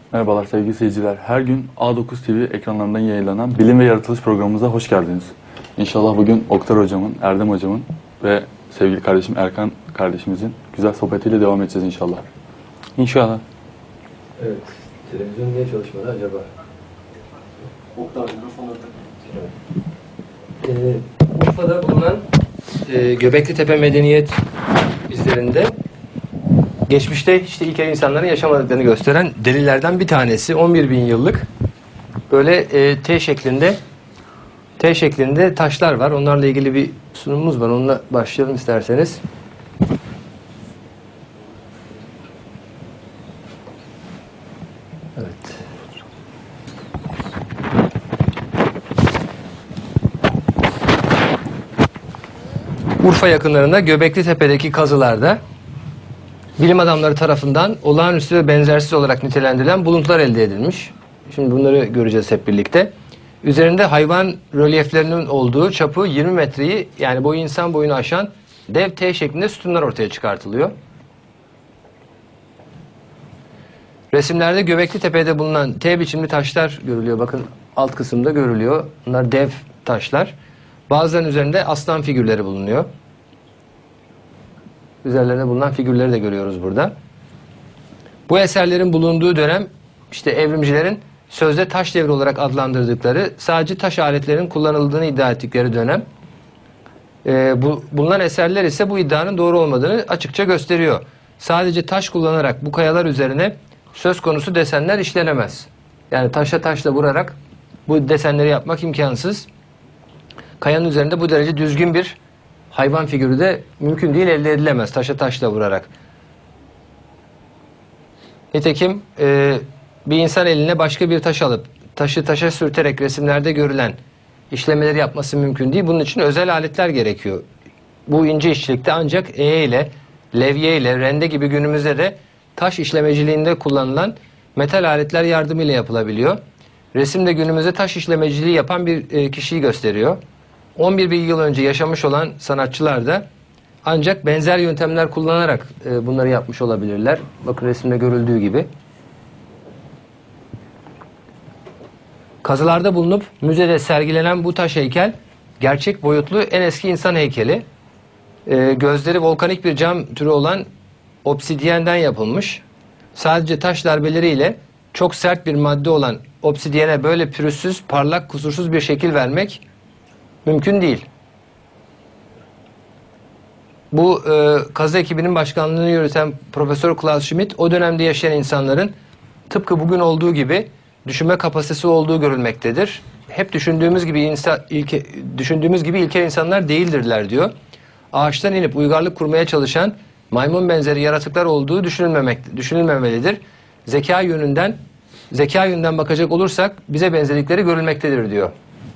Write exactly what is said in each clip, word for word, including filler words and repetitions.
Merhabalar sevgili seyirciler. Her gün A dokuz T V ekranlarından yayınlanan Bilim ve Yaratılış programımıza hoş geldiniz. İnşallah bugün Oktar Hocam'ın, Erdem Hocam'ın ve sevgili kardeşim Erkan kardeşimizin güzel sohbetiyle devam edeceğiz inşallah. İnşallah. Evet. Televizyon niye çalışmadı acaba? Oktar mikrofonu Ee, Urfa'da bulunan e, Göbekli Tepe Medeniyet izlerinde geçmişte işte ilkel insanların yaşamadıklarını gösteren delillerden bir tanesi. on bir bin yıllık böyle e, T şeklinde T şeklinde taşlar var. Onlarla ilgili bir sunumumuz var. Onunla başlayalım isterseniz. Evet. Urfa yakınlarında Göbekli Tepe'deki kazılarda bilim adamları tarafından olağanüstü ve benzersiz olarak nitelendirilen buluntular elde edilmiş. Şimdi bunları göreceğiz hep birlikte. Üzerinde hayvan rölyeflerinin olduğu çapı yirmi metreyi, yani boyu insan boyunu aşan dev T şeklinde sütunlar ortaya çıkartılıyor. Resimlerde Göbekli Tepe'de bulunan T biçimli taşlar görülüyor. Bakın alt kısımda görülüyor. Bunlar dev taşlar. Bazılarının üzerinde aslan figürleri bulunuyor. Üzerlerinde bulunan figürleri de görüyoruz burada. Bu eserlerin bulunduğu dönem işte evrimcilerin sözde taş devri olarak adlandırdıkları, sadece taş aletlerinin kullanıldığını iddia ettikleri dönem. Ee, bu, bulunan eserler ise bu iddianın doğru olmadığını açıkça gösteriyor. Sadece taş kullanarak bu kayalar üzerine söz konusu desenler işlenemez. Yani taşa taşla vurarak bu desenleri yapmak imkansız. Kayanın üzerinde bu derece düzgün bir hayvan figürü de mümkün değil, elde edilemez taşa taşla vurarak. Nitekim e, bir insan eline başka bir taş alıp taşı taşa sürterek resimlerde görülen işlemeleri yapması mümkün değil. Bunun için özel aletler gerekiyor. Bu ince işçilikte ancak eğe ile, levye ile, rende gibi günümüzde de taş işlemeciliğinde kullanılan metal aletler yardımıyla yapılabiliyor. Resimde günümüzde taş işlemeciliği yapan bir e, kişiyi gösteriyor. on bir bin yıl önce yaşamış olan sanatçılar da ancak benzer yöntemler kullanarak e, bunları yapmış olabilirler. Bakın resimde görüldüğü gibi. Kazılarda bulunup müzede sergilenen bu taş heykel gerçek boyutlu en eski insan heykeli. E, gözleri volkanik bir cam türü olan obsidiyenden yapılmış. Sadece taş darbeleriyle çok sert bir madde olan obsidiyene böyle pürüzsüz, parlak, kusursuz bir şekil vermek mümkün değil. Bu e, kazı ekibinin başkanlığını yürüten Profesör Klaus Schmidt, o dönemde yaşayan insanların tıpkı bugün olduğu gibi düşünme kapasitesi olduğu görülmektedir. Hep düşündüğümüz gibi insan, ilke, düşündüğümüz gibi ilkel insanlar değildirler diyor. Ağaçtan inip uygarlık kurmaya çalışan maymun benzeri yaratıklar olduğu düşünülmemek, düşünülmemelidir. Zeka yönünden zeka yönünden bakacak olursak bize benzerlikleri görülmektedir diyor.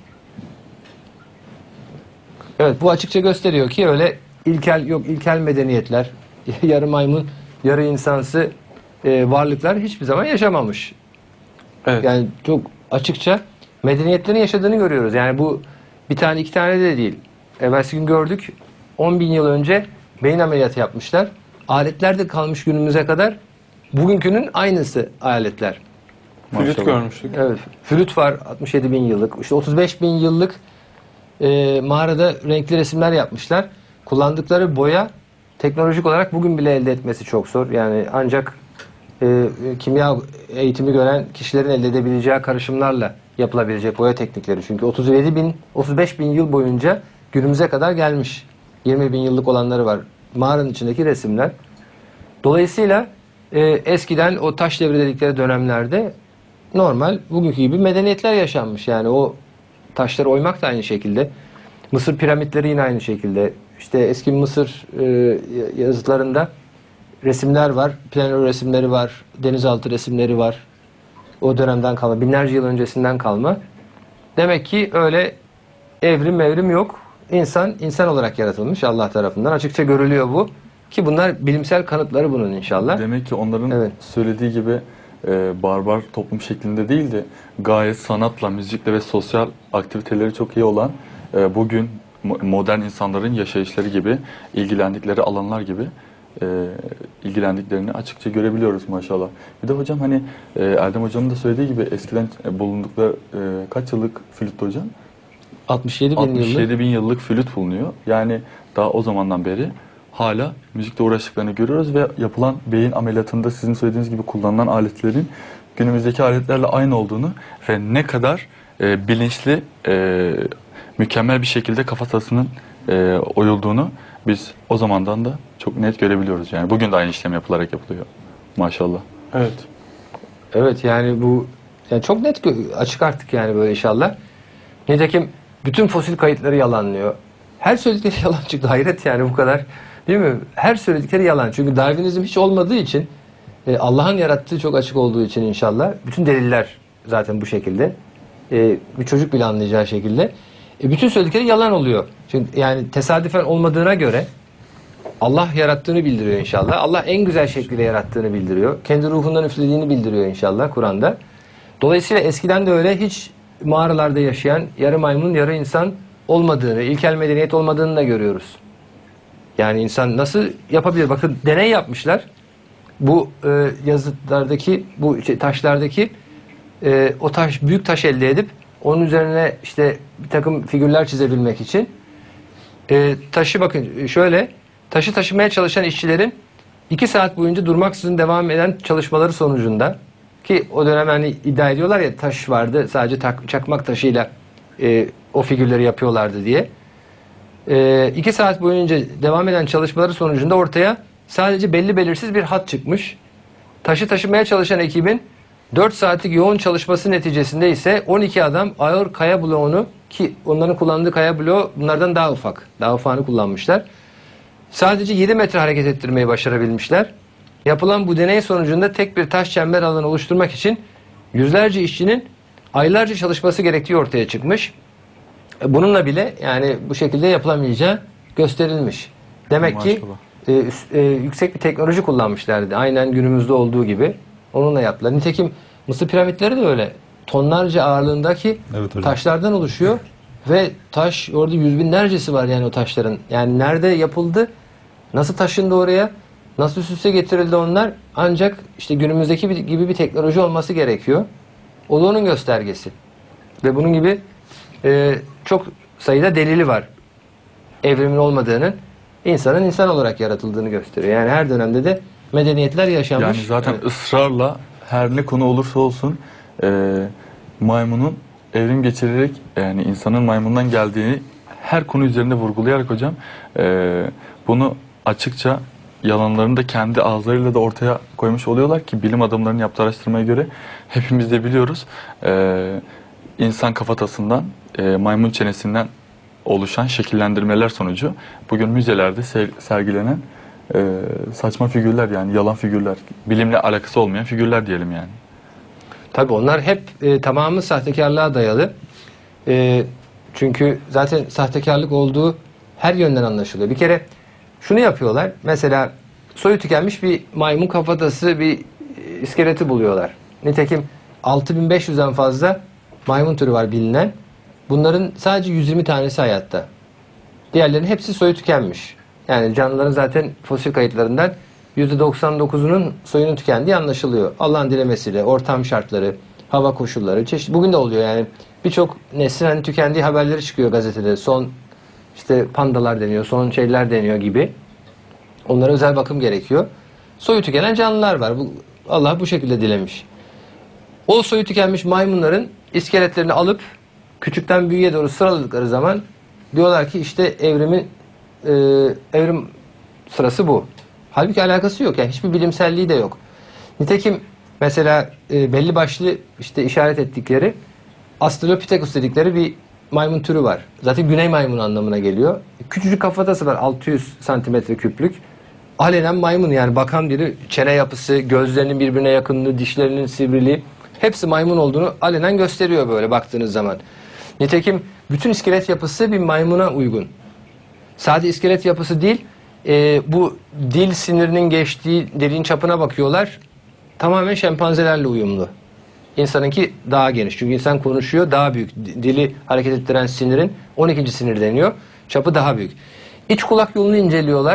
Evet, bu açıkça gösteriyor ki öyle ilkel yok ilkel medeniyetler, yarı maymun, yarı insansı e, varlıklar hiçbir zaman yaşamamış. Evet. Yani çok açıkça medeniyetlerin yaşadığını görüyoruz. Yani bu bir tane iki tane de değil. Evvelsi gün gördük. on bin yıl önce beyin ameliyatı yapmışlar. Aletler de kalmış günümüze kadar. Bugünkünün aynısı aletler. Flüt görmüştük. Evet. Flüt var altmış yedi bin yıllık. İşte otuz beş bin yıllık e, mağarada renkli resimler yapmışlar. Kullandıkları boya teknolojik olarak bugün bile elde etmesi çok zor. Yani ancak e, kimya eğitimi gören kişilerin elde edebileceği karışımlarla yapılabilecek boya teknikleri. Çünkü otuz yedi bin, otuz beş bin yıl boyunca günümüze kadar gelmiş. yirmi bin yıllık olanları var. Mağaranın içindeki resimler. Dolayısıyla e, eskiden o taş devri dedikleri dönemlerde normal bugünkü gibi medeniyetler yaşanmış. Yani o taşları oymak da aynı şekilde. Mısır piramitleri yine aynı şekilde. İşte eski Mısır e, yazıtlarında resimler var. Planör resimleri var. Denizaltı resimleri var. O dönemden kalma. Binlerce yıl öncesinden kalma. Demek ki öyle evrim mevrim yok. İnsan, insan olarak yaratılmış Allah tarafından. Açıkça görülüyor bu. Ki bunlar bilimsel kanıtları bunun inşallah. Demek ki onların Evet. söylediği gibi e, barbar toplum şeklinde değil de gayet sanatla, müzikle ve sosyal aktiviteleri çok iyi olan e, bugün modern insanların yaşayışları gibi, ilgilendikleri alanlar gibi e, ilgilendiklerini açıkça görebiliyoruz maşallah. Bir de hocam hani e, Erdem hocamın da söylediği gibi eskiden e, bulundukları e, kaç yıllık flüt hocam? altmış yedi bin altmış yıllık. yedi bin yıllık flüt bulunuyor. Yani daha o zamandan beri hala müzikle uğraştıklarını görüyoruz ve yapılan beyin ameliyatında sizin söylediğiniz gibi kullanılan aletlerin günümüzdeki aletlerle aynı olduğunu ve ne kadar e, bilinçli, e, mükemmel bir şekilde kafatasının e, oyulduğunu biz o zamandan da çok net görebiliyoruz. Yani bugün de aynı işlem yapılarak yapılıyor. Maşallah. Evet. Evet yani bu yani çok net gö- açık artık yani böyle inşallah. Nitekim bütün fosil kayıtları yalanlıyor. Her söyledikleri yalan çıktı. Hayret yani bu kadar. Değil mi? Her söyledikleri yalan. Çünkü Darwinizm hiç olmadığı için e, Allah'ın yarattığı çok açık olduğu için inşallah. Bütün deliller zaten bu şekilde. E, bir çocuk bile anlayacağı şekilde. E, bütün söyledikleri yalan oluyor. Çünkü yani tesadüfen olmadığına göre Allah yarattığını bildiriyor inşallah. Allah en güzel şekilde yarattığını bildiriyor. Kendi ruhundan üflediğini bildiriyor inşallah Kur'an'da. Dolayısıyla eskiden de öyle hiç mağaralarda yaşayan yarı maymun yarı insan olmadığını, ilkel medeniyet olmadığını da görüyoruz. Yani insan nasıl yapabilir? Bakın deney yapmışlar. Bu e, yazıtlardaki, bu şey, taşlardaki e, o taş, büyük taş elde edip onun üzerine işte bir takım figürler çizebilmek için e, taşı bakın şöyle taşı taşımaya çalışan işçilerin iki saat boyunca durmaksızın devam eden çalışmaları sonucunda ki o dönem hani iddia ediyorlar ya taş vardı sadece tak, çakmak taşıyla e, o figürleri yapıyorlardı diye. E, iki saat boyunca devam eden çalışmaları sonucunda ortaya sadece belli belirsiz bir hat çıkmış. Taşı taşımaya çalışan ekibin dört saatlik yoğun çalışması neticesinde ise on iki adam ağır kaya bloğunu ki onların kullandığı kaya bloğu bunlardan daha ufak. Daha ufağını kullanmışlar. Sadece yedi metre hareket ettirmeyi başarabilmişler. Yapılan bu deney sonucunda tek bir taş çember alanı oluşturmak için yüzlerce işçinin aylarca çalışması gerektiği ortaya çıkmış. Bununla bile yani bu şekilde yapılamayacağı gösterilmiş. Demek ki e, e, yüksek bir teknoloji kullanmışlardı. Aynen günümüzde olduğu gibi. Onunla yaptılar. Nitekim Mısır piramitleri de öyle. Tonlarca ağırlığındaki Evet, taşlardan oluşuyor. Ve taş orada yüz binlercesi var yani o taşların. Yani nerede yapıldı? Nasıl taşındı oraya? Nasıl üst üste getirildi onlar? Ancak işte günümüzdeki bir, gibi bir teknoloji olması gerekiyor. O da onun göstergesi. Ve bunun gibi e, çok sayıda delili var. Evrimin olmadığının, insanın insan olarak yaratıldığını gösteriyor. Yani her dönemde de medeniyetler yaşanmış. Yani zaten Evet. ısrarla her ne konu olursa olsun e, maymunun evrim geçirerek yani insanın maymundan geldiğini her konu üzerinde vurgulayarak hocam e, bunu açıkça yalanlarını da kendi ağızlarıyla da ortaya koymuş oluyorlar ki bilim adamlarının yaptığı araştırmaya göre hepimiz de biliyoruz e, insan kafatasından e, maymun çenesinden oluşan şekillendirmeler sonucu bugün müzelerde ser, sergilenen e, saçma figürler yani yalan figürler, bilimle alakası olmayan figürler diyelim yani. Tabii onlar hep e, tamamı sahtekarlığa dayalı. E, çünkü zaten sahtekarlık olduğu her yönden anlaşılıyor. Bir kere şunu yapıyorlar. Mesela soyu tükenmiş bir maymun kafatası bir iskeleti buluyorlar. Nitekim altı bin beş yüzden fazla maymun türü var bilinen. Bunların sadece yüz yirmi tanesi hayatta. Diğerlerinin hepsi soyu tükenmiş. Yani canlıların zaten fosil kayıtlarından yüzde doksan dokuzunun soyunun tükendiği anlaşılıyor. Allah'ın dilemesiyle, ortam şartları, hava koşulları, çeşitli. Bugün de oluyor yani. Birçok neslin hani tükendiği haberleri çıkıyor gazetede. Son işte pandalar deniyor, son şeyler deniyor gibi. Onlara özel bakım gerekiyor. Soyu tükenen canlılar var. Bu, Allah bu şekilde dilemiş. O soyu tükenmiş maymunların iskeletlerini alıp küçükten büyüğe doğru sıraladıkları zaman diyorlar ki işte evrimin e, evrim sırası bu. Halbuki alakası yok. Yani hiçbir bilimselliği de yok. Nitekim mesela e, belli başlı işte işaret ettikleri Australopithecus dedikleri bir maymun türü var. Zaten güney maymunu anlamına geliyor. Küçücük kafatası var altı yüz santimetre küplük. Alenen maymun yani bakan biri çene yapısı, gözlerinin birbirine yakınlığı, dişlerinin sivriliği hepsi maymun olduğunu alenen gösteriyor böyle baktığınız zaman. Nitekim bütün iskelet yapısı bir maymuna uygun. Sadece iskelet yapısı değil, e, bu dil sinirinin geçtiği deliğin çapına bakıyorlar. Tamamen şempanzelerle uyumlu. İnsanınki daha geniş. Çünkü insan konuşuyor, daha büyük. Dili hareket ettiren sinirin on ikinci sinir deniyor. Çapı daha büyük. İç kulak yolunu inceliyorlar.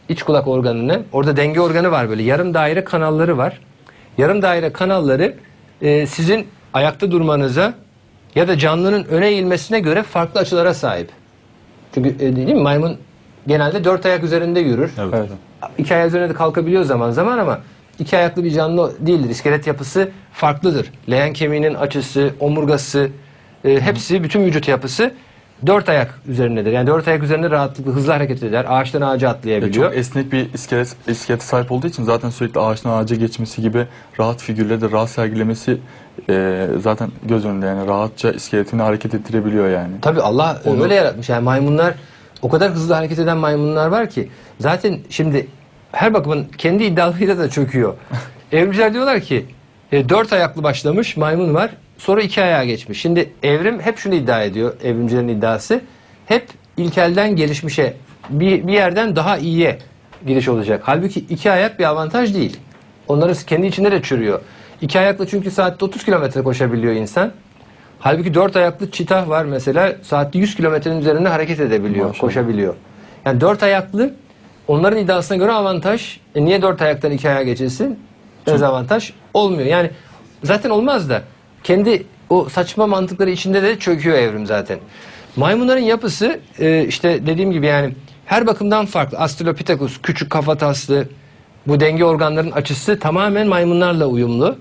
iç kulak organını. Orada denge organı var böyle. Yarım daire kanalları var. Yarım daire kanalları e, sizin ayakta durmanıza ya da canlının öne eğilmesine göre farklı açılara sahip. Çünkü e, değil mi? Maymun genelde dört ayak üzerinde yürür. Evet. Evet. İki ayak üzerinde de kalkabiliyor zaman zaman ama iki ayaklı bir canlı değildir. İskelet yapısı farklıdır. Leğen kemiğinin açısı, omurgası, e, hepsi, bütün vücut yapısı dört ayak üzerindedir. Yani dört ayak üzerinde rahatlıkla hızlı hareket eder. Ağaçtan ağaca Ya atlayabiliyor. çok esnek bir iskelet, iskelete sahip olduğu için zaten sürekli ağaçtan ağaca geçmesi gibi rahat figürleri de rahat sergilemesi e, zaten göz önünde, yani rahatça iskeletini hareket ettirebiliyor yani. Tabii Allah Onu- öyle yaratmış. Yani maymunlar, o kadar hızlı hareket eden maymunlar var ki zaten şimdi her bakımın kendi iddialarıyla da çöküyor. Evrimciler diyorlar ki e, dört ayaklı başlamış maymun var, sonra iki ayağa geçmiş. Şimdi evrim hep şunu iddia ediyor, evrimcilerin iddiası hep ilkelden gelişmişe, bir, bir yerden daha iyiye gidiş olacak. Halbuki iki ayak bir avantaj değil. Onları kendi içinde de çürüyor. İki ayaklı çünkü saatte otuz kilometre koşabiliyor insan. Halbuki dört ayaklı çitah var mesela, saatte yüz kilometrenin üzerinde hareket edebiliyor, Maşallah. koşabiliyor. Yani dört ayaklı onların iddiasına göre avantaj. E niye dört ayaktan iki ayağa geçilsin? Dezavantaj olmuyor. Yani zaten olmaz da kendi o saçma mantıkları içinde de çöküyor evrim zaten. Maymunların yapısı e, işte dediğim gibi yani her bakımdan farklı. Australopithecus küçük kafataslı, bu denge organların açısı tamamen maymunlarla uyumlu.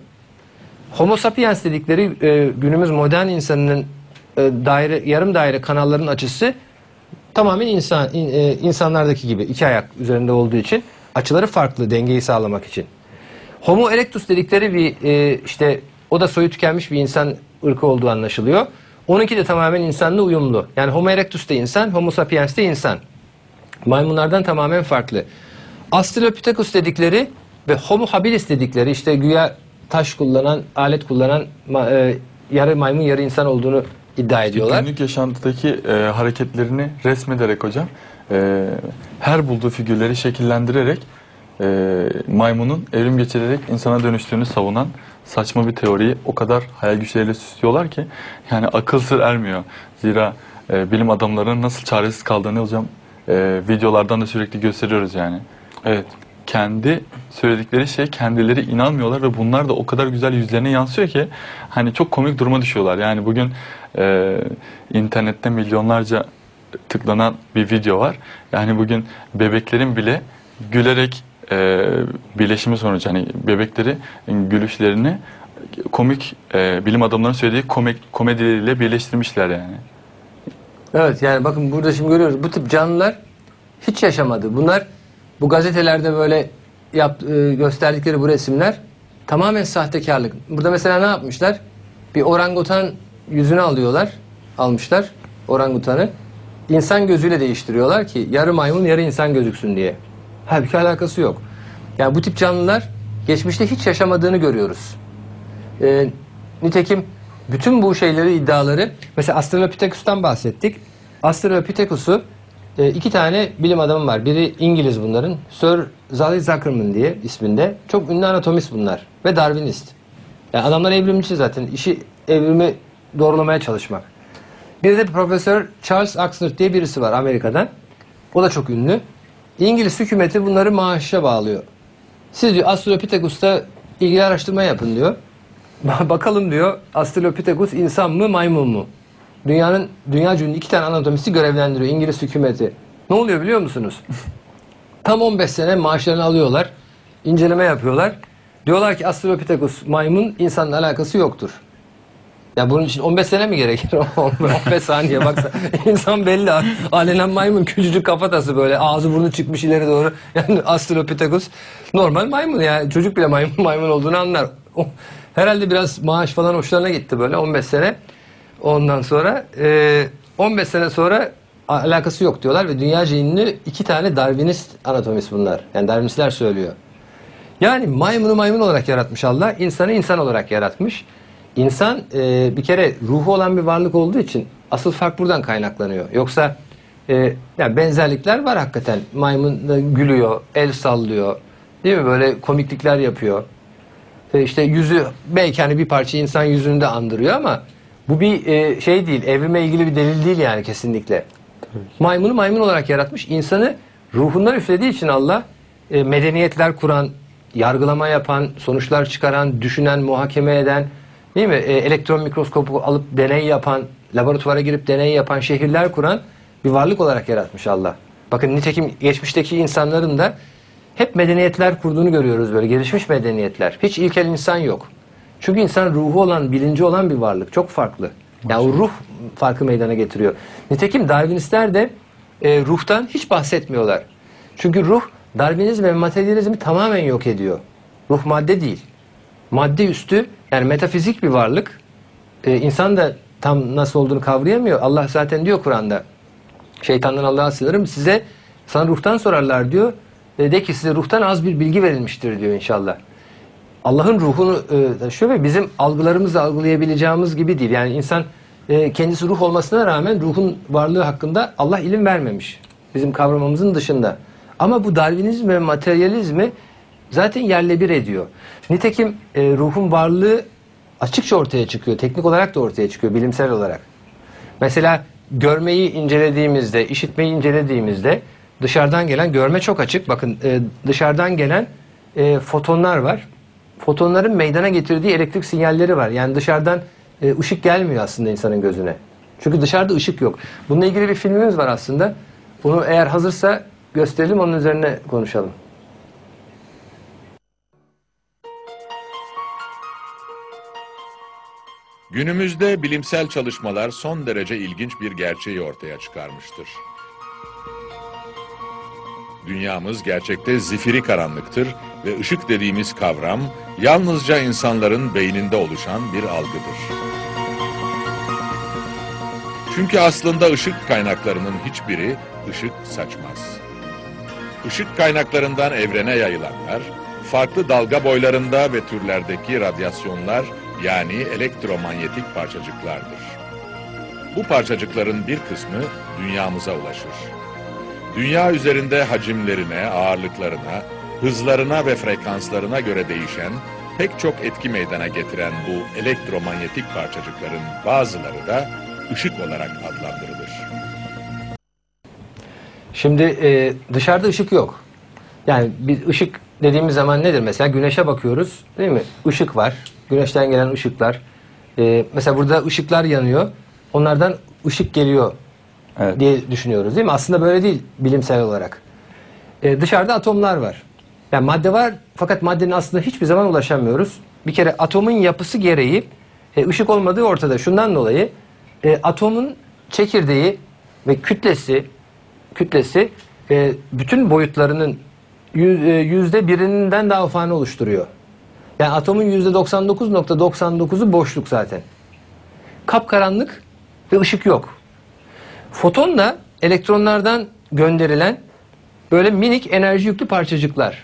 Homo sapiens dedikleri e, günümüz modern insanının e, daire, yarım daire kanalların açısı tamamen insan in- e, insanlardaki gibi iki ayak üzerinde olduğu için açıları farklı, dengeyi sağlamak için. Homo erectus dedikleri bir e, işte o da soyu tükenmiş bir insan ırkı olduğu anlaşılıyor. Onunki de tamamen insanla uyumlu. Yani Homo erectus de insan, Homo sapiens de insan. Maymunlardan tamamen farklı. Australopithecus dedikleri ve Homo habilis dedikleri işte güya taş kullanan, alet kullanan ma- e, yarı maymun yarı insan olduğunu iddia ediyorlar. Günlük yaşantıdaki e, hareketlerini resmederek hocam, e, her bulduğu figürleri şekillendirerek e, maymunun evrim geçirerek insana dönüştüğünü savunan saçma bir teoriyi o kadar hayal güçleriyle süslüyorlar ki yani akıl sır ermiyor. Zira e, bilim adamlarının nasıl çaresiz kaldığını hocam e, videolardan da sürekli gösteriyoruz yani. Evet. Kendi söyledikleri şey kendileri inanmıyorlar ve bunlar da o kadar güzel yüzlerine yansıyor ki hani çok komik duruma düşüyorlar. Yani bugün e, internette milyonlarca tıklanan bir video var. Yani bugün bebeklerin bile gülerek e, birleşimi sonucu hani bebekleri gülüşlerini komik e, bilim adamlarının söylediği komik komedileriyle birleştirmişler yani. Evet, yani bakın burada şimdi görüyoruz bu tip canlılar hiç yaşamadı. Bunlar bu gazetelerde böyle yap, e, gösterdikleri bu resimler tamamen sahtekarlık. Burada mesela ne yapmışlar? Bir orangutan yüzünü alıyorlar, almışlar orangutanı. İnsan gözüyle değiştiriyorlar ki yarı maymun yarı insan gözüksün diye. Halbuki alakası yok. Yani bu tip canlılar geçmişte hiç yaşamadığını görüyoruz. E, nitekim bütün bu şeyleri, iddiaları, mesela Australopithecus'tan bahsettik. Australopithecus'u e, iki tane bilim adamı var. Biri İngiliz bunların. Sir Zali Zuckerman diye isminde. Çok ünlü anatomist bunlar. Ve Darwinist. Yani adamlar evrimci zaten. İşi evrimi doğrulamaya çalışmak. Bir de Profesör Charles Oxford diye birisi var Amerika'dan. O da çok ünlü. İngiliz hükümeti bunları maaşa bağlıyor. Siz diyor Australopithecus'ta ilgili araştırma yapın diyor. Bakalım diyor Australopithecus insan mı maymun mu? Dünyanın dünya ünlü iki tane anatomisti görevlendiriyor İngiliz hükümeti. Ne oluyor biliyor musunuz? Tam on beş sene maaşlarını alıyorlar. İnceleme yapıyorlar. Diyorlar ki Australopithecus maymun insanla alakası yoktur. Ya bunun için on beş sene mi gerekir? on beş saniye baksa. İnsan belli. Alenen maymun, küçücük kafatası böyle. Ağzı burnu çıkmış ileri doğru. Yani Australopithecus normal maymun ya. Çocuk bile maymun maymun olduğunu anlar. Herhalde biraz maaş falan hoşlarına gitti böyle on beş sene. Ondan sonra on beş sene sonra alakası yok diyorlar ve dünyaca ünlü iki tane Darwinist anatomist bunlar. Yani Darwinistler söylüyor. Yani maymunu maymun olarak yaratmış Allah, insanı insan olarak yaratmış. İnsan e, bir kere ruhu olan bir varlık olduğu için asıl fark buradan kaynaklanıyor. Yoksa e, yani benzerlikler var hakikaten. Maymun da gülüyor, el sallıyor, değil mi? Böyle komiklikler yapıyor. E, işte yüzü belki hani bir parça insan yüzünü de andırıyor ama bu bir e, şey değil, evrime ilgili bir delil değil yani kesinlikle. Maymunu maymun olarak yaratmış, insanı Ruhundan üflediği için Allah e, medeniyetler kuran, yargılama yapan, sonuçlar çıkaran, düşünen, muhakeme eden, değil mi? E, elektron mikroskopu alıp deney yapan, laboratuvara girip deney yapan, şehirler kuran bir varlık olarak yaratmış Allah. Bakın nitekim geçmişteki insanların da hep medeniyetler kurduğunu görüyoruz, böyle gelişmiş medeniyetler. Hiç ilkel insan yok. Çünkü insan ruhu olan, bilinci olan bir varlık. Çok farklı. Yani o ruh farkı meydana getiriyor. Nitekim Darwinistler de e, ruhtan hiç bahsetmiyorlar. Çünkü ruh Darwinizm ve materyalizmi tamamen yok ediyor. Ruh madde değil. Madde üstü, yani metafizik bir varlık. E, insan da tam nasıl olduğunu kavrayamıyor. Allah zaten diyor Kur'an'da, şeytandan Allah'a sığınırım, size sana ruhtan sorarlar diyor. E, de ki size ruhtan az bir bilgi verilmiştir diyor inşallah. Allah'ın ruhunu e, taşıyor ve bizim algılarımızla algılayabileceğimiz gibi değil. Yani insan e, kendisi ruh olmasına rağmen ruhun varlığı hakkında Allah ilim vermemiş. Bizim kavramamızın dışında. Ama bu Darwinizm ve materyalizmi zaten yerle bir ediyor. Nitekim e, ruhun varlığı açıkça ortaya çıkıyor. Teknik olarak da ortaya çıkıyor, bilimsel olarak. Mesela görmeyi incelediğimizde, işitmeyi incelediğimizde dışarıdan gelen, görme çok açık. Bakın e, dışarıdan gelen e, fotonlar var. Fotonların meydana getirdiği elektrik sinyalleri var. Yani dışarıdan e, ışık gelmiyor aslında insanın gözüne. Çünkü dışarıda ışık yok. Bununla ilgili bir filmimiz var aslında. Bunu eğer hazırsa gösterelim, onun üzerine konuşalım. Günümüzde bilimsel çalışmalar son derece ilginç bir gerçeği ortaya çıkarmıştır. Dünyamız gerçekte zifiri karanlıktır ve ışık dediğimiz kavram yalnızca insanların beyninde oluşan bir algıdır. Çünkü aslında ışık kaynaklarının hiçbiri ışık saçmaz. Işık kaynaklarından evrene yayılanlar, farklı dalga boylarında ve türlerdeki radyasyonlar, yani elektromanyetik parçacıklardır. Bu parçacıkların bir kısmı dünyamıza ulaşır. Dünya üzerinde hacimlerine, ağırlıklarına, hızlarına ve frekanslarına göre değişen, pek çok etki meydana getiren bu elektromanyetik parçacıkların bazıları da ışık olarak adlandırılır. Şimdi e, dışarıda ışık yok. Yani biz ışık dediğimiz zaman nedir? Mesela güneşe bakıyoruz, değil mi? Işık var. Güneşten gelen ışıklar. E, mesela burada ışıklar yanıyor. Onlardan ışık geliyor, evet, diye düşünüyoruz, değil mi? Aslında böyle değil bilimsel olarak. E, dışarıda atomlar var. Yani madde var, fakat maddenin aslında hiçbir zaman ulaşamıyoruz. Bir kere atomun yapısı gereği e, ışık olmadığı ortada. Şundan dolayı e, atomun çekirdeği ve kütlesi kütlesi e, bütün boyutlarının yüz, e, yüzde birinden daha ufanı oluşturuyor. Yani atomun yüzde doksan dokuz nokta doksan dokuzu boşluk zaten. Kapkaranlık ve ışık yok. Foton da elektronlardan gönderilen böyle minik enerji yüklü parçacıklar.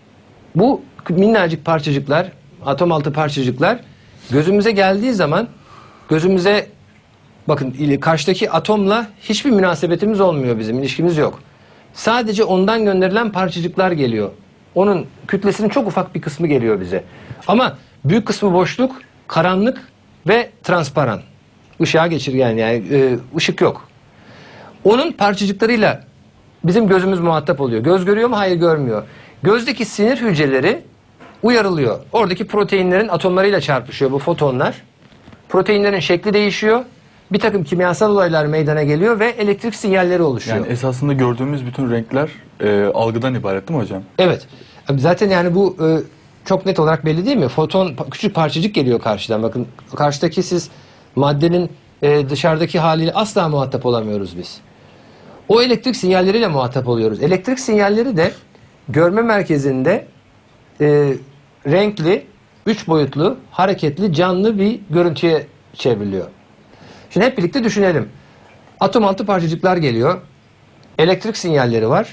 Bu minnacık parçacıklar, atom altı parçacıklar gözümüze geldiği zaman gözümüze, bakın, karşıdaki atomla hiçbir münasebetimiz olmuyor, bizim ilişkimiz yok. Sadece ondan gönderilen parçacıklar geliyor. Onun kütlesinin çok ufak bir kısmı geliyor bize. Ama büyük kısmı boşluk, karanlık ve transparan. Işığa geçirgen, yani e, ışık yok. Onun parçacıklarıyla bizim gözümüz muhatap oluyor. Göz görüyor mu? Hayır, görmüyor. Gözdeki sinir hücreleri uyarılıyor. Oradaki proteinlerin atomlarıyla çarpışıyor bu fotonlar. Proteinlerin şekli değişiyor. Bir takım kimyasal olaylar meydana geliyor ve elektrik sinyalleri oluşuyor. Yani esasında gördüğümüz bütün renkler e, algıdan ibaret değil mi hocam? Evet. Zaten yani bu e, çok net olarak belli değil mi? Foton, küçük parçacık geliyor karşıdan. Bakın, karşıdaki siz maddenin e, dışarıdaki haliyle asla muhatap olamıyoruz biz. O elektrik sinyalleriyle muhatap oluyoruz. Elektrik sinyalleri de görme merkezinde e, renkli, üç boyutlu, hareketli, canlı bir görüntüye çevriliyor. Şimdi hep birlikte düşünelim. Atom altı parçacıklar geliyor. Elektrik sinyalleri var.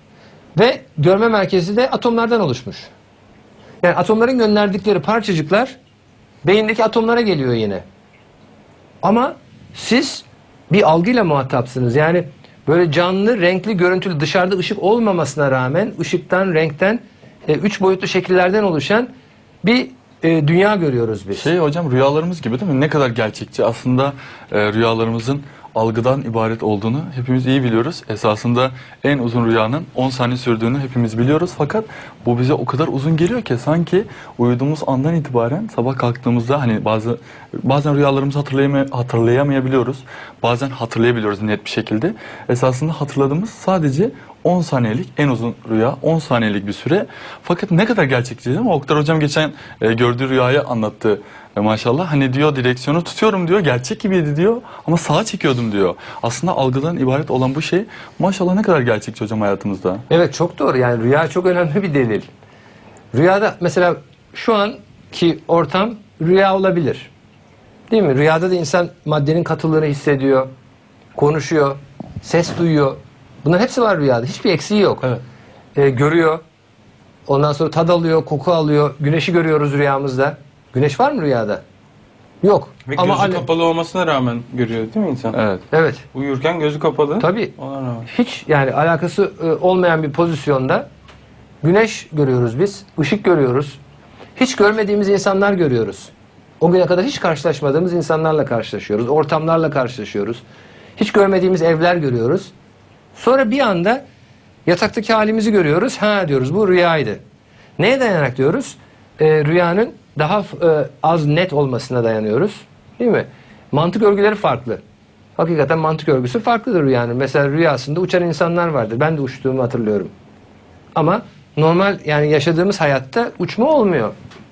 Ve görme merkezi de atomlardan oluşmuş. Yani atomların gönderdikleri parçacıklar beyindeki atomlara geliyor yine. Ama siz bir algıyla muhatapsınız. Yani böyle canlı, renkli, görüntülü, dışarıda ışık olmamasına rağmen ışıktan, renkten, e, üç boyutlu şekillerden oluşan bir e, dünya görüyoruz biz. Şey hocam, rüyalarımız gibi değil mi? Ne kadar gerçekçi. Aslında e, rüyalarımızın algıdan ibaret olduğunu hepimiz iyi biliyoruz. Esasında en uzun rüyanın on saniye sürdüğünü hepimiz biliyoruz. Fakat bu bize o kadar uzun geliyor ki sanki uyuduğumuz andan itibaren sabah kalktığımızda hani bazı bazen rüyalarımızı hatırlayamay hatırlayamayabiliyoruz. Bazen hatırlayabiliyoruz net bir şekilde. Esasında hatırladığımız sadece on saniyelik en uzun rüya, on saniyelik bir süre. Fakat ne kadar gerçekçi değil mi? Oktar hocam geçen e, gördüğü rüyayı anlattı. E, maşallah hani diyor direksiyonu tutuyorum diyor, gerçek gibiydi diyor ama sağa çekiyordum diyor. Aslında algıdan ibaret olan bu şey maşallah ne kadar gerçekçi hocam hayatımızda. Evet, çok doğru. Yani rüya çok önemli bir delil. Rüyada mesela şu anki ortam rüya olabilir. Değil mi? Rüyada da insan maddenin katılığını hissediyor, konuşuyor, ses duyuyor. Bunların hepsi var rüyada. Hiçbir eksiği yok. Evet. Ee, görüyor. Ondan sonra tad alıyor, koku alıyor. Güneşi görüyoruz rüyamızda. Güneş var mı rüyada? Yok. Ve Ama gözü hani- kapalı olmasına rağmen görüyor değil mi insan? Evet. Evet. Uyurken gözü kapalı. Tabii. Ona rağmen. Hiç yani alakası e, olmayan bir pozisyonda güneş görüyoruz biz. Işık görüyoruz. Hiç görmediğimiz insanlar görüyoruz. O güne kadar hiç karşılaşmadığımız insanlarla karşılaşıyoruz. Ortamlarla karşılaşıyoruz. Hiç görmediğimiz evler görüyoruz. Sonra bir anda yataktaki halimizi görüyoruz. Ha diyoruz, bu rüyaydı. Neye dayanarak diyoruz? Ee, rüyanın daha e, az net olmasına dayanıyoruz. Değil mi? Mantık örgüleri farklı. Hakikaten mantık örgüsü farklıdır rüyanın. Mesela rüyasında uçan insanlar vardır. Ben de uçtuğumu hatırlıyorum. Ama normal yani yaşadığımız hayatta uçma olmuyor.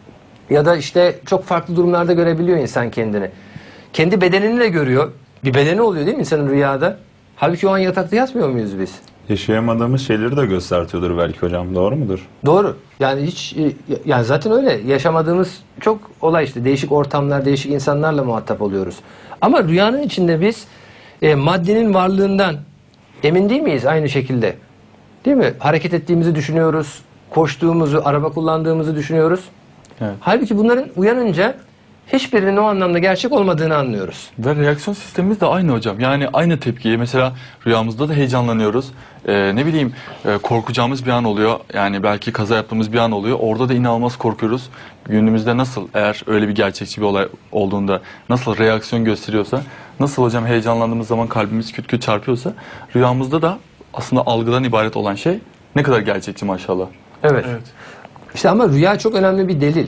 Ya da işte çok farklı durumlarda görebiliyor insan kendini. Kendi bedenini de görüyor. Bir bedeni oluyor değil mi insanın rüyada? Halbuki o an yatakta yatmıyor muyuz biz? Yaşayamadığımız şeyleri de göstertiyordur belki hocam. Doğru mudur? Doğru. Yani hiç e, yani zaten öyle. Yaşamadığımız çok olay işte. Değişik ortamlar, değişik insanlarla muhatap oluyoruz. Ama rüyanın içinde biz e, maddenin varlığından emin değil miyiz aynı şekilde? Değil mi? Hareket ettiğimizi düşünüyoruz. Koştuğumuzu, araba kullandığımızı düşünüyoruz. Evet. Halbuki bunların uyanınca hiçbirinin o anlamda gerçek olmadığını anlıyoruz. Ve reaksiyon sistemimiz de aynı hocam. Yani aynı tepkiyi mesela rüyamızda da heyecanlanıyoruz. Ee, ne bileyim e, korkacağımız bir an oluyor. Yani belki kaza yaptığımız bir an oluyor. Orada da inanılmaz korkuyoruz. Günümüzde nasıl eğer öyle bir gerçekçi bir olay olduğunda nasıl reaksiyon gösteriyorsa, nasıl hocam heyecanlandığımız zaman kalbimiz küt küt çarpıyorsa rüyamızda da aslında algıdan ibaret olan şey ne kadar gerçekçi maşallah. Evet. Evet. İşte ama rüya çok önemli bir delil.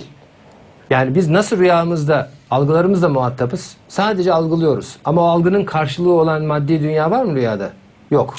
Yani biz nasıl rüyamızda algılarımızla muhatapız? Sadece algılıyoruz. Ama o algının karşılığı olan maddi dünya var mı rüyada? Yok.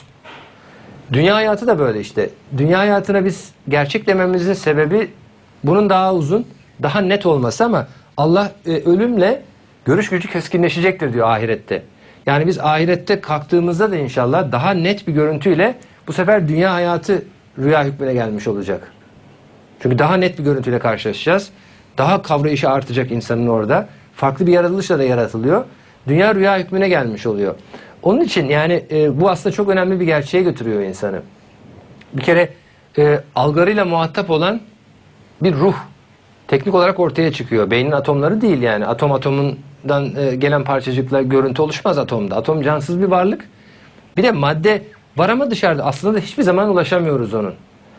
Dünya hayatı da böyle işte. Dünya hayatına biz gerçek dememizin sebebi bunun daha uzun, daha net olması ama Allah e, ölümle görüş gücü keskinleşecektir diyor ahirette. Yani biz ahirette kalktığımızda da inşallah daha net bir görüntüyle bu sefer dünya hayatı rüya hükmüne gelmiş olacak. Çünkü daha net bir görüntüyle karşılaşacağız. Daha kavrayışı artacak insanın orada. Farklı bir yaratılışla da yaratılıyor. Dünya rüya hükmüne gelmiş oluyor. Onun için yani e, bu aslında çok önemli bir gerçeğe götürüyor insanı. Bir kere e, algılarıyla muhatap olan bir ruh teknik olarak ortaya çıkıyor. Beynin atomları değil yani. Atom atomundan e, gelen parçacıkla görüntü oluşmaz atomda. Atom cansız bir varlık. Bir de madde var ama dışarıda. Aslında da hiçbir zaman ulaşamıyoruz onun.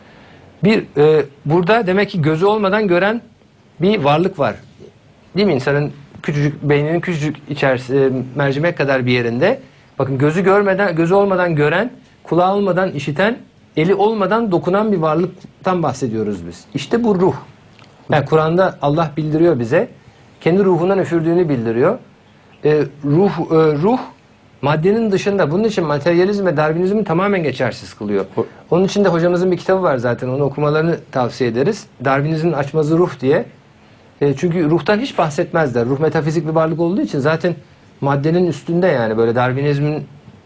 Bir e, burada demek ki gözü olmadan gören bir varlık var. Değil mi? İnsanın küçücük beyninin küçücük içerisi e, mercimek kadar bir yerinde. Bakın gözü görmeden, gözü olmadan gören, kulağı olmadan işiten, eli olmadan dokunan bir varlıktan bahsediyoruz biz. İşte bu ruh. Yani Kur'an'da Allah bildiriyor bize. Kendi ruhundan üfürdüğünü bildiriyor. E, ruh e, ruh maddenin dışında. Bunun için materyalizm ve Darwinizmi tamamen geçersiz kılıyor. Onun için de hocamızın bir kitabı var zaten. Onu okumalarını tavsiye ederiz. Darwinizmin Açmazı Ruh diye. E, çünkü ruhtan hiç bahsetmezler. Ruh metafizik bir varlık olduğu için zaten maddenin üstünde yani. Böyle Darwinizmin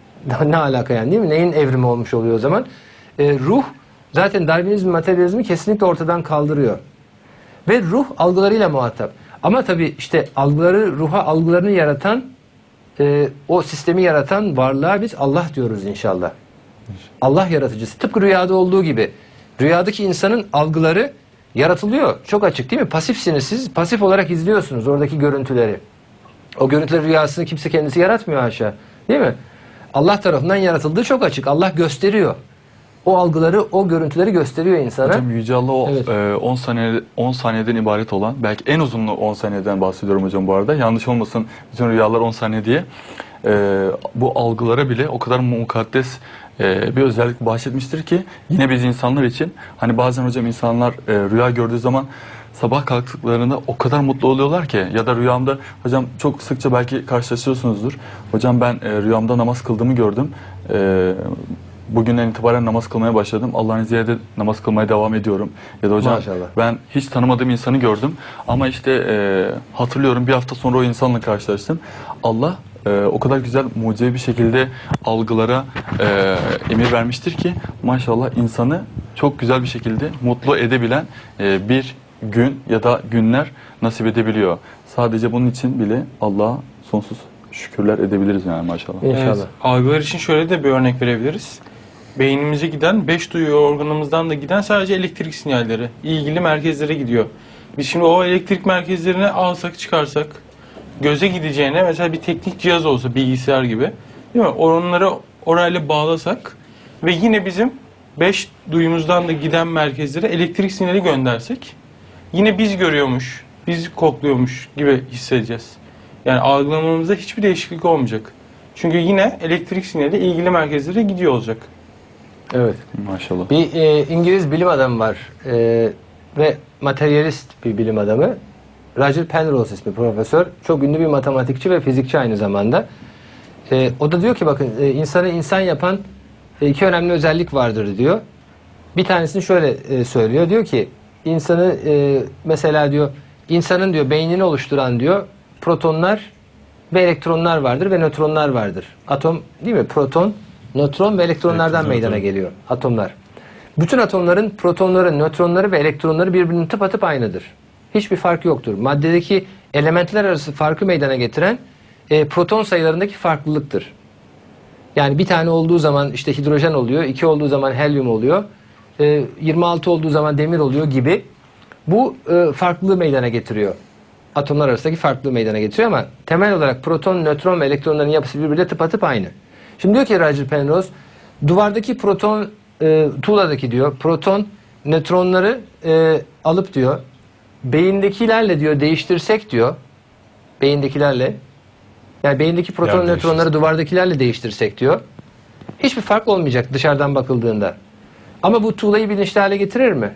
ne alaka yani değil mi? Neyin evrimi olmuş oluyor o zaman? E, ruh zaten Darwinizm, materyalizmi kesinlikle ortadan kaldırıyor. Ve ruh algılarıyla muhatap. Ama tabii işte algıları, ruha algılarını yaratan, e, o sistemi yaratan varlığa biz Allah diyoruz inşallah. Allah yaratıcısı. Tıpkı rüyada olduğu gibi. Rüyadaki insanın algıları yaratılıyor. Çok açık değil mi? Pasifsiniz siz. Pasif olarak izliyorsunuz oradaki görüntüleri. O görüntüler rüyasını kimse kendisi yaratmıyor haşa. Değil mi? Allah tarafından yaratıldığı çok açık. Allah gösteriyor. o algıları, o görüntüleri gösteriyor insana. Hocam Yüce Allah o Evet. e, on saniye on saniyeden ibaret olan, belki en uzunluğu on saniyeden bahsediyorum hocam bu arada. Yanlış olmasın bütün rüyalar on saniye diye. E, bu algılara bile o kadar mukaddes e, bir özellik bahsetmiştir ki yine biz insanlar için, hani bazen hocam insanlar e, rüya gördüğü zaman sabah kalktıklarında o kadar mutlu oluyorlar ki, ya da rüyamda hocam çok sıkça belki karşılaşıyorsunuzdur. Hocam ben e, rüyamda namaz kıldığımı gördüm. E, Bugünden itibaren namaz kılmaya başladım. Allah'ın izniyle de namaz kılmaya devam ediyorum. Ya da hocam Maşallah. ben hiç tanımadığım insanı gördüm. Ama işte e, hatırlıyorum bir hafta sonra o insanla karşılaştım. Allah e, o kadar güzel mucizevi bir şekilde algılara e, emir vermiştir ki maşallah insanı çok güzel bir şekilde mutlu edebilen e, bir gün ya da günler nasip edebiliyor. Sadece bunun için bile Allah'a sonsuz şükürler edebiliriz yani maşallah. İnşallah. Evet, algılar için şöyle de bir örnek verebiliriz. Beynimize giden, beş duyu organımızdan da giden sadece elektrik sinyalleri ilgili merkezlere gidiyor. Biz şimdi o elektrik merkezlerini alsak çıkarsak, göze gideceğine mesela bir teknik cihaz olsa, bilgisayar gibi, değil mi? Onları orayla bağlasak ve yine bizim beş duyumuzdan da giden merkezlere elektrik sinyali göndersek, yine biz görüyormuş, biz kokluyormuş gibi hissedeceğiz. Yani algılamamızda hiçbir değişiklik olmayacak. Çünkü yine elektrik sinyali ilgili merkezlere gidiyor olacak. Evet. Maşallah. Bir e, İngiliz bilim adamı var e, ve materyalist bir bilim adamı. Roger Penrose ismi profesör. Çok ünlü bir matematikçi ve fizikçi aynı zamanda. E, o da diyor ki bakın e, insanı insan yapan e, iki önemli özellik vardır diyor. Bir tanesini şöyle e, söylüyor. Diyor ki insanı e, mesela diyor insanın diyor beynini oluşturan diyor protonlar ve elektronlar vardır ve nötronlar vardır. Atom değil mi? Proton, nötron ve elektronlardan Evet, meydana evet. geliyor atomlar. Bütün atomların protonları, nötronları ve elektronları birbirinin tıpatıp aynıdır. Hiçbir fark yoktur. Maddedeki elementler arası farkı meydana getiren e, proton sayılarındaki farklılıktır. Yani bir tane olduğu zaman işte hidrojen oluyor, iki olduğu zaman helyum oluyor, e, yirmi altı olduğu zaman demir oluyor gibi. Bu e, farklılığı meydana getiriyor. Atomlar arasındaki farklılığı meydana getiriyor ama temel olarak proton, nötron ve elektronların yapısı birbiriyle tıpatıp aynı. Şimdi diyor ki Roger Penrose, duvardaki proton, e, tuğladaki diyor, proton, nötronları e, alıp diyor, beyindekilerle diyor değiştirsek diyor, beyindekilerle, yani beyindeki proton, Yer nötronları değiştirsin. duvardakilerle değiştirsek diyor, hiçbir fark olmayacak dışarıdan bakıldığında. Ama bu tuğlayı bilinçli hale getirir mi?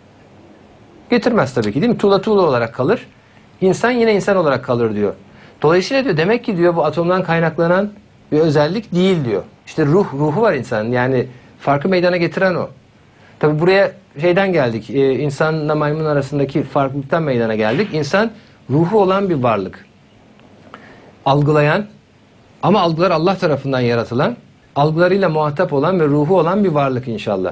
Getirmez tabii ki, değil mi? Tuğla tuğla olarak kalır. İnsan yine insan olarak kalır diyor. Dolayısıyla diyor demek ki diyor bu atomdan kaynaklanan bir özellik değil diyor. İşte ruh, ruhu var insanın. Yani farkı meydana getiren o. Tabii buraya şeyden geldik. E, insanla maymun arasındaki farklılıktan meydana geldik. İnsan ruhu olan bir varlık. Algılayan ama algılar Allah tarafından yaratılan, algılarıyla muhatap olan ve ruhu olan bir varlık inşallah.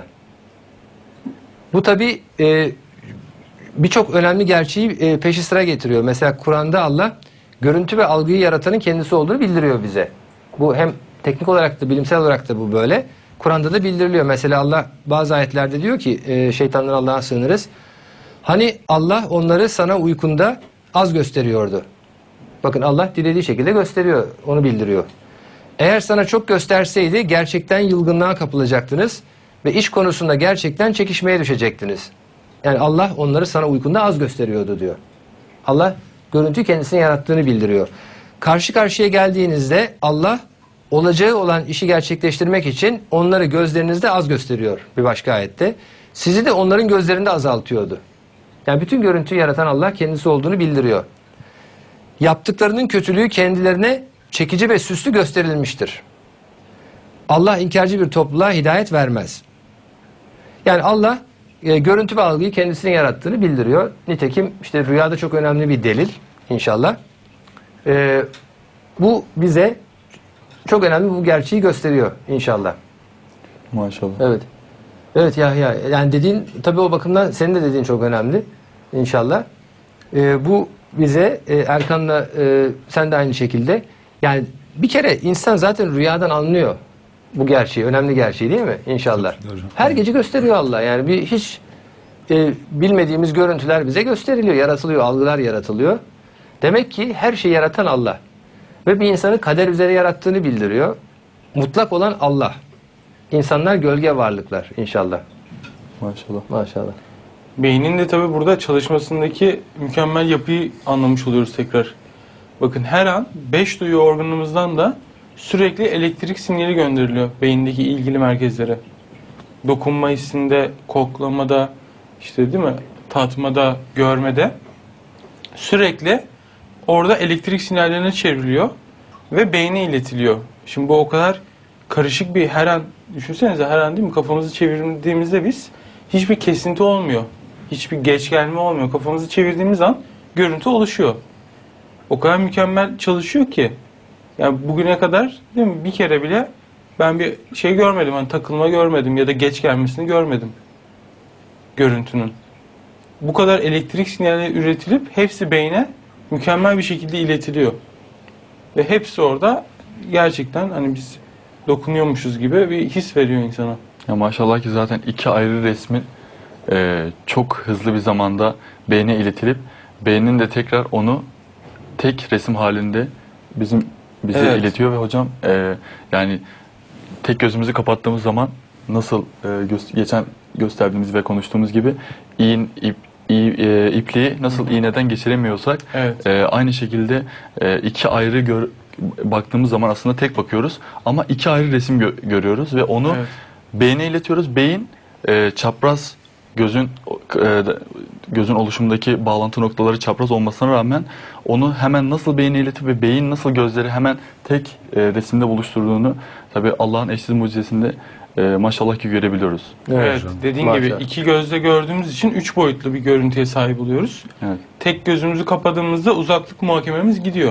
Bu tabii e, birçok önemli gerçeği e, peşi sıra getiriyor. Mesela Kur'an'da Allah görüntü ve algıyı yaratanın kendisi olduğunu bildiriyor bize. Bu hem teknik olarak da bilimsel olarak da bu böyle. Kur'an'da da bildiriliyor. Mesela Allah bazı ayetlerde diyor ki e, şeytandan Allah'a sığınırız. Hani Allah onları sana uykunda az gösteriyordu. Bakın Allah dilediği şekilde gösteriyor. Onu bildiriyor. Eğer sana çok gösterseydi gerçekten yılgınlığa kapılacaktınız ve iş konusunda gerçekten çekişmeye düşecektiniz. Yani Allah onları sana uykunda az gösteriyordu diyor. Allah görüntüyü kendisini yarattığını bildiriyor. Karşı karşıya geldiğinizde Allah olacağı olan işi gerçekleştirmek için onları gözlerinizde az gösteriyor bir başka ayette. Sizi de onların gözlerinde azaltıyordu. Yani bütün görüntüyü yaratan Allah kendisi olduğunu bildiriyor. Yaptıklarının kötülüğü kendilerine çekici ve süslü gösterilmiştir. Allah inkarcı bir topluluğa hidayet vermez. Yani Allah e, görüntü ve algıyı kendisine yarattığını bildiriyor. Nitekim işte rüyada çok önemli bir delil inşallah. E, bu bize çok önemli bu gerçeği gösteriyor inşallah. Maşallah. Evet. Evet Yahya. Yani dediğin tabii o bakımdan senin de dediğin çok önemli inşallah. E, bu bize e, Erkan'la e, sen de aynı şekilde yani bir kere insan zaten rüyadan anlıyor bu gerçeği, önemli gerçeği değil mi? İnşallah. Her gece gösteriyor Allah. Yani bir hiç e, bilmediğimiz görüntüler bize gösteriliyor, yaratılıyor, algılar yaratılıyor. Demek ki her şeyi yaratan Allah. Ve bir insanı kader üzere yarattığını bildiriyor. Mutlak olan Allah. insanlar gölge varlıklar inşallah. Maşallah. Maşallah. Beynin de tabii burada çalışmasındaki mükemmel yapıyı anlamış oluyoruz tekrar. Bakın her an beş duyu organımızdan da sürekli elektrik sinyali gönderiliyor beyindeki ilgili merkezlere. Dokunma hissinde, koklamada, işte değil mi? Tatmada, görmede sürekli orada elektrik sinyallerine çevriliyor ve beyne iletiliyor. Şimdi bu o kadar karışık bir her an, düşünsenize her an değil mi? Kafamızı çevirdiğimizde biz hiçbir kesinti olmuyor. Hiçbir geç gelme olmuyor. Kafamızı çevirdiğimiz an görüntü oluşuyor. O kadar mükemmel çalışıyor ki. Yani bugüne kadar değil mi, bir kere bile ben bir şey görmedim. Hani takılma görmedim ya da geç gelmesini görmedim. Görüntünün. Bu kadar elektrik sinyali üretilip hepsi beyne mükemmel bir şekilde iletiliyor. Ve hepsi orada gerçekten hani biz dokunuyormuşuz gibi bir his veriyor insana. Ya maşallah ki zaten iki ayrı resmin e, çok hızlı bir zamanda beyne iletilip beynin de tekrar onu tek resim halinde bizim bize Evet. iletiyor ve hocam e, yani tek gözümüzü kapattığımız zaman nasıl e, gö- geçen gösterdiğimiz ve konuştuğumuz gibi iğn, ip, i- e, ipliği nasıl iğneden geçiremiyorsak Evet. e, aynı şekilde e, iki ayrı gör, baktığımız zaman aslında tek bakıyoruz ama iki ayrı resim gö- görüyoruz ve onu Evet. beyne iletiyoruz. Beyin e, çapraz gözün e, gözün oluşumundaki bağlantı noktaları çapraz olmasına rağmen onu hemen nasıl beyne iletip ve beyin nasıl gözleri hemen tek e, resimde buluşturduğunu tabii Allah'ın eşsiz mucizesinde e, maşallah ki görebiliyoruz. Evet, dediğin Maşallah. gibi iki gözle gördüğümüz için üç boyutlu bir görüntüye sahip oluyoruz. Evet. Tek gözümüzü kapadığımızda uzaklık muhakememiz gidiyor.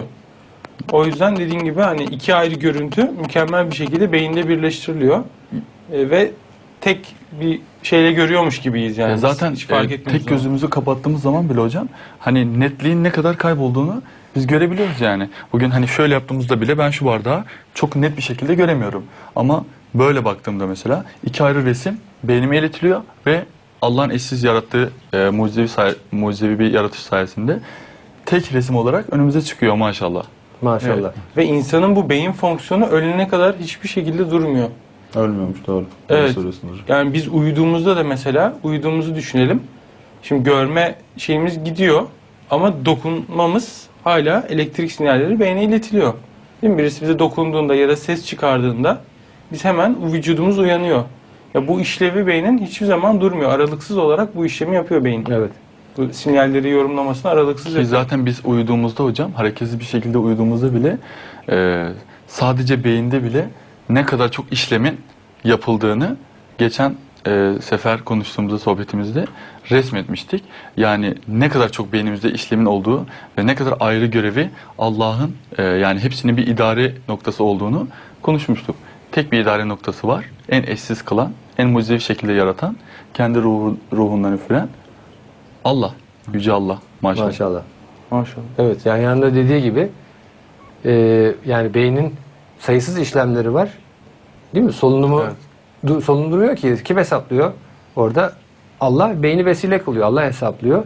O yüzden dediğin gibi hani iki ayrı görüntü mükemmel bir şekilde beyinde birleştiriliyor. E, ve tek bir şeyle görüyormuş gibiyiz yani. Ya zaten Hiç fark e, etmiyoruz tek onu. gözümüzü kapattığımız zaman bile hocam hani netliğin ne kadar kaybolduğunu biz görebiliyoruz yani. Bugün hani şöyle yaptığımızda bile ben şu bardağı çok net bir şekilde göremiyorum. Ama böyle baktığımda mesela iki ayrı resim beynime iletiliyor ve Allah'ın eşsiz yarattığı e, mucizevi, say- mucizevi bir yaratış sayesinde tek resim olarak önümüze çıkıyor maşallah. Maşallah. Evet. Ve insanın bu beyin fonksiyonu ölene kadar hiçbir şekilde durmuyor. Ölmüyormuş doğru. Evet. Doğru söylüyorsun hocam. Yani biz uyuduğumuzda da mesela uyuduğumuzu düşünelim. Şimdi görme şeyimiz gidiyor ama dokunmamız hala elektrik sinyalleri beyne iletiliyor. Değil mi? Birisi bize dokunduğunda ya da ses çıkardığında biz hemen vücudumuz uyanıyor. Ya bu işlevi beynin hiçbir zaman durmuyor. Aralıksız olarak bu işlemi yapıyor beyin. Evet. Bu sinyalleri yorumlamasını aralıksız Ki yapıyor. zaten biz uyuduğumuzda hocam hareketsiz bir şekilde uyuduğumuzda bile e, sadece beyinde bile ne kadar çok işlemin yapıldığını geçen e, sefer konuştuğumuzda sohbetimizde resmetmiştik. Yani ne kadar çok beynimizde işlemin olduğu ve ne kadar ayrı görevi Allah'ın e, yani hepsinin bir idare noktası olduğunu konuşmuştuk. Tek bir idare noktası var. En eşsiz kılan, en mucizevi şekilde yaratan, kendi ruhu, ruhundan üfüren Allah. Yüce Allah. Maşallah. Maşallah. Maşallah. Evet, yani yanında dediği gibi e, yani beynin sayısız işlemleri var. Değil mi? Solunumu Evet. du- solunduruyor ki kim hesaplıyor? Orada Allah beyni vesile kılıyor. Allah hesaplıyor.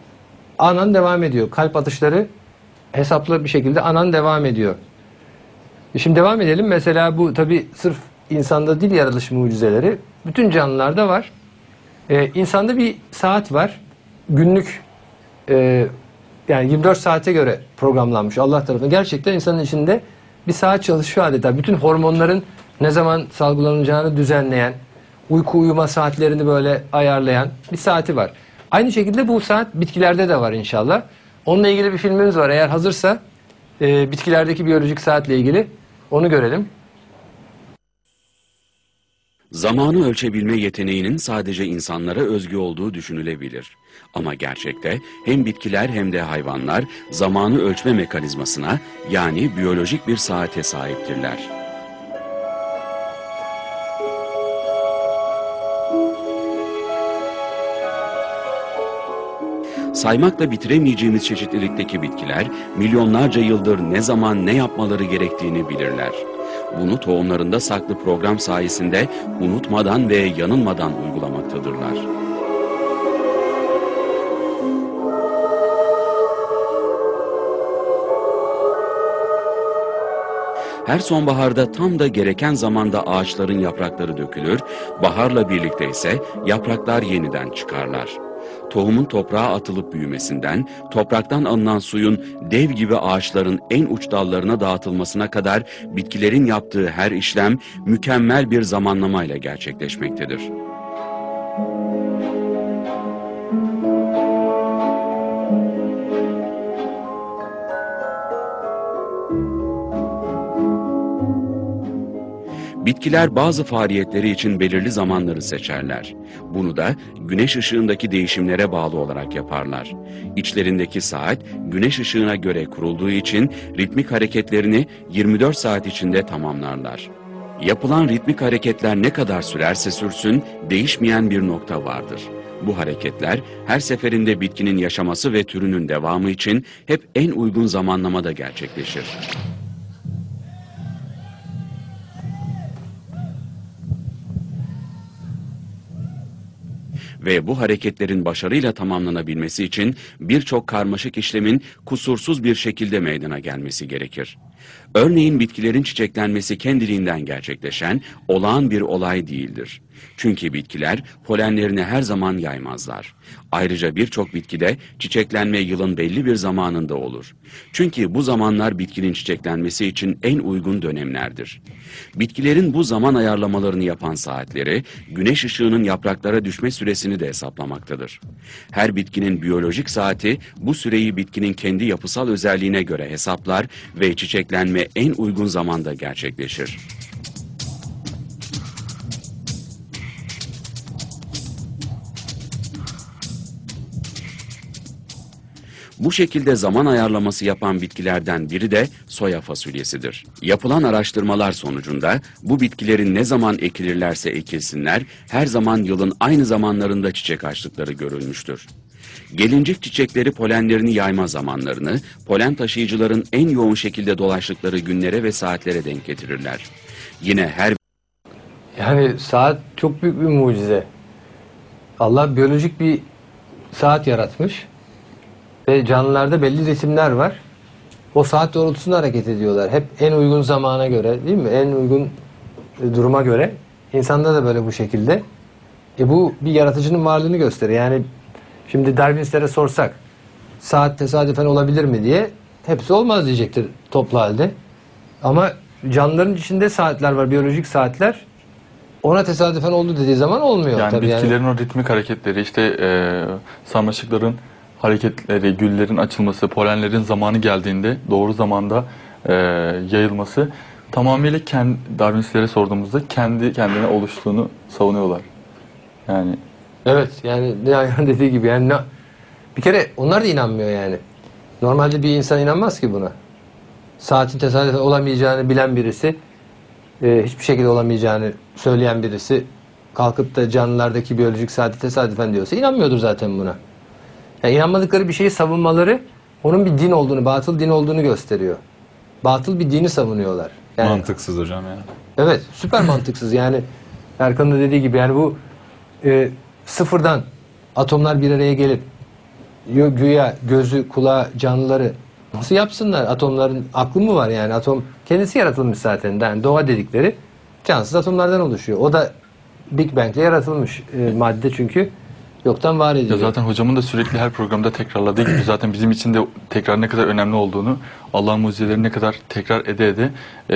Anan devam ediyor. Kalp atışları hesaplı bir şekilde anan devam ediyor. E Şimdi devam edelim. Mesela bu tabi sırf insanda değil yaratılış mucizeleri. Bütün canlılarda var. Ee, insanda bir saat var. Günlük e, yani yirmi dört saate göre programlanmış Allah tarafından. Gerçekten insanın içinde bir saat çalışıyor adeta. Bütün hormonların ne zaman salgılanacağını düzenleyen, uyku uyuma saatlerini böyle ayarlayan bir saati var. Aynı şekilde bu saat bitkilerde de var inşallah. Onunla ilgili bir filmimiz var. Eğer hazırsa e, bitkilerdeki biyolojik saatle ilgili onu görelim. Zamanı ölçebilme yeteneğinin sadece insanlara özgü olduğu düşünülebilir. Ama gerçekte hem bitkiler hem de hayvanlar zamanı ölçme mekanizmasına yani biyolojik bir saate sahiptirler. Saymakla bitiremeyeceğimiz çeşitlilikteki bitkiler milyonlarca yıldır ne zaman ne yapmaları gerektiğini bilirler. Bunu tohumlarında saklı program sayesinde unutmadan ve yanılmadan uygulamaktadırlar. Her sonbaharda tam da gereken zamanda ağaçların yaprakları dökülür, baharla birlikte ise yapraklar yeniden çıkarlar. Tohumun toprağa atılıp büyümesinden, topraktan alınan suyun dev gibi ağaçların en uç dallarına dağıtılmasına kadar bitkilerin yaptığı her işlem mükemmel bir zamanlamayla gerçekleşmektedir. Bitkiler bazı faaliyetleri için belirli zamanları seçerler. Bunu da güneş ışığındaki değişimlere bağlı olarak yaparlar. İçlerindeki saat güneş ışığına göre kurulduğu için ritmik hareketlerini yirmi dört saat içinde tamamlarlar. Yapılan ritmik hareketler ne kadar sürerse sürsün değişmeyen bir nokta vardır. Bu hareketler her seferinde bitkinin yaşaması ve türünün devamı için hep en uygun zamanlamada gerçekleşir. Ve bu hareketlerin başarıyla tamamlanabilmesi için birçok karmaşık işlemin kusursuz bir şekilde meydana gelmesi gerekir. Örneğin bitkilerin çiçeklenmesi kendiliğinden gerçekleşen olağan bir olay değildir. Çünkü bitkiler polenlerini her zaman yaymazlar. Ayrıca birçok bitkide çiçeklenme yılın belli bir zamanında olur. Çünkü bu zamanlar bitkinin çiçeklenmesi için en uygun dönemlerdir. Bitkilerin bu zaman ayarlamalarını yapan saatleri, güneş ışığının yapraklara düşme süresini de hesaplamaktadır. Her bitkinin biyolojik saati bu süreyi bitkinin kendi yapısal özelliğine göre hesaplar ve çiçeklenme en uygun zamanda gerçekleşir. Bu şekilde zaman ayarlaması yapan bitkilerden biri de soya fasulyesidir. Yapılan araştırmalar sonucunda bu bitkilerin ne zaman ekilirlerse ekilsinler her zaman yılın aynı zamanlarında çiçek açtıkları görülmüştür. Gelincik çiçekleri polenlerini yayma zamanlarını polen taşıyıcıların en yoğun şekilde dolaştıkları günlere ve saatlere denk getirirler. Yine her Yani saat çok büyük bir mucize. Allah biyolojik bir saat yaratmış. Ve canlılarda belli ritimler var. O saat doğrultusunda hareket ediyorlar. Hep en uygun zamana göre, değil mi? En uygun duruma göre. İnsanda da böyle bu şekilde. E bu bir yaratıcının varlığını gösteriyor. Yani şimdi Darwinistlere sorsak saat tesadüfen olabilir mi diye hepsi olmaz diyecektir toplu halde. Ama canlıların içinde saatler var, biyolojik saatler. Ona tesadüfen oldu dediği zaman olmuyor Yani tabii. bitkilerin Yani. o ritmik hareketleri, işte e, sarmaşıkların hareketleri, güllerin açılması, polenlerin zamanı geldiğinde doğru zamanda e, yayılması tamamıyla kendi, Darwinistlere sorduğumuzda kendi kendine oluştuğunu savunuyorlar. Yani Evet, yani Nihan dediği gibi yani ne- bir kere onlar da inanmıyor yani. Normalde bir insan inanmaz ki buna. Saatin tesadüfen olamayacağını bilen birisi, e, hiçbir şekilde olamayacağını söyleyen birisi kalkıp da canlılardaki biyolojik saati tesadüfen diyorsa inanmıyordur zaten buna. Yani inanmadıkları bir şeyi savunmaları onun bir din olduğunu, batıl din olduğunu gösteriyor. Batıl bir dini savunuyorlar. Yani, Mantıksız hocam ya. evet, süper mantıksız. Yani Erkan'ın da dediği gibi yani bu e, sıfırdan atomlar bir araya gelip gü- güya gözü, kulağı, canlıları nasıl yapsınlar? Atomların aklı mı var yani? Atom kendisi yaratılmış zaten. Yani doğa dedikleri cansız atomlardan oluşuyor. O da Big Bang'le yaratılmış e, madde çünkü yoktan var ediliyor. ya zaten hocamın da sürekli her programda tekrarladığı gibi zaten bizim için de tekrar ne kadar önemli olduğunu, Allah'ın mucizeleri ne kadar tekrar ede ede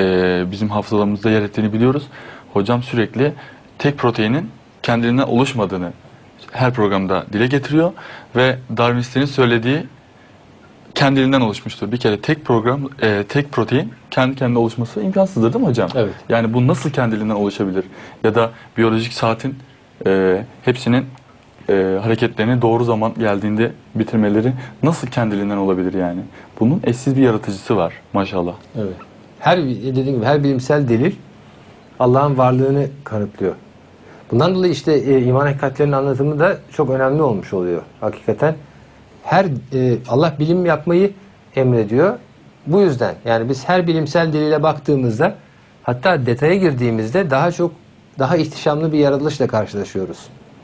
e, bizim hafızalarımızda yer ettiğini biliyoruz. Hocam sürekli tek proteinin kendiliğinden oluşmadığını her programda dile getiriyor ve Darwinistlerin söylediği kendiliğinden oluşmuştur. Bir kere tek program, e, tek protein kendi kendine oluşması imkansızdır değil mi hocam? Evet. Yani bu nasıl kendiliğinden oluşabilir? Ya da biyolojik saatin e, hepsinin e, hareketlerini doğru zaman geldiğinde bitirmeleri nasıl kendiliğinden olabilir yani? Bunun eşsiz bir yaratıcısı var maşallah. Evet. Her dediğim gibi her bilimsel delil Allah'ın varlığını kanıtlıyor. Bundan dolayı işte e, iman hakikatlerinin anlatımı da çok önemli olmuş oluyor hakikaten. Her e, Allah bilim yapmayı emrediyor. Bu yüzden yani biz her bilimsel delile baktığımızda hatta detaya girdiğimizde daha çok daha ihtişamlı bir yaratılışla karşılaşıyoruz.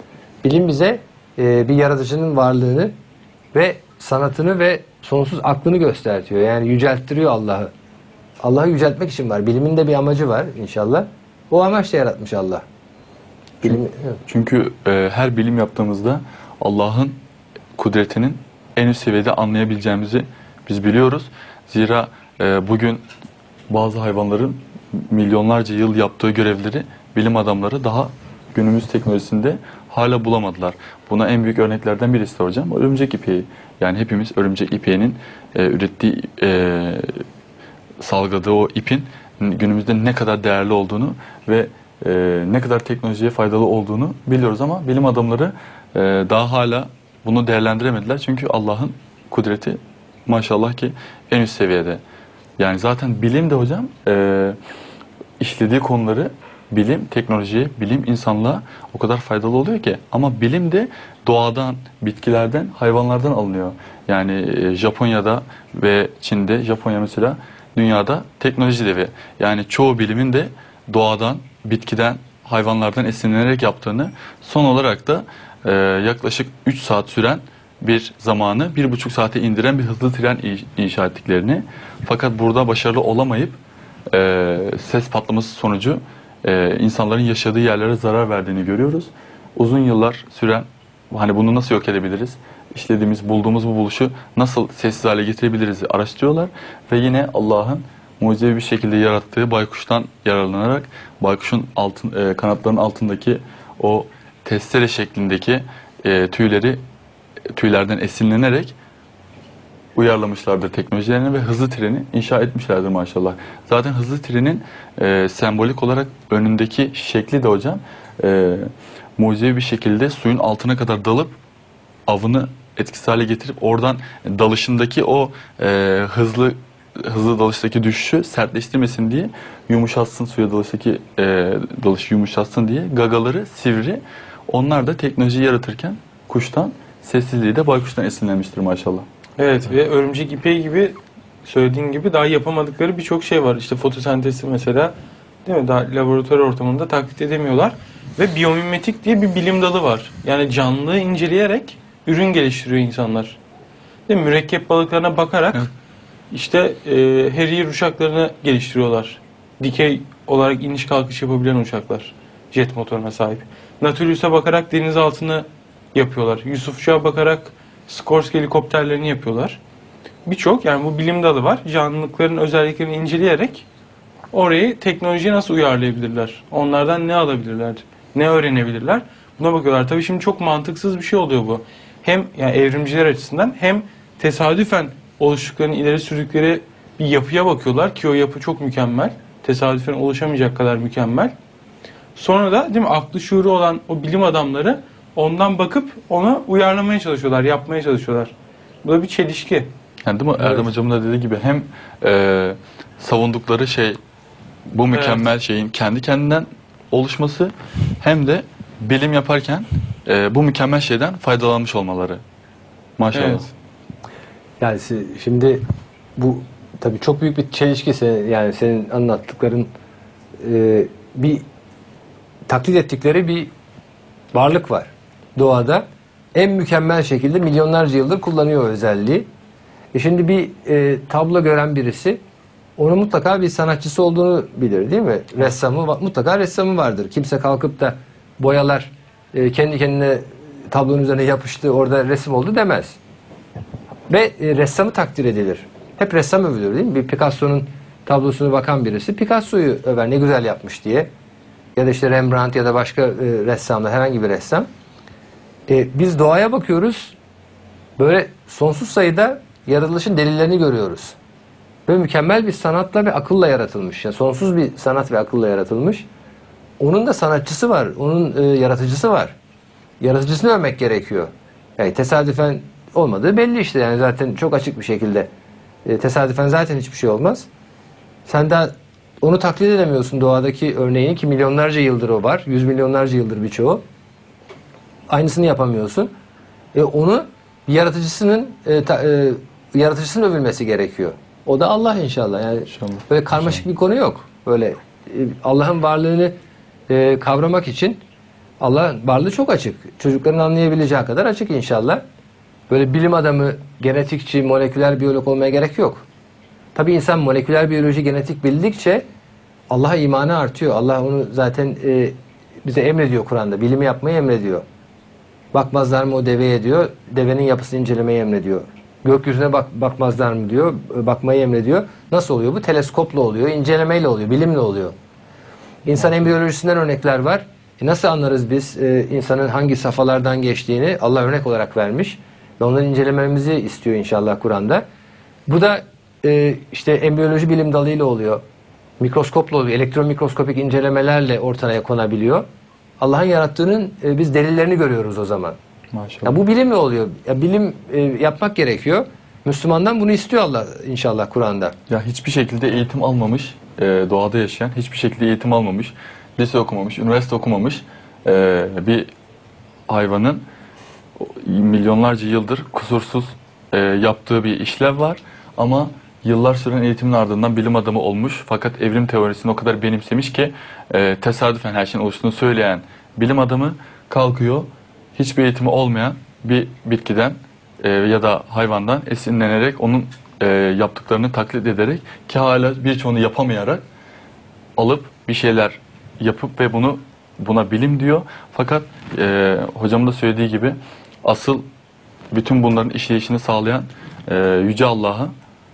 Bilim bize e, bir yaratıcının varlığını ve sanatını ve sonsuz aklını göstertiyor. Yani yücelttiriyor Allah'ı. Allah'ı yüceltmek için var. Bilimin de bir amacı var inşallah. O amaçla yaratmış Allah. Bilim, evet. Çünkü e, her bilim yaptığımızda Allah'ın kudretinin en üst seviyede anlayabileceğimizi biz biliyoruz. Zira e, bugün bazı hayvanların milyonlarca yıl yaptığı görevleri bilim adamları daha günümüz teknolojisinde hala bulamadılar. Buna en büyük örneklerden birisi de hocam örümcek ipeği. Yani hepimiz örümcek ipeğinin e, ürettiği, e, salgıladığı o ipin günümüzde ne kadar değerli olduğunu ve e, ne kadar teknolojiye faydalı olduğunu biliyoruz ama bilim adamları e, daha hala bunu değerlendiremediler. Çünkü Allah'ın kudreti maşallah ki en üst seviyede. Yani zaten bilim de hocam e, işlediği konuları bilim, teknolojiye, bilim insanlığa o kadar faydalı oluyor ki. Ama bilim de doğadan, bitkilerden, hayvanlardan alınıyor. Yani e, Japonya'da ve Çin'de, Japonya mesela dünyada teknoloji devi. Yani çoğu bilimin de doğadan, bitkiden, hayvanlardan esinlenerek yaptığını, son olarak da e, yaklaşık üç saat süren bir zamanı bir buçuk saate indiren bir hızlı tren inşa ettiklerini, fakat burada başarılı olamayıp e, ses patlaması sonucu e, insanların yaşadığı yerlere zarar verdiğini görüyoruz. Uzun yıllar süren, hani bunu nasıl yok edebiliriz, işlediğimiz, bulduğumuz bu buluşu nasıl sessiz hale getirebiliriz araştırıyorlar ve yine Allah'ın mucizevi bir şekilde yarattığı baykuştan yararlanarak baykuşun altın, e, kanatlarının altındaki o testere şeklindeki e, tüyleri tüylerden esinlenerek uyarlamışlardır teknolojilerini ve hızlı treni inşa etmişlerdir maşallah. Zaten hızlı trenin e, sembolik olarak önündeki şekli de hocam e, mucizevi bir şekilde suyun altına kadar dalıp avını etkisiz hale getirip oradan dalışındaki o e, hızlı hızlı dalıştaki düşüşü sertleştirmesin diye, yumuşatsın, suya dalıştaki e, dalış yumuşatsın diye gagaları sivri. Onlar da teknoloji yaratırken kuştan, sessizliği de baykuştan esinlenmiştir maşallah. Evet ve örümcek ipeği gibi söylediğin gibi daha yapamadıkları birçok şey var. İşte fotosentezi mesela, değil mi? Daha laboratuvar ortamında taklit edemiyorlar. Ve biyomimetik diye bir bilim dalı var. Yani canlılığı inceleyerek ürün geliştiriyor insanlar. Değil mi? Mürekkep balıklarına bakarak evet. işte e, Harrier uçaklarını geliştiriyorlar. Dikey olarak iniş kalkış yapabilen uçaklar. Jet motoruna sahip. Nautilus'a bakarak denizaltını yapıyorlar. Yusufçuğa bakarak Sikorsky helikopterlerini yapıyorlar. Birçok, yani bu bilim dalı var. Canlılıkların özelliklerini inceleyerek orayı teknolojiye nasıl uyarlayabilirler? Onlardan ne alabilirler? Ne öğrenebilirler? Buna bakıyorlar. Tabii şimdi çok mantıksız bir şey oluyor bu. Hem yani evrimciler açısından hem tesadüfen oluştuklarını ileri sürdükleri bir yapıya bakıyorlar ki o yapı çok mükemmel. Tesadüfen oluşamayacak kadar mükemmel. Sonra da değil mi, aklı şuuru olan o bilim adamları ondan bakıp onu uyarlamaya çalışıyorlar, yapmaya çalışıyorlar. Bu da bir çelişki. Yani değil mi? Evet. Erdem Hocam'ın da dediği gibi hem e, savundukları şey bu mükemmel evet. şeyin kendi kendinden oluşması, hem de bilim yaparken e, bu mükemmel şeyden faydalanmış olmaları. Maşallah. Evet. Yani şimdi bu tabii çok büyük bir çelişki, yani senin anlattıkların e, bir taklit ettikleri bir varlık var. Doğada en mükemmel şekilde milyonlarca yıldır kullanıyor o özelliği. E şimdi bir e, tablo gören birisi onun mutlaka bir sanatçısı olduğunu bilir, değil mi? Ressamı, mutlaka ressamı vardır. Kimse kalkıp da boyalar e, kendi kendine tablonun üzerine yapıştı, orada resim oldu demez. Ve e, ressamı takdir edilir. Hep ressam övülür, değil mi? Bir Picasso'nun tablosuna bakan birisi Picasso'yu över, ne güzel yapmış diye. Ya da işte Rembrandt ya da başka e, ressamlar, herhangi bir ressam. E, biz doğaya bakıyoruz. Böyle sonsuz sayıda yaratılışın delillerini görüyoruz. Böyle mükemmel bir sanatla ve akılla yaratılmış. Yani sonsuz bir sanat ve akılla yaratılmış. Onun da sanatçısı var. Onun e, yaratıcısı var. Yaratıcısını övmek gerekiyor. Yani tesadüfen olmadığı belli işte. Yani zaten çok açık bir şekilde. E, tesadüfen zaten hiçbir şey olmaz. Sen daha onu taklit edemiyorsun, doğadaki örneğini, ki milyonlarca yıldır o var. Yüz milyonlarca yıldır birçoğu. Aynısını yapamıyorsun. E, onu yaratıcısının e, ta, e, yaratıcısının övülmesi gerekiyor. O da Allah inşallah. Yani inşallah. Böyle karmaşık inşallah. Bir konu yok. Böyle e, Allah'ın varlığını e, kavramak için Allah'ın varlığı çok açık. Çocukların anlayabileceği kadar açık inşallah. Böyle bilim adamı, genetikçi, moleküler biyolog olmaya gerek yok. Tabii insan moleküler biyoloji, genetik bildikçe Allah'a imanı artıyor. Allah onu zaten e, bize emrediyor Kur'an'da. Bilimi yapmayı emrediyor. Bakmazlar mı o deveye diyor. Devenin yapısını incelemeyi emrediyor. Gökyüzüne bak, bakmazlar mı diyor. Bakmayı emrediyor. Nasıl oluyor bu? Teleskopla oluyor, incelemeyle oluyor, bilimle oluyor. İnsan embriyolojisinden örnekler var. E nasıl anlarız biz e, insanın hangi safhalardan geçtiğini? Allah örnek olarak vermiş. Ve onları incelememizi istiyor inşallah Kur'an'da. Bu da e, işte embriyoloji bilim dalıyla oluyor. Mikroskopla oluyor. Elektron mikroskopik incelemelerle ortaya konabiliyor. Allah'ın yarattığının e, biz delillerini görüyoruz o zaman. Maşallah. Ya bu bilim mi oluyor? Ya bilim e, yapmak gerekiyor. Müslümandan bunu istiyor Allah inşallah Kur'an'da. Ya hiçbir şekilde eğitim almamış, e, doğada yaşayan, hiçbir şekilde eğitim almamış, lise okumamış, üniversite okumamış e, bir hayvanın milyonlarca yıldır kusursuz e, yaptığı bir işlev var. Ama yıllar süren eğitimin ardından bilim adamı olmuş. Fakat evrim teorisini o kadar benimsemiş ki e, tesadüfen her şeyin oluştuğunu söyleyen bilim adamı kalkıyor, hiçbir eğitimi olmayan bir bitkiden e, ya da hayvandan esinlenerek onun e, yaptıklarını taklit ederek, ki hala birçoğunu yapamayarak alıp bir şeyler yapıp ve bunu buna bilim diyor. Fakat e, hocamın da söylediği gibi asıl bütün bunların işleyişini sağlayan e, Yüce Allah'a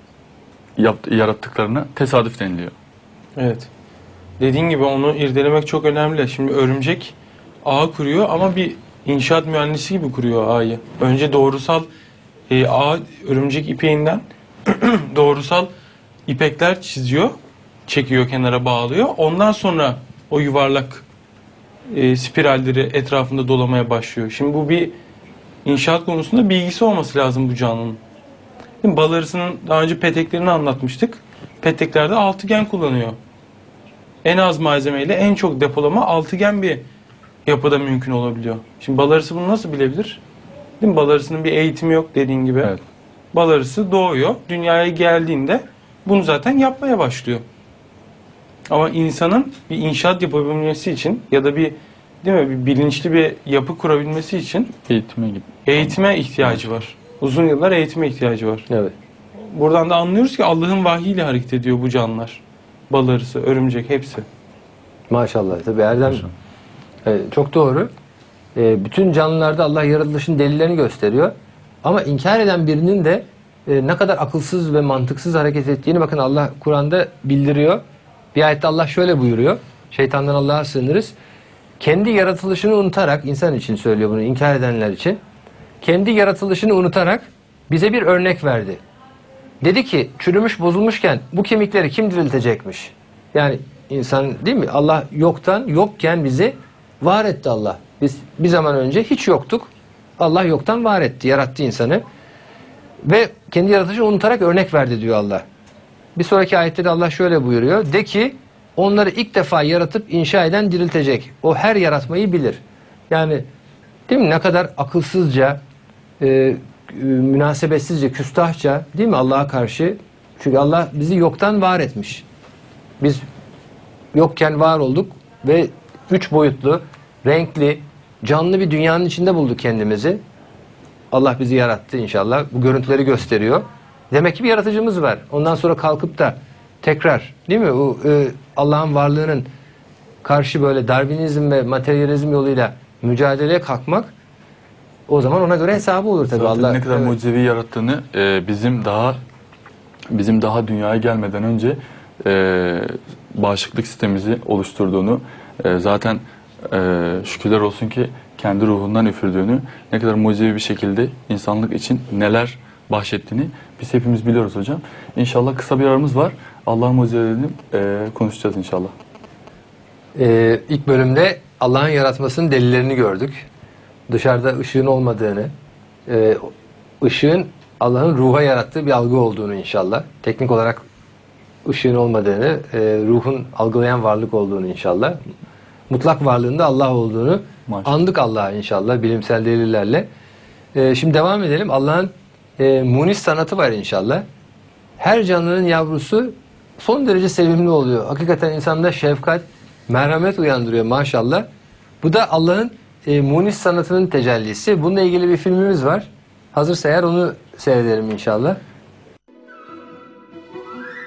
yaptı, yarattıklarına tesadüf deniliyor. Evet. Dediğin gibi onu irdelemek çok önemli. Şimdi örümcek ağ kuruyor ama bir inşaat mühendisi gibi kuruyor ağı. Önce doğrusal e, ağ örümcek ipeğinden doğrusal ipekler çiziyor, çekiyor, kenara bağlıyor. Ondan sonra o yuvarlak e, spiralleri etrafında dolamaya başlıyor. Şimdi bu bir inşaat konusunda bilgisi olması lazım bu canlının. Şimdi bal arısının daha önce peteklerini anlatmıştık. Peteklerde altıgen kullanıyor. En az malzemeyle en çok depolama altıgen bir yapıda mümkün olabiliyor. Şimdi bal arısı bunu nasıl bilebilir? Değil mi? Bal arısının bir eğitimi yok dediğin gibi. Evet. Bal arısı doğuyor. Dünyaya geldiğinde bunu zaten yapmaya başlıyor. Ama insanın bir inşaat yapabilmesi için ya da bir değil mi bir bilinçli bir yapı kurabilmesi için Eğitime git. eğitime ihtiyacı var. Uzun yıllar eğitime ihtiyacı var. Evet. Buradan da anlıyoruz ki Allah'ın vahyiyle hareket ediyor bu canlılar. Bal arısı, örümcek hepsi. Maşallah. Tabii Erdem e, çok doğru. E, bütün canlılarda Allah yaratılışın delillerini gösteriyor. Ama inkar eden birinin de e, ne kadar akılsız ve mantıksız hareket ettiğini bakın Allah Kur'an'da bildiriyor. Bir ayette Allah şöyle buyuruyor. Şeytandan Allah'a sığınırız. Kendi yaratılışını unutarak, insan için söylüyor bunu, inkar edenler için. Kendi yaratılışını unutarak bize bir örnek verdi. Dedi ki çürümüş bozulmuşken bu kemikleri kim diriltecekmiş? Yani insan değil mi? Allah yoktan yokken bizi var etti Allah. Biz bir zaman önce hiç yoktuk. Allah yoktan var etti, yarattı insanı. Ve kendi yaratılışını unutarak örnek verdi diyor Allah. Bir sonraki ayette de Allah şöyle buyuruyor. De ki onları ilk defa yaratıp inşa eden diriltecek. O her yaratmayı bilir. Yani değil mi? Ne kadar akılsızca, e, münasebetsizce, küstahça değil mi Allah'a karşı? Çünkü Allah bizi yoktan var etmiş. Biz yokken var olduk ve üç boyutlu, renkli, canlı bir dünyanın içinde bulduk kendimizi. Allah bizi yarattı inşallah. Bu görüntüleri gösteriyor. Demek ki bir yaratıcımız var. Ondan sonra kalkıp da tekrar değil mi? O e, Allah'ın varlığının karşı böyle Darwinizm ve materyalizm yoluyla mücadeleye kalkmak, o zaman ona göre hesabı olur tabii. Zaten Allah ne kadar evet. mucizevi yarattığını e, bizim daha bizim daha dünyaya gelmeden önce e, bağışıklık sistemimizi oluşturduğunu, e, zaten e, şükürler olsun ki kendi ruhundan üfürdüğünü, ne kadar mucizevi bir şekilde insanlık için neler bahşettiğini biz hepimiz biliyoruz hocam. İnşallah kısa bir aramız var. Allah'ın mucizelerini e, konuşacağız inşallah. Ee, ilk bölümde Allah'ın yaratmasının delillerini gördük. Dışarıda ışığın olmadığını, e, ışığın Allah'ın ruha yarattığı bir algı olduğunu inşallah. Teknik olarak ışığın olmadığını, e, ruhun algılayan varlık olduğunu inşallah. Mutlak varlığında Allah olduğunu Maşallah. andık Allah'a inşallah bilimsel delillerle. E, şimdi devam edelim. Allah'ın e, munis sanatı var inşallah. Her canlının yavrusu son derece sevimli oluyor. Hakikaten insanda şefkat, merhamet uyandırıyor maşallah. Bu da Allah'ın e, munis sanatının tecellisi. Bununla ilgili bir filmimiz var. Hazırsa eğer onu seyredelim inşallah.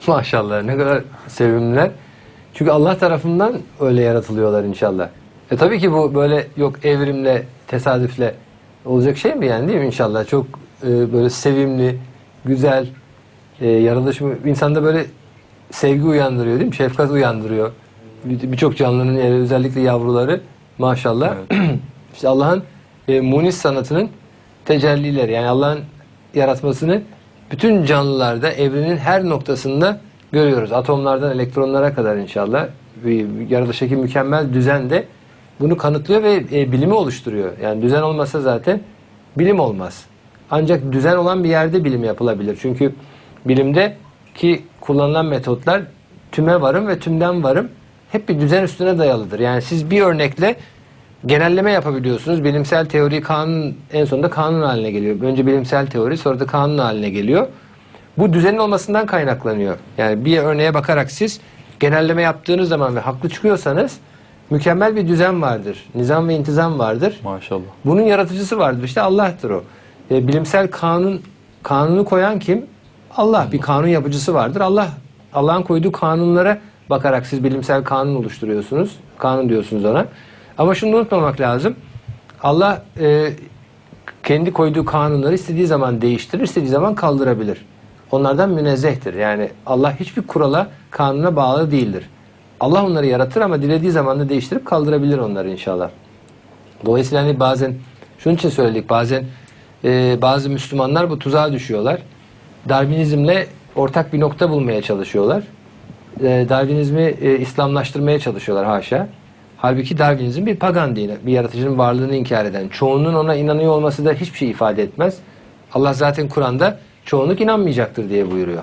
Maşallah ne kadar sevimliler. Çünkü Allah tarafından öyle yaratılıyorlar inşallah. E tabii ki bu böyle yok evrimle, tesadüfle olacak şey mi yani, değil mi inşallah? Çok e, böyle sevimli, güzel, e, yaratılış insanda böyle sevgi uyandırıyor, değil mi? Şefkat uyandırıyor. Bir- Birçok canlının yani özellikle yavruları maşallah. İşte Allah'ın e, munis sanatının tecellileri, yani Allah'ın yaratmasını bütün canlılarda, evrenin her noktasında görüyoruz. Atomlardan elektronlara kadar inşallah bir, bir yaratılıştaki mükemmel düzen de bunu kanıtlıyor ve e, bilimi oluşturuyor. Yani düzen olmasa zaten bilim olmaz. Ancak düzen olan bir yerde bilim yapılabilir. Çünkü bilimde ki kullanılan metotlar tüme varım ve tümden varım hep bir düzen üstüne dayalıdır. Yani siz bir örnekle genelleme yapabiliyorsunuz. Bilimsel teori kanun, en sonunda kanun haline geliyor. Önce bilimsel teori, sonra da kanun haline geliyor. Bu düzenin olmasından kaynaklanıyor. Yani bir örneğe bakarak siz genelleme yaptığınız zaman ve haklı çıkıyorsanız mükemmel bir düzen vardır. Nizam ve intizam vardır. Maşallah. Bunun yaratıcısı vardır. İşte Allah'tır o. E, bilimsel kanun kanunu koyan kim? Allah. Bir kanun yapıcısı vardır. Allah. Allah'ın koyduğu kanunlara bakarak siz bilimsel kanun oluşturuyorsunuz. Kanun diyorsunuz ona. Ama şunu unutmamak lazım. Allah e, kendi koyduğu kanunları istediği zaman değiştirir, istediği zaman kaldırabilir. Onlardan münezzehtir. Yani Allah hiçbir kurala, kanuna bağlı değildir. Allah onları yaratır ama dilediği zaman da değiştirip kaldırabilir onları inşallah. Dolayısıyla hani bazen, şunun için söyledik, bazen e, bazı Müslümanlar bu tuzağa düşüyorlar. Darwinizmle ortak bir nokta bulmaya çalışıyorlar. E, Darwinizmi e, İslamlaştırmaya çalışıyorlar haşa. Halbuki Darwinizm bir pagan dini, bir yaratıcının varlığını inkar eden. Çoğunun ona inanıyor olması da hiçbir şey ifade etmez. Allah zaten Kur'an'da çoğunluk inanmayacaktır diye buyuruyor.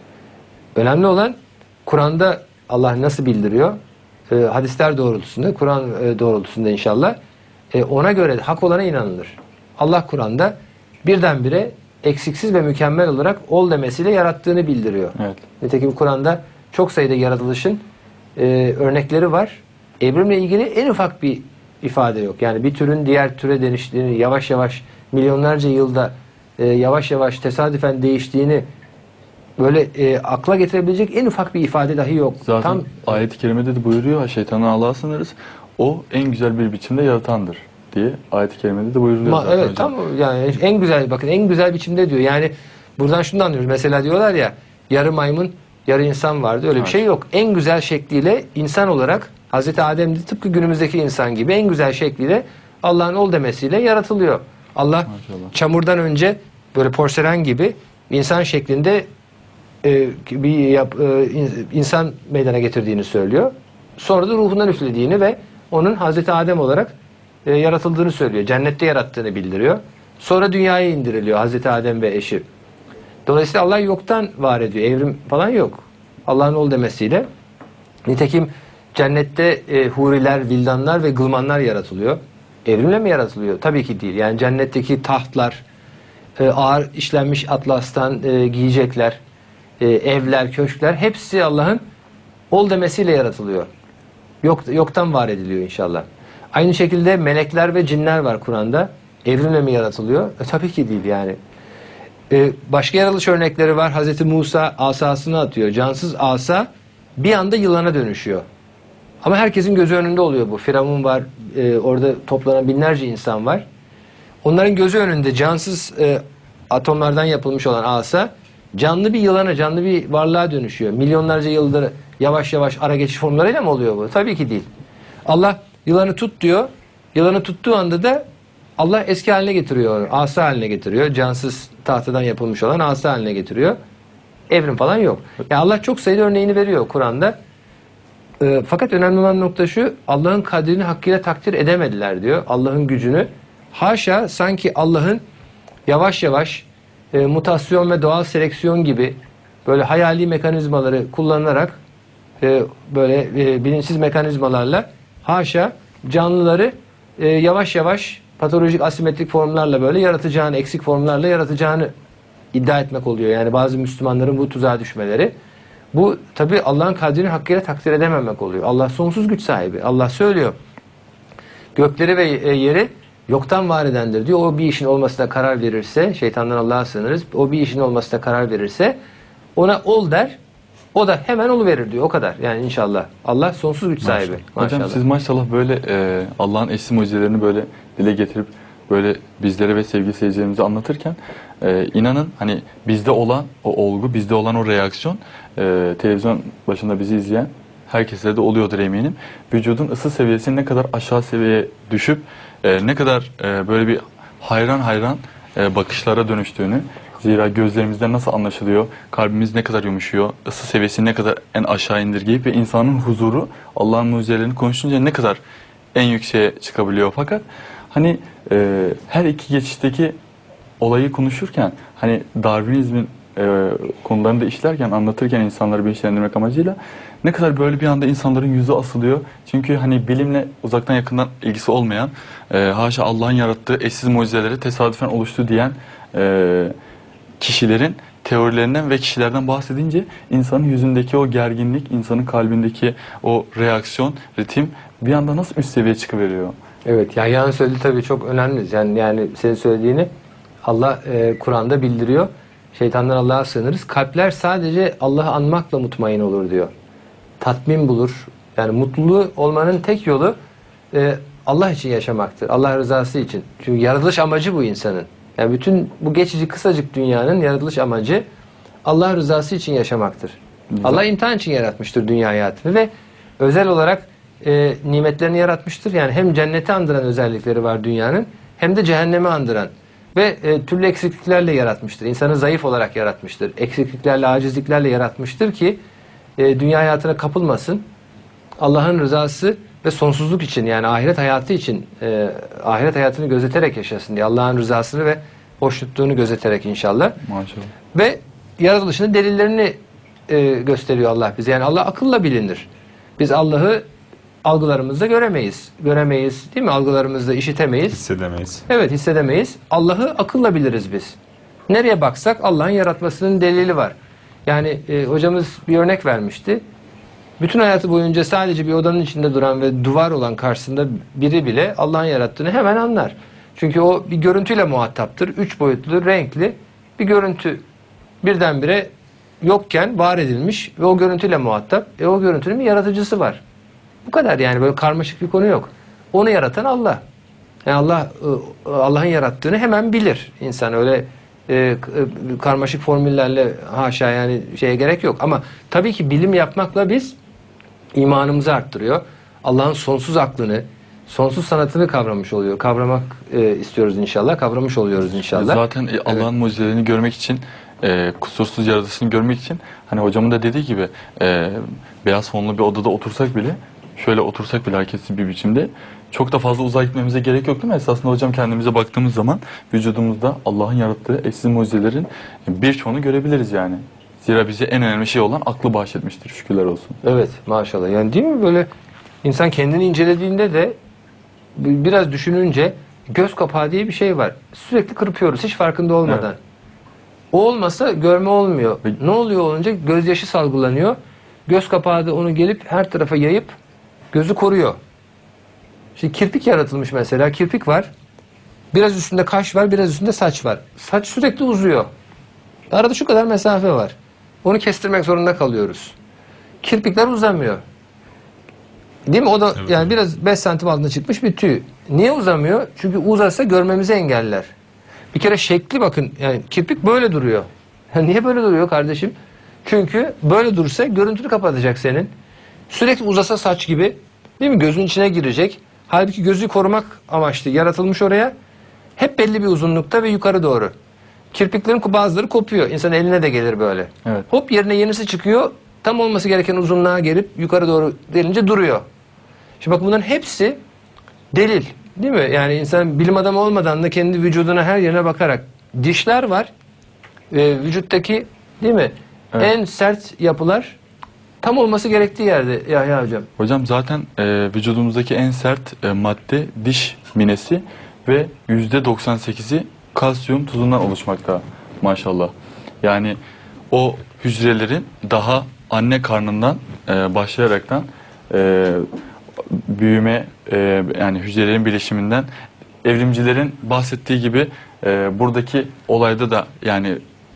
Önemli olan Kur'an'da Allah nasıl bildiriyor? E, hadisler doğrultusunda, Kur'an e, doğrultusunda inşallah e, ona göre hak olana inanılır. Allah Kur'an'da birdenbire eksiksiz ve mükemmel olarak ol demesiyle yarattığını bildiriyor. Evet. Nitekim Kur'an'da çok sayıda yaratılışın e, örnekleri var. Evrimle ilgili en ufak bir ifade yok. Yani bir türün diğer türe dönüştüğünü, yavaş yavaş milyonlarca yılda e, yavaş yavaş tesadüfen değiştiğini böyle e, akla getirebilecek en ufak bir ifade dahi yok. Zaten Tam ayet-i kerimede de buyuruyor, şeytanı Allah'a sınırız. O en güzel bir biçimde yaratandır diye ayet-i kerimede de buyuruluyor Ma, zaten evet, hocam. tam yani en güzel, bakın en güzel biçimde diyor. Yani buradan şunu anlıyoruz. Mesela diyorlar ya, yarı maymun, yarı insan vardı. Öyle bir Evet. şey yok. En güzel şekliyle insan olarak Hazreti Adem de tıpkı günümüzdeki insan gibi en güzel şekliyle Allah'ın ol demesiyle yaratılıyor. Allah Maşallah. çamurdan önce böyle porselen gibi insan şeklinde e, bir yap, e, insan meydana getirdiğini söylüyor. Sonra da ruhundan üflediğini ve onun Hazreti Adem olarak e, yaratıldığını söylüyor. Cennette yarattığını bildiriyor. Sonra dünyaya indiriliyor Hazreti Adem ve eşi. Dolayısıyla Allah yoktan var ediyor. Evrim falan yok. Allah'ın ol demesiyle. Nitekim cennette e, huriler, vildanlar ve gılmanlar yaratılıyor. Evrimle mi yaratılıyor? Tabii ki değil. Yani cennetteki tahtlar, e, ağır işlenmiş atlastan e, giyecekler, e, evler, köşkler hepsi Allah'ın ol demesiyle yaratılıyor. Yok, yoktan var ediliyor inşallah. Aynı şekilde melekler ve cinler var Kur'an'da. Evrimle mi yaratılıyor? E, tabii ki değil yani. E, başka yaratılış örnekleri var. Hazreti Musa asasını atıyor. Cansız asa bir anda yılana dönüşüyor. Ama herkesin gözü önünde oluyor bu. Firavun var, e, orada toplanan binlerce insan var. Onların gözü önünde cansız e, atomlardan yapılmış olan asa canlı bir yılana, canlı bir varlığa dönüşüyor. Milyonlarca yıldır yavaş yavaş ara geçiş formlarıyla mı oluyor bu? Tabii ki değil. Allah yılanı tut diyor. Yılanı tuttuğu anda da Allah eski haline getiriyor onu. Asa haline getiriyor. Cansız tahtadan yapılmış olan asa haline getiriyor. Evrim falan yok. Yani Allah çok sayıda örneğini veriyor Kur'an'da. E, fakat önemli olan nokta şu, Allah'ın kadrini hakkıyla takdir edemediler diyor. Allah'ın gücünü. Haşa, sanki Allah'ın yavaş yavaş e, mutasyon ve doğal seleksiyon gibi böyle hayali mekanizmaları kullanarak e, böyle e, bilinçsiz mekanizmalarla haşa canlıları e, yavaş yavaş patolojik asimetrik formlarla böyle yaratacağını, eksik formlarla yaratacağını iddia etmek oluyor. Yani bazı Müslümanların bu tuzağa düşmeleri. Bu tabi Allah'ın kadrini hakkıyla takdir edememek oluyor. Allah sonsuz güç sahibi. Allah söylüyor. Gökleri ve yeri yoktan var edendir diyor. O bir işin olmasına karar verirse, şeytandan Allah'a sığınırız. O bir işin olmasına karar verirse ona ol der. O da hemen oluverir diyor. O kadar. Yani inşallah. Allah sonsuz güç sahibi. Maşallah. Hocam siz maşallah böyle e, Allah'ın eşsiz mucizelerini böyle dile getirip böyle bizlere ve sevgili seyircilerimize anlatırken e, inanın hani bizde olan o olgu, bizde olan o reaksiyon e, televizyon başında bizi izleyen herkese de oluyordur eminim. Vücudun ısı seviyesinin ne kadar aşağı seviyeye düşüp e, ne kadar e, böyle bir hayran hayran e, bakışlara dönüştüğünü, zira gözlerimizden nasıl anlaşılıyor, kalbimiz ne kadar yumuşuyor, ısı seviyesini ne kadar en aşağı indirgeyip ve insanın huzuru Allah'ın mucizelerini konuşunca ne kadar en yükseğe çıkabiliyor. Fakat hani e, her iki geçişteki olayı konuşurken hani Darwinizmin e, konularını da işlerken, anlatırken insanları bilinçlendirmek amacıyla ne kadar böyle bir anda insanların yüzü asılıyor. Çünkü hani bilimle uzaktan yakından ilgisi olmayan, e, haşa Allah'ın yarattığı eşsiz mucizeleri tesadüfen oluştu diyen e, kişilerin teorilerinden ve kişilerden bahsedince insanın yüzündeki o gerginlik, insanın kalbindeki o reaksiyon, ritim bir anda nasıl üst seviyeye çıkıveriyor. Evet, Yahya'nın söylediği tabii çok önemli. Yani, yani senin söylediğini Allah e, Kur'an'da bildiriyor. Şeytandan Allah'a sığınırız. Kalpler sadece Allah'ı anmakla mutmain olur diyor. Tatmin bulur. Yani mutluluğu olmanın tek yolu e, Allah için yaşamaktır. Allah rızası için. Çünkü yaratılış amacı bu insanın. Yani bütün bu geçici kısacık dünyanın yaratılış amacı Allah rızası için yaşamaktır. Güzel. Allah imtihan için yaratmıştır dünya hayatını ve özel olarak e, nimetlerini yaratmıştır. Yani hem cenneti andıran özellikleri var dünyanın hem de cehennemi andıran ve e, türlü eksikliklerle yaratmıştır. İnsanı zayıf olarak yaratmıştır. Eksikliklerle, acizliklerle yaratmıştır ki e, dünya hayatına kapılmasın. Allah'ın rızası ve sonsuzluk için, yani ahiret hayatı için, e, ahiret hayatını gözeterek yaşasın diye, Allah'ın rızasını ve hoşnutluğunu gözeterek inşallah. Maşallah. Ve yaratılışının delillerini e, gösteriyor Allah bize. Yani Allah akılla bilinir. Biz Allah'ı algılarımızda göremeyiz. Göremeyiz, değil mi? Algılarımızda işitemeyiz. Hissedemeyiz. Evet, hissedemeyiz. Allah'ı akılla biliriz biz. Nereye baksak Allah'ın yaratmasının delili var. Yani e, hocamız bir örnek vermişti. Bütün hayatı boyunca sadece bir odanın içinde duran ve duvar olan karşısında biri bile Allah'ın yarattığını hemen anlar. Çünkü o bir görüntüyle muhataptır. Üç boyutlu, renkli bir görüntü. Birdenbire yokken var edilmiş ve o görüntüyle muhatap. E o görüntünün bir yaratıcısı var. Bu kadar, yani böyle karmaşık bir konu yok. Onu yaratan Allah. Yani Allah Allah'ın yarattığını hemen bilir. İnsan öyle e, karmaşık formüllerle haşa yani şeye gerek yok. Ama tabii ki bilim yapmakla biz imanımızı arttırıyor. Allah'ın sonsuz aklını, sonsuz sanatını kavramış oluyor. Kavramak e, istiyoruz inşallah. Kavramış oluyoruz inşallah. Zaten e, Allah'ın evet. mucizelerini görmek için, e, kusursuz yaratılışını görmek için, hani hocamın da dediği gibi e, beyaz fonlu bir odada otursak bile, şöyle otursak bile herkesin bir biçimde çok da fazla uzağa gitmemize gerek yok, değil mi? Esasında hocam kendimize baktığımız zaman vücudumuzda Allah'ın yarattığı eşsiz mucizelerin birçoğunu görebiliriz yani. Zira bize en önemli şey olan aklı bahşetmiştir. Şükürler olsun. Evet, maşallah. Yani değil mi, böyle insan kendini incelediğinde de biraz düşününce göz kapağı diye bir şey var. Sürekli kırpıyoruz hiç farkında olmadan. Evet. O olmasa görme olmuyor. Ve ne oluyor olunca gözyaşı salgılanıyor. Göz kapağı da onu gelip her tarafa yayıp gözü koruyor. Şimdi kirpik yaratılmış mesela. Kirpik var. Biraz üstünde kaş var, biraz üstünde saç var. Saç sürekli uzuyor. Arada şu kadar mesafe var. Onu kestirmek zorunda kalıyoruz. Kirpikler uzamıyor. Değil mi? O da evet. Yani biraz beş santim altına çıkmış bir tüy. Niye uzamıyor? Çünkü uzarsa görmemizi engeller. Bir kere şekli bakın. Yani kirpik böyle duruyor. Niye böyle duruyor kardeşim? Çünkü böyle durursa görüntünü kapatacak senin. Sürekli uzasa saç gibi. Değil mi? Gözün içine girecek. Halbuki gözü korumak amaçlı yaratılmış oraya. Hep belli bir uzunlukta ve yukarı doğru. Kirpiklerin bazıları kopuyor. İnsanın eline de gelir böyle. Evet. Hop yerine yenisi çıkıyor. Tam olması gereken uzunluğa gelip yukarı doğru delince duruyor. Şimdi bak, bunların hepsi delil. Değil mi? Yani insan bilim adamı olmadan da kendi vücuduna her yerine bakarak. Dişler var. E, vücuttaki, değil mi? Evet. En sert yapılar tam olması gerektiği yerde Yahya hocam. Hocam zaten e, vücudumuzdaki en sert e, madde diş minesi ve yüzde doksan sekizi kalsiyum tuzundan oluşmakta maşallah. Yani o hücrelerin daha anne karnından e, başlayaraktan e, büyüme e, yani hücrelerin bilişiminden evrimcilerin bahsettiği gibi e, buradaki olayda da yani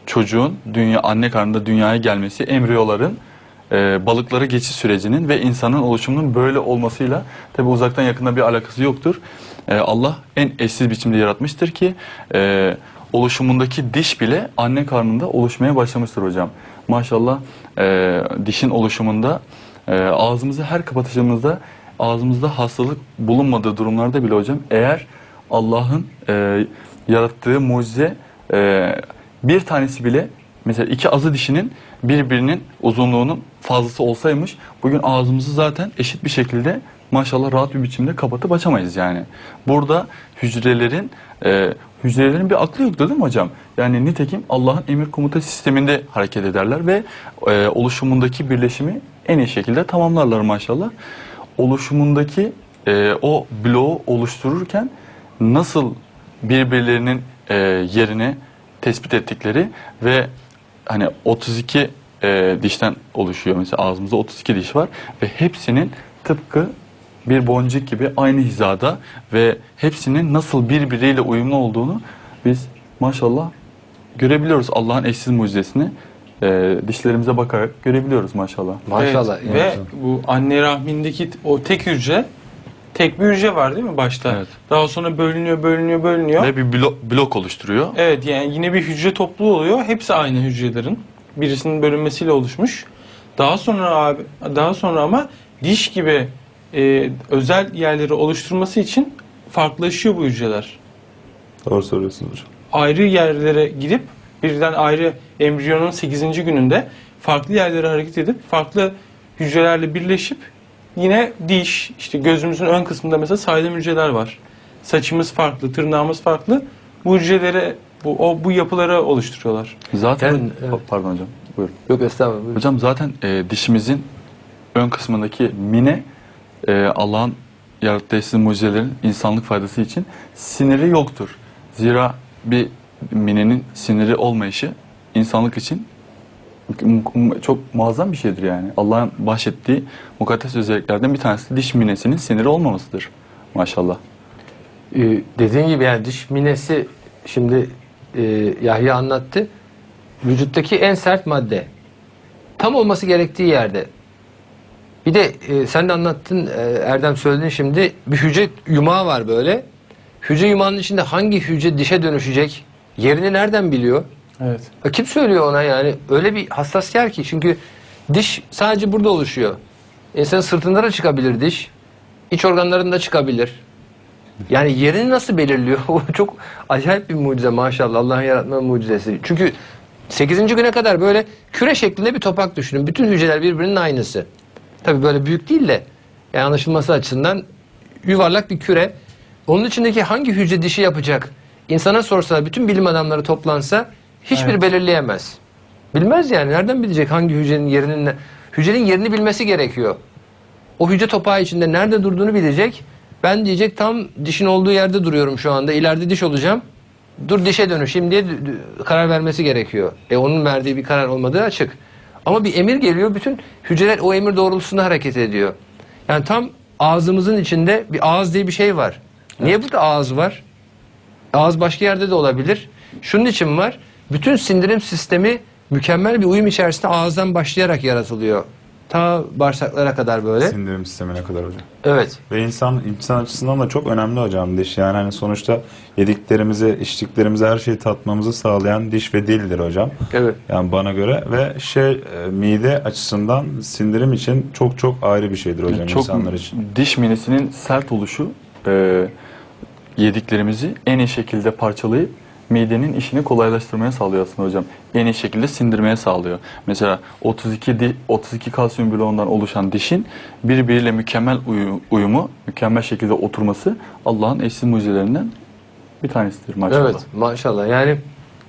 çocuğun dünya anne karnında dünyaya gelmesi, embriyoların e, balıklara geçiş sürecinin ve insanın oluşumunun böyle olmasıyla tabi uzaktan yakında bir alakası yoktur. E, Allah en eşsiz biçimde yaratmıştır ki e, oluşumundaki diş bile anne karnında oluşmaya başlamıştır hocam. Maşallah e, dişin oluşumunda e, ağzımızı her kapatışımızda ağzımızda hastalık bulunmadığı durumlarda bile hocam eğer Allah'ın e, yarattığı mucize e, bir tanesi bile mesela iki azı dişinin birbirinin uzunluğunun fazlası olsaymış bugün ağzımızı zaten eşit bir şekilde maşallah rahat bir biçimde kapatıp açamayız yani. Burada hücrelerin e, hücrelerin bir aklı yoktu değil mi hocam? Yani nitekim Allah'ın emir komuta sisteminde hareket ederler ve e, oluşumundaki birleşimi en iyi şekilde tamamlarlar maşallah. Oluşumundaki e, o bloğu oluştururken nasıl birbirlerinin e, yerini tespit ettikleri ve hani otuz iki e, dişten oluşuyor. Mesela ağzımızda otuz iki diş var ve hepsinin tıpkı bir boncuk gibi aynı hizada ve hepsinin nasıl birbiriyle uyumlu olduğunu biz maşallah görebiliyoruz. Allah'ın eşsiz mucizesini e, dişlerimize bakarak görebiliyoruz maşallah. Maşallah. Evet, ve bu anne rahmindeki o tek hücre, tek bir hücre var değil mi başta? Evet. Daha sonra bölünüyor, bölünüyor, bölünüyor. Ve bir blok, blok oluşturuyor. Evet, yani yine bir hücre topluluğu oluyor. Hepsi aynı hücrelerin. Birisinin bölünmesiyle oluşmuş. Daha sonra abi, daha sonra ama diş gibi e, özel yerleri oluşturması için farklılaşıyor bu hücreler. Doğru söylüyorsunuz hocam. Ayrı yerlere gidip birden ayrı embriyonun sekizinci gününde farklı yerlere hareket edip farklı hücrelerle birleşip yine diş, işte gözümüzün ön kısmında mesela saydam hücreler var. Saçımız farklı, tırnağımız farklı. Bu hücrelere, bu o bu yapıları oluşturuyorlar. Zaten Yani, evet. pardon hocam. Buyurun. Yok estağfurullah. Buyurun. Hocam zaten e, dişimizin ön kısmındaki mine e, Allah'ın yarattığı eşsiz mucizelerin insanlık faydası için siniri yoktur. Zira bir minenin siniri olmayışı insanlık için çok muazzam bir şeydir yani. Allah'ın bahşettiği mukaddes özelliklerden bir tanesi diş minesinin siniri olmamasıdır. Maşallah. Ee, dediğin gibi yani diş minesi şimdi e, Yahya anlattı. Vücuttaki en sert madde. Tam olması gerektiği yerde. Bir de e, sen de anlattın e, Erdem söyledin şimdi. Bir hücre yumağı var böyle. Hücre yumağının içinde hangi hücre dişe dönüşecek? Yerini nereden biliyor? Evet. E, kim söylüyor ona yani? Öyle bir hassas yer ki. Çünkü diş sadece burada oluşuyor. İnsanın sırtında da çıkabilir diş. İç organlarında çıkabilir. Yani yerini nasıl belirliyor? O çok acayip bir mucize maşallah. Allah'ın yaratma mucizesi. Çünkü sekizinci güne kadar böyle küre şeklinde bir topak düşünün. Bütün hücreler birbirinin aynısı. Tabii böyle büyük değil de yani anlaşılması açısından yuvarlak bir küre. Onun içindeki hangi hücre dişi yapacak? İnsana sorsa, bütün bilim adamları toplansa hiçbir Evet. belirleyemez. Bilmez yani. Nereden bilecek hangi hücrenin yerinin ne? Hücrenin yerini bilmesi gerekiyor. O hücre topağı içinde nerede durduğunu bilecek. Ben diyecek tam dişin olduğu yerde duruyorum şu anda. İleride diş olacağım. Dur dişe dönüşeyim diye karar vermesi gerekiyor. E onun verdiği bir karar olmadığı açık. Ama bir emir geliyor. Bütün hücreler o emir doğrultusunda hareket ediyor. Yani tam ağzımızın içinde bir ağız diye bir şey var. Niye burada ağız var? Ağız başka yerde de olabilir. Şunun için var. Bütün sindirim sistemi mükemmel bir uyum içerisinde ağızdan başlayarak yaratılıyor. Ta bağırsaklara kadar böyle. Sindirim sistemine kadar hocam. Evet. Ve insan insan açısından da çok önemli hocam diş. Yani hani sonuçta yediklerimizi, içtiklerimizi, her şeyi tatmamızı sağlayan diş ve dildir hocam. Evet. Yani bana göre ve şey e, mide açısından sindirim için çok çok ayrı bir şeydir hocam Çok insanlar için. diş minesinin sert oluşu e, yediklerimizi en iyi şekilde parçalayıp midenin işini kolaylaştırmaya sağlıyor aslında hocam. En iyi şekilde sindirmeye sağlıyor. Mesela otuz iki di, otuz iki kalsiyum bloğundan oluşan dişin birbiriyle mükemmel uyu, uyumu, mükemmel şekilde oturması Allah'ın eşsiz mucizelerinden bir tanesidir maşallah. Evet maşallah. Yani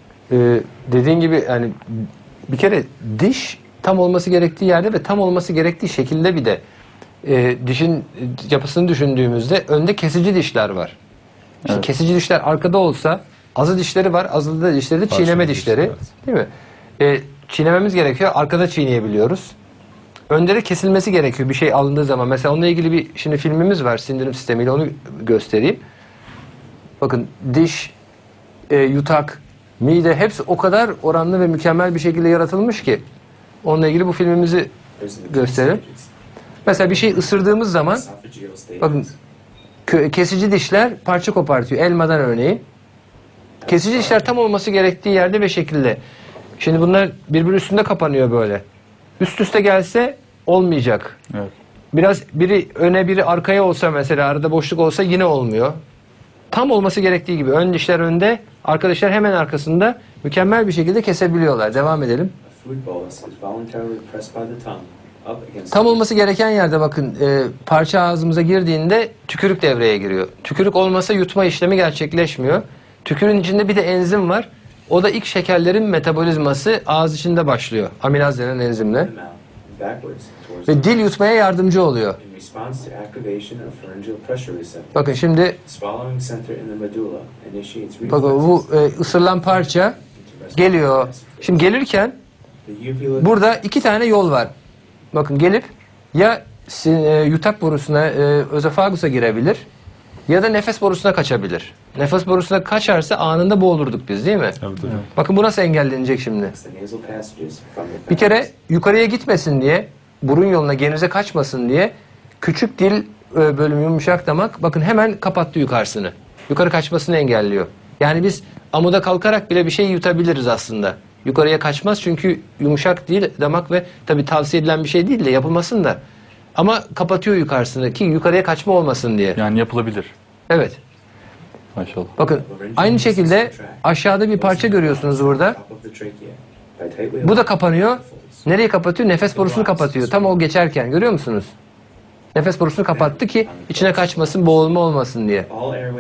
e, dediğin gibi yani bir kere diş tam olması gerektiği yerde ve tam olması gerektiği şekilde bir de e, dişin yapısını düşündüğümüzde önde kesici dişler var. İşte Evet. kesici dişler arkada olsa azı dişleri var, azı da dişleri de çiğneme Parçalı dişleri. dişler, Değil mi? E, çiğnememiz gerekiyor. Arkada çiğneyebiliyoruz. Önleri kesilmesi gerekiyor bir şey alındığı zaman. Mesela onunla ilgili bir şimdi filmimiz var sindirim sistemiyle, onu göstereyim. Bakın diş, e, yutak, mide hepsi o kadar oranlı ve mükemmel bir şekilde yaratılmış ki. Onunla ilgili bu filmimizi gösterelim. Mesela bir şey ısırdığımız zaman bakın kö- kesici dişler parça kopartıyor. Elmadan örneğin. Kesici dişler tam olması gerektiği yerde ve şekilde. Şimdi bunlar birbiri üstünde kapanıyor böyle. Üst üste gelse olmayacak. Evet. Biraz biri öne biri arkaya olsa mesela arada boşluk olsa yine olmuyor. Tam olması gerektiği gibi ön dişler önde, arka dişler hemen arkasında mükemmel bir şekilde kesebiliyorlar. Devam edelim. Tam olması gereken yerde bakın e, parça ağzımıza girdiğinde tükürük devreye giriyor. Tükürük olmasa yutma işlemi gerçekleşmiyor. Tükürüğün içinde bir de enzim var. O da ilk şekerlerin metabolizması ağız içinde başlıyor. Amilaz denen enzimle. Ve dil yutmaya yardımcı oluyor. Bakın şimdi bakın bu e, ısırılan parça geliyor. Şimdi gelirken burada iki tane yol var. Bakın gelip ya e, yutak borusuna, e, özofagusa girebilir ya da nefes borusuna kaçabilir. Nefes borusuna kaçarsa anında boğulurduk biz değil mi? Evet hocam. Bakın bu nasıl engellenecek şimdi? Bir kere yukarıya gitmesin diye, burun yoluna genize kaçmasın diye küçük dil e, bölümü yumuşak damak bakın hemen kapattı yukarısını. Yukarı kaçmasını engelliyor. Yani biz amuda kalkarak bile bir şey yutabiliriz aslında. Yukarıya kaçmaz çünkü yumuşak dil damak ve tabii tavsiye edilen bir şey değil de yapılmasın da. Ama kapatıyor yukarısını ki yukarıya kaçma olmasın diye. Yani yapılabilir. Evet. Maşallah. Bakın aynı şekilde aşağıda bir parça görüyorsunuz burada. Bu da kapanıyor. Nereyi kapatıyor? Nefes borusunu kapatıyor. Tam o geçerken görüyor musunuz? Nefes borusunu kapattı ki içine kaçmasın, boğulma olmasın diye.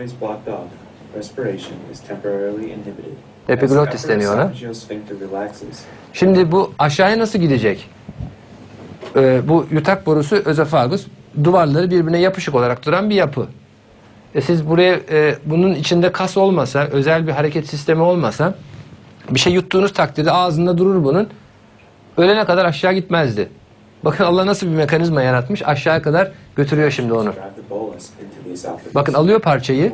Epiglottis deniyor ona. Şimdi bu aşağıya nasıl gidecek? Ee, bu yutak borusu özofagus duvarları birbirine yapışık olarak duran bir yapı. E siz buraya e, bunun içinde kas olmasa, özel bir hareket sistemi olmasa bir şey yuttuğunuz takdirde ağzında durur bunun. Ölene kadar aşağı gitmezdi. Bakın Allah nasıl bir mekanizma yaratmış. Aşağıya kadar götürüyor şimdi onu. Bakın alıyor parçayı.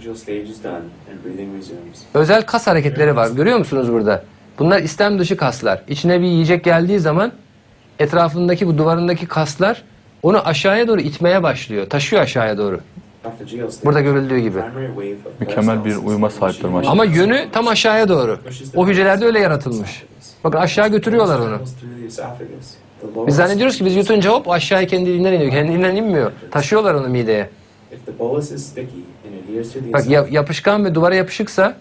Özel kas hareketleri var. Görüyor musunuz burada? Bunlar istem dışı kaslar. İçine bir yiyecek geldiği zaman etrafındaki bu duvarındaki kaslar onu aşağıya doğru itmeye başlıyor. Taşıyor aşağıya doğru. Burada görüldüğü gibi. Mükemmel bir uyuma sahipler maşallah. Ama yönü tam aşağıya doğru. O hücrelerde öyle yaratılmış. Bakın aşağı götürüyorlar onu. Biz zannediyoruz ki biz yutunca hop aşağıya kendiliğinden iniyor. Kendiliğinden inmiyor. Taşıyorlar onu mideye. Bak ya- yapışkan ve duvara yapışıksa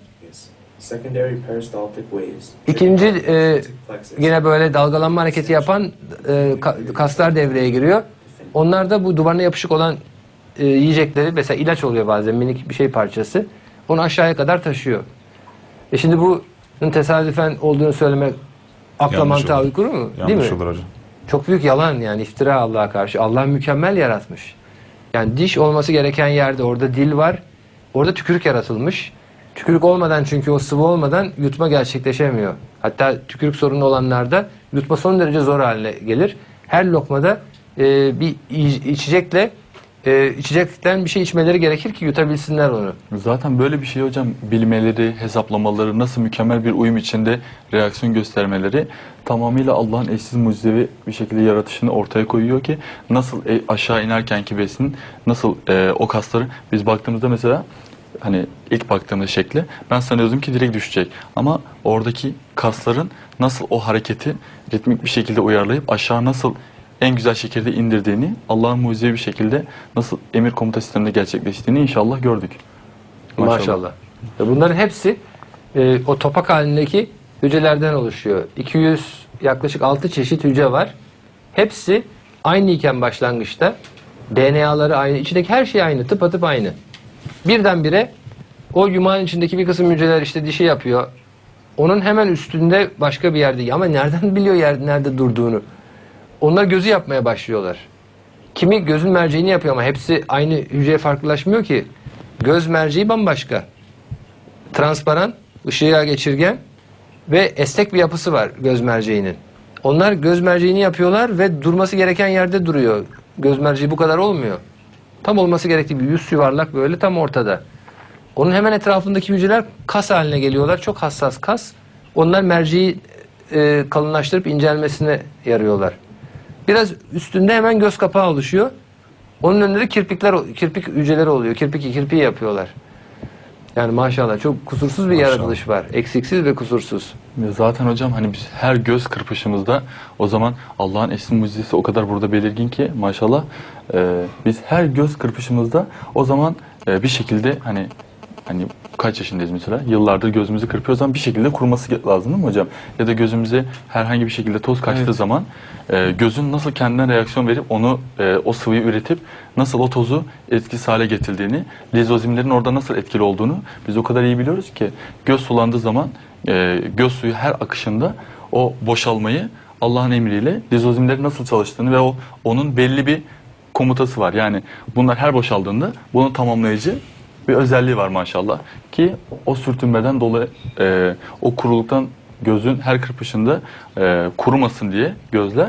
ikinci e, yine böyle dalgalanma hareketi yapan e, ka- kaslar devreye giriyor. Onlar da bu duvarına yapışık olan e, yiyecekleri mesela ilaç oluyor bazen minik bir şey parçası. Onu aşağıya kadar taşıyor. E şimdi bunun tesadüfen olduğunu söylemek akla Yanlış mantığa olur. aykırı mı? Değil Yanlış mi? olur hocam. Çok büyük yalan yani iftira Allah'a karşı. Allah mükemmel yaratmış. Yani diş olması gereken yerde orada dil var. Orada tükürük yaratılmış. Tükürük olmadan çünkü o sıvı olmadan yutma gerçekleşemiyor. Hatta tükürük sorunu olanlarda yutma son derece zor haline gelir. Her lokmada e, bir iç- içecekle e, içecekten bir şey içmeleri gerekir ki yutabilsinler onu. Zaten böyle bir şey hocam bilmeleri, hesaplamaları, nasıl mükemmel bir uyum içinde reaksiyon göstermeleri tamamıyla Allah'ın eşsiz mucizevi bir şekilde yaratışını ortaya koyuyor ki nasıl e, aşağı inerkenki besin, nasıl e, o kasları biz baktığımızda mesela hani ilk baktığımız şekli ben sanıyordum ki direkt düşecek ama oradaki kasların nasıl o hareketi ritmik bir şekilde uyarlayıp aşağı nasıl en güzel şekilde indirdiğini, Allah'ın mucizevi bir şekilde nasıl emir komuta sisteminde gerçekleştiğini inşallah gördük. Maşallah. Ve bunların hepsi e, o topak halindeki hücrelerden oluşuyor. iki yüz yaklaşık altı çeşit hücre var. Hepsi aynı iken başlangıçta D N A'ları aynı, içindeki her şey aynı, tıpatıp aynı. Birdenbire o yumağın içindeki bir kısım hücreler işte dişi yapıyor. Onun hemen üstünde başka bir yerde ama nereden biliyor yer, nerede durduğunu? Onlar gözü yapmaya başlıyorlar. Kimi gözün merceğini yapıyor ama hepsi aynı hücreye farklılaşmıyor ki. Göz merceği bambaşka. Transparan, ışığa geçirgen ve esnek bir yapısı var göz merceğinin. Onlar göz merceğini yapıyorlar ve durması gereken yerde duruyor. Göz merceği bu kadar olmuyor. Tam olması gerektiği bir yüz yuvarlak böyle tam ortada. Onun hemen etrafındaki hücreler kas haline geliyorlar. Çok hassas kas. Onlar merceği e, kalınlaştırıp incelmesine yarıyorlar. Biraz üstünde hemen göz kapağı oluşuyor. Onun önünde de kirpikler, kirpik hücreleri oluyor. Kirpik kirpiği yapıyorlar. Yani maşallah çok kusursuz bir Maşallah. yaratılış var. Eksiksiz ve kusursuz. Ya zaten hocam hani biz her göz kırpışımızda o zaman Allah'ın eşsiz mucizesi o kadar burada belirgin ki maşallah e, biz her göz kırpışımızda o zaman e, bir şekilde hani hani kaç yaşındayız mesela yıllardır gözümüzü kırpıyoruz ama bir şekilde kuruması lazım değil mi hocam? Ya da gözümüze herhangi bir şekilde toz kaçtığı Evet. zaman e, gözün nasıl kendine reaksiyon verip onu e, o sıvıyı üretip nasıl o tozu etkisiz hale getirdiğini, lizozimlerin orada nasıl etkili olduğunu biz o kadar iyi biliyoruz ki göz sulandığı zaman e, göz suyu her akışında o boşalmayı Allah'ın emriyle lizozimlerin nasıl çalıştığını ve o onun belli bir komutası var. Yani bunlar her boşaldığında bunu tamamlayıcı bir özelliği var maşallah ki o sürtünmeden dolayı e, o kuruluktan gözün her kırpışında e, kurumasın diye gözler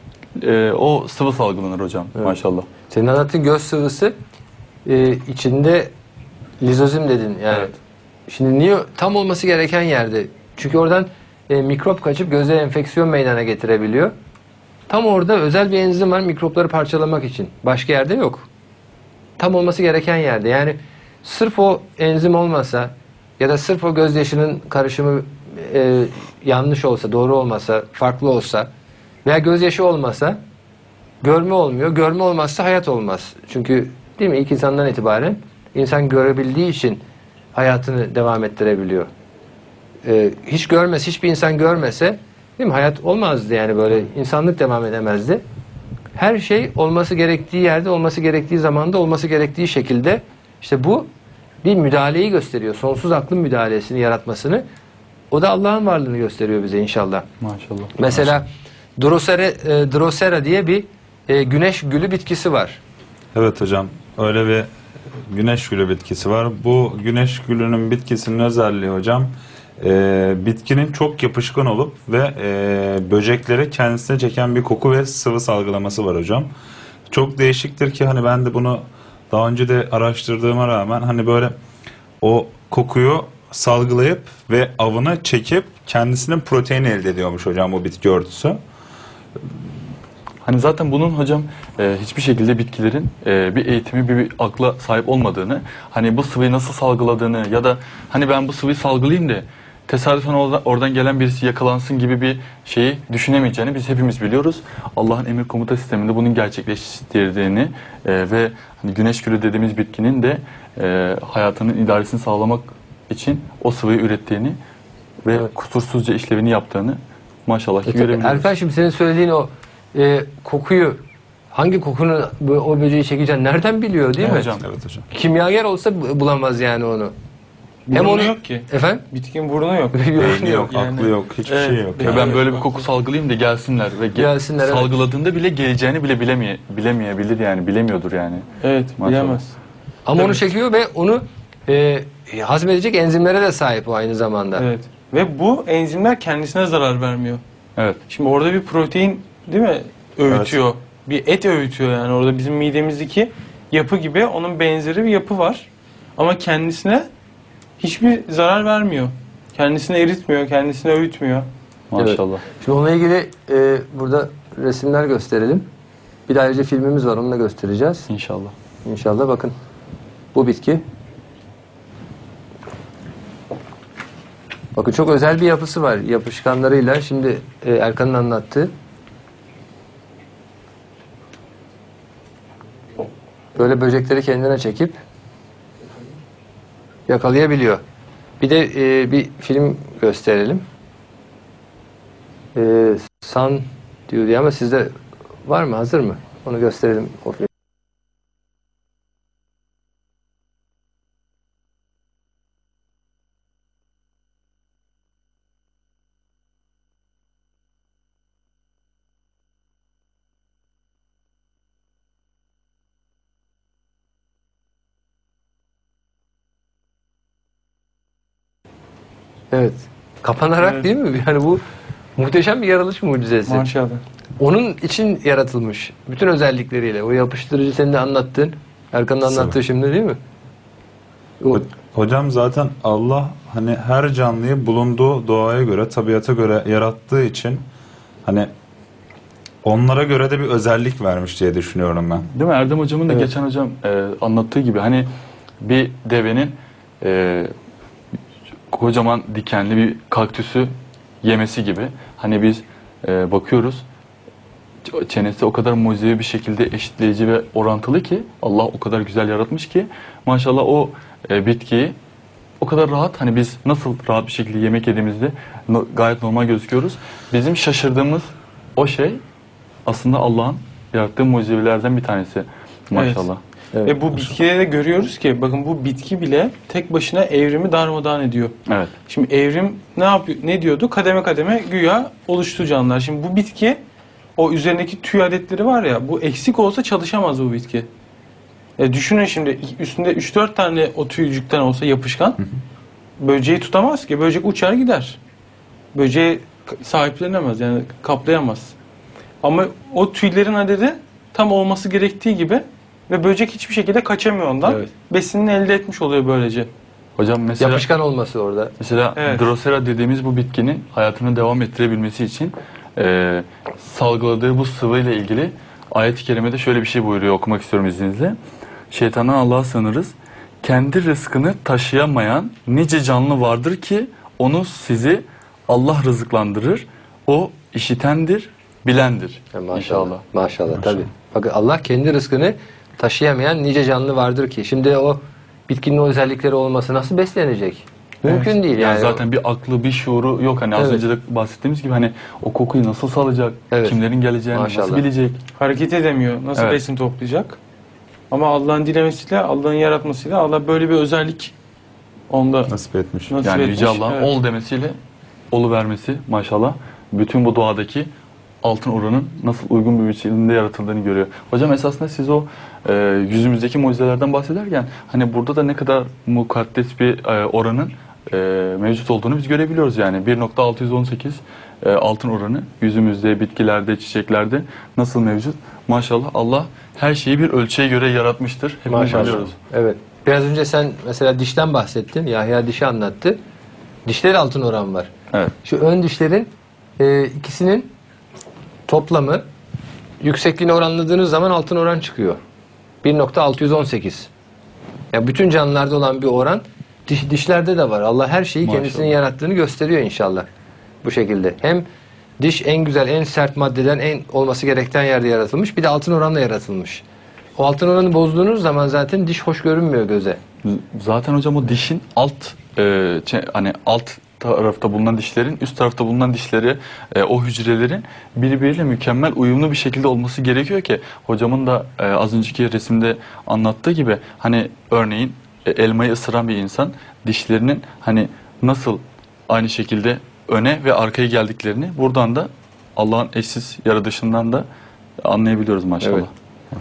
e, o sıvı salgılanır hocam maşallah. Senin anlattığın göz sıvısı e, içinde lizozim dedin yani. Evet. Şimdi niye tam olması gereken yerde? Çünkü oradan e, mikrop kaçıp göze enfeksiyon meydana getirebiliyor. Tam orada özel bir enzim var mikropları parçalamak için. Başka yerde yok. Tam olması gereken yerde. Yani sırf o enzim olmasa ya da sırf o gözyaşının karışımı e, yanlış olsa, doğru olmasa, farklı olsa veya gözyaşı olmasa görme olmuyor. Görme olmazsa hayat olmaz. Çünkü değil mi ilk insandan itibaren insan görebildiği için hayatını devam ettirebiliyor. Ee, hiç görmez, hiçbir insan görmese değil mi hayat olmazdı yani böyle insanlık devam edemezdi. Her şey olması gerektiği yerde, olması gerektiği zamanda, olması gerektiği şekilde işte bu bir müdahaleyi gösteriyor. Sonsuz aklın müdahalesini, yaratmasını. O da Allah'ın varlığını gösteriyor bize inşallah. Maşallah. Mesela Drosera, e, Drosera diye bir e, güneş gülü bitkisi var. Evet hocam, öyle bir güneş gülü bitkisi var. Bu güneş gülünün bitkisinin özelliği hocam, e, bitkinin çok yapışkan olup ve e, böcekleri kendisine çeken bir koku ve sıvı salgılaması var hocam. Çok değişiktir ki hani ben de bunu daha önce de araştırdığıma rağmen hani böyle o kokuyu salgılayıp ve avına çekip kendisinin proteini elde ediyormuş hocam bu bitki örtüsü. Hani zaten bunun hocam e, hiçbir şekilde bitkilerin e, bir eğitimi, bir, bir akla sahip olmadığını, hani bu sıvıyı nasıl salgıladığını ya da hani ben bu sıvıyı salgılayayım da tesadüfen orada, oradan gelen birisi yakalansın gibi bir şeyi düşünemeyeceğini biz hepimiz biliyoruz. Allah'ın emir komuta sisteminde bunun gerçekleştirdiğini e, ve hani güneş gülü dediğimiz bitkinin de e, hayatının idaresini sağlamak için o sıvıyı ürettiğini ve Evet. kusursuzca işlevini yaptığını maşallah ki E tabii, görebiliyoruz. Erkan şimdi senin söylediğin o e, kokuyu hangi kokunun bu- o böceği çekeceğini nereden biliyor değil Evet mi? hocam. Evet hocam. Kimyager olsa bu- bulamaz yani onu. Hem Burnu onu yok ki. efendim Bitkinin burnu yok. Beyni yok, Yani- aklı yok, hiçbir Evet. şey yok. Ve yani. ben böyle bir koku salgılayayım da gelsinler ve ge- Gelsinler, evet. salgıladığında bile geleceğini bile bilemeye bilemeyebilir yani bilemiyordur yani. Evet, Maşallah. bilemez. ama Tabii. onu çekiyor ve onu e, hazmedecek enzimlere de sahip o aynı zamanda. Evet. Ve bu enzimler kendisine zarar vermiyor. Evet. Şimdi orada bir protein değil mi öğütüyor. Bir et öğütüyor yani orada bizim midemizdeki yapı gibi onun benzeri bir yapı var. Ama kendisine hiçbir zarar vermiyor. Kendisini eritmiyor, kendisini öğütmüyor. Maşallah. Şimdi onunla ilgili e, burada resimler gösterelim. Bir de ayrıca filmimiz var onu da göstereceğiz. İnşallah. İnşallah bakın. Bu bitki. Bakın çok özel bir yapısı var yapışkanlarıyla. Şimdi e, Erkan'ın anlattığı. Böyle böcekleri kendine çekip yakalayabiliyor. Bir de e, bir film gösterelim. E, Sun diyor diye ama sizde var mı? Hazır mı? Onu gösterelim o film. Evet. Kapanarak Evet. değil mi? Yani bu muhteşem bir yaratılış mucizesi. Maşallah. Onun için yaratılmış. Bütün özellikleriyle. O yapıştırıcı senin de anlattığın. Erkan'ın Sıvı. anlattığı şimdi değil mi? O- Hocam zaten Allah hani her canlıyı bulunduğu doğaya göre, tabiata göre yarattığı için hani onlara göre de bir özellik vermiş diye düşünüyorum ben. Değil mi? Erdem hocamın da Evet. geçen hocam e, anlattığı gibi hani bir devenin e, kocaman dikenli bir kaktüsü yemesi gibi. Hani biz e, bakıyoruz ç- çenesi o kadar mucizevi bir şekilde eşitleyici ve orantılı ki Allah o kadar güzel yaratmış ki maşallah o e, bitkiyi o kadar rahat hani biz nasıl rahat bir şekilde yemek yediğimizde no- gayet normal gözüküyoruz. Bizim şaşırdığımız o şey aslında Allah'ın yarattığı mucizevilerden bir tanesi maşallah. Evet. Ve bu bitkide de görüyoruz ki bakın bu bitki bile tek başına evrimi darmadağın ediyor. Evet. Şimdi evrim ne yapıyor? Ne diyordu? Kademe kademe güya oluştu canlılar. Şimdi bu bitki o üzerindeki tüy adetleri var ya bu eksik olsa çalışamaz bu bitki. E düşünün şimdi üstünde üç dört tane o tüycükten olsa yapışkan böceği tutamaz ki. Böcek uçar gider. Böceği sahiplenemez yani kaplayamaz. Ama o tüylerin adedi tam olması gerektiği gibi ve böcek hiçbir şekilde kaçamıyor ondan. Evet. Besinini elde etmiş oluyor böylece. Hocam mesela Yapışkan olması orada. Mesela Evet. Drosera dediğimiz bu bitkinin hayatını devam ettirebilmesi için e, salgıladığı bu sıvı ile ilgili ayet-i kerimede şöyle bir şey buyuruyor, okumak istiyorum izninizle. Şeytandan Allah'a sığınırız. Kendi rızkını taşıyamayan nice canlı vardır ki onu sizi Allah rızıklandırır. O işitendir, bilendir. Ya maşallah. İnşallah. Maşallah tabii. Bakın Allah kendi rızkını taşıyamayan nice canlı vardır ki. Şimdi o bitkinin o özellikleri olması nasıl beslenecek? Mümkün Evet. değil Yani, yani. zaten bir aklı, bir şuuru yok. Hani az Evet. önce de bahsettiğimiz gibi hani o kokuyu nasıl salacak, Evet. kimlerin geleceğini Maşallah. nasıl bilecek. Hareket edemiyor. Nasıl Evet. besin toplayacak? Ama Allah'ın dilemesiyle, Allah'ın yaratmasıyla Allah böyle bir özellik onda Nasip etmiş. nasip Yani etmiş. Yüce Allah'ın Evet. ol demesiyle olu vermesi maşallah bütün bu doğadaki altın oranın nasıl uygun bir biçimde yaratıldığını görüyor. Hocam esasında siz o e, yüzümüzdeki mucizelerden bahsederken hani burada da ne kadar mukaddes bir e, oranın e, mevcut olduğunu biz görebiliyoruz yani. bir nokta altı yüz on sekiz e, altın oranı yüzümüzde, bitkilerde, çiçeklerde nasıl mevcut? Maşallah Allah her şeyi bir ölçüye göre yaratmıştır. Hepimiz Maşallah. biliyoruz. Evet. Biraz önce sen mesela dişten bahsettin. Yahya dişi anlattı. Dişleri altın oran var. Evet. Şu ön dişlerin e, ikisinin toplamı yüksekliğini oranladığınız zaman altın oran çıkıyor. bir nokta altı yüz on sekiz. Ya bütün canlılarda olan bir oran diş, dişlerde de var. Allah her şeyi Maşallah. kendisinin yarattığını gösteriyor inşallah. Bu şekilde. Hem diş en güzel, en sert maddeden en olması gereken yerde yaratılmış. Bir de altın oranla yaratılmış. O altın oranı bozduğunuz zaman zaten diş hoş görünmüyor göze. Zaten hocam o dişin alt e, çe- hani alt tarafta bulunan dişlerin üst tarafta bulunan dişleri e, o hücrelerin birbiriyle mükemmel uyumlu bir şekilde olması gerekiyor ki hocamın da e, az önceki resimde anlattığı gibi hani örneğin e, elmayı ısıran bir insan dişlerinin hani nasıl aynı şekilde öne ve arkaya geldiklerini buradan da Allah'ın eşsiz yaratışından da anlayabiliyoruz maşallah. Evet.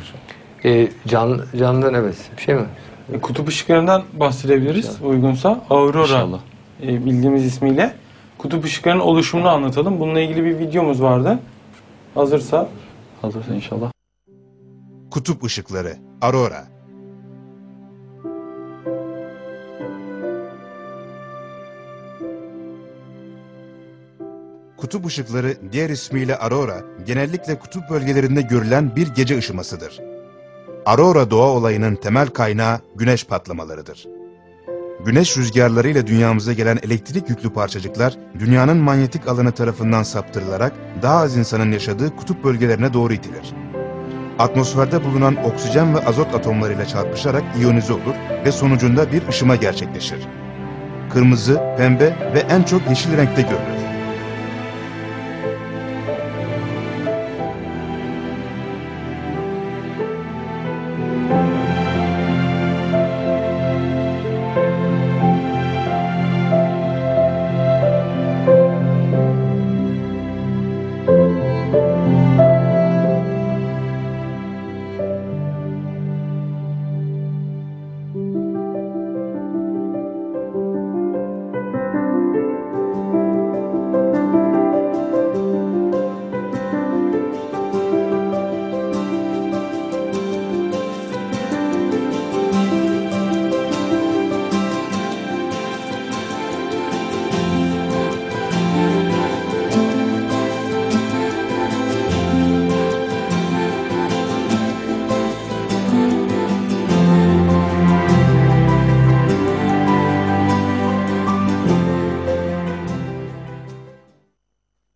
E, can, canlıların evet. Bir şey mi? E, Kutup ışıklarından bahsedebiliriz uygunsa. Aurora İnşallah. e, bildiğimiz ismiyle. Kutup ışıklarının oluşumunu anlatalım. Bununla ilgili bir videomuz vardı. Hazırsa Hazırsa inşallah. Kutup ışıkları, Aurora. Kutup ışıkları, diğer ismiyle Aurora, genellikle kutup bölgelerinde görülen bir gece ışımasıdır. Aurora doğa olayının temel kaynağı güneş patlamalarıdır. Güneş rüzgarlarıyla dünyamıza gelen elektrik yüklü parçacıklar, dünyanın manyetik alanı tarafından saptırılarak daha az insanın yaşadığı kutup bölgelerine doğru itilir. Atmosferde bulunan oksijen ve azot atomlarıyla çarpışarak iyonize olur ve sonucunda bir ışıma gerçekleşir. Kırmızı, pembe ve en çok yeşil renkte görülür.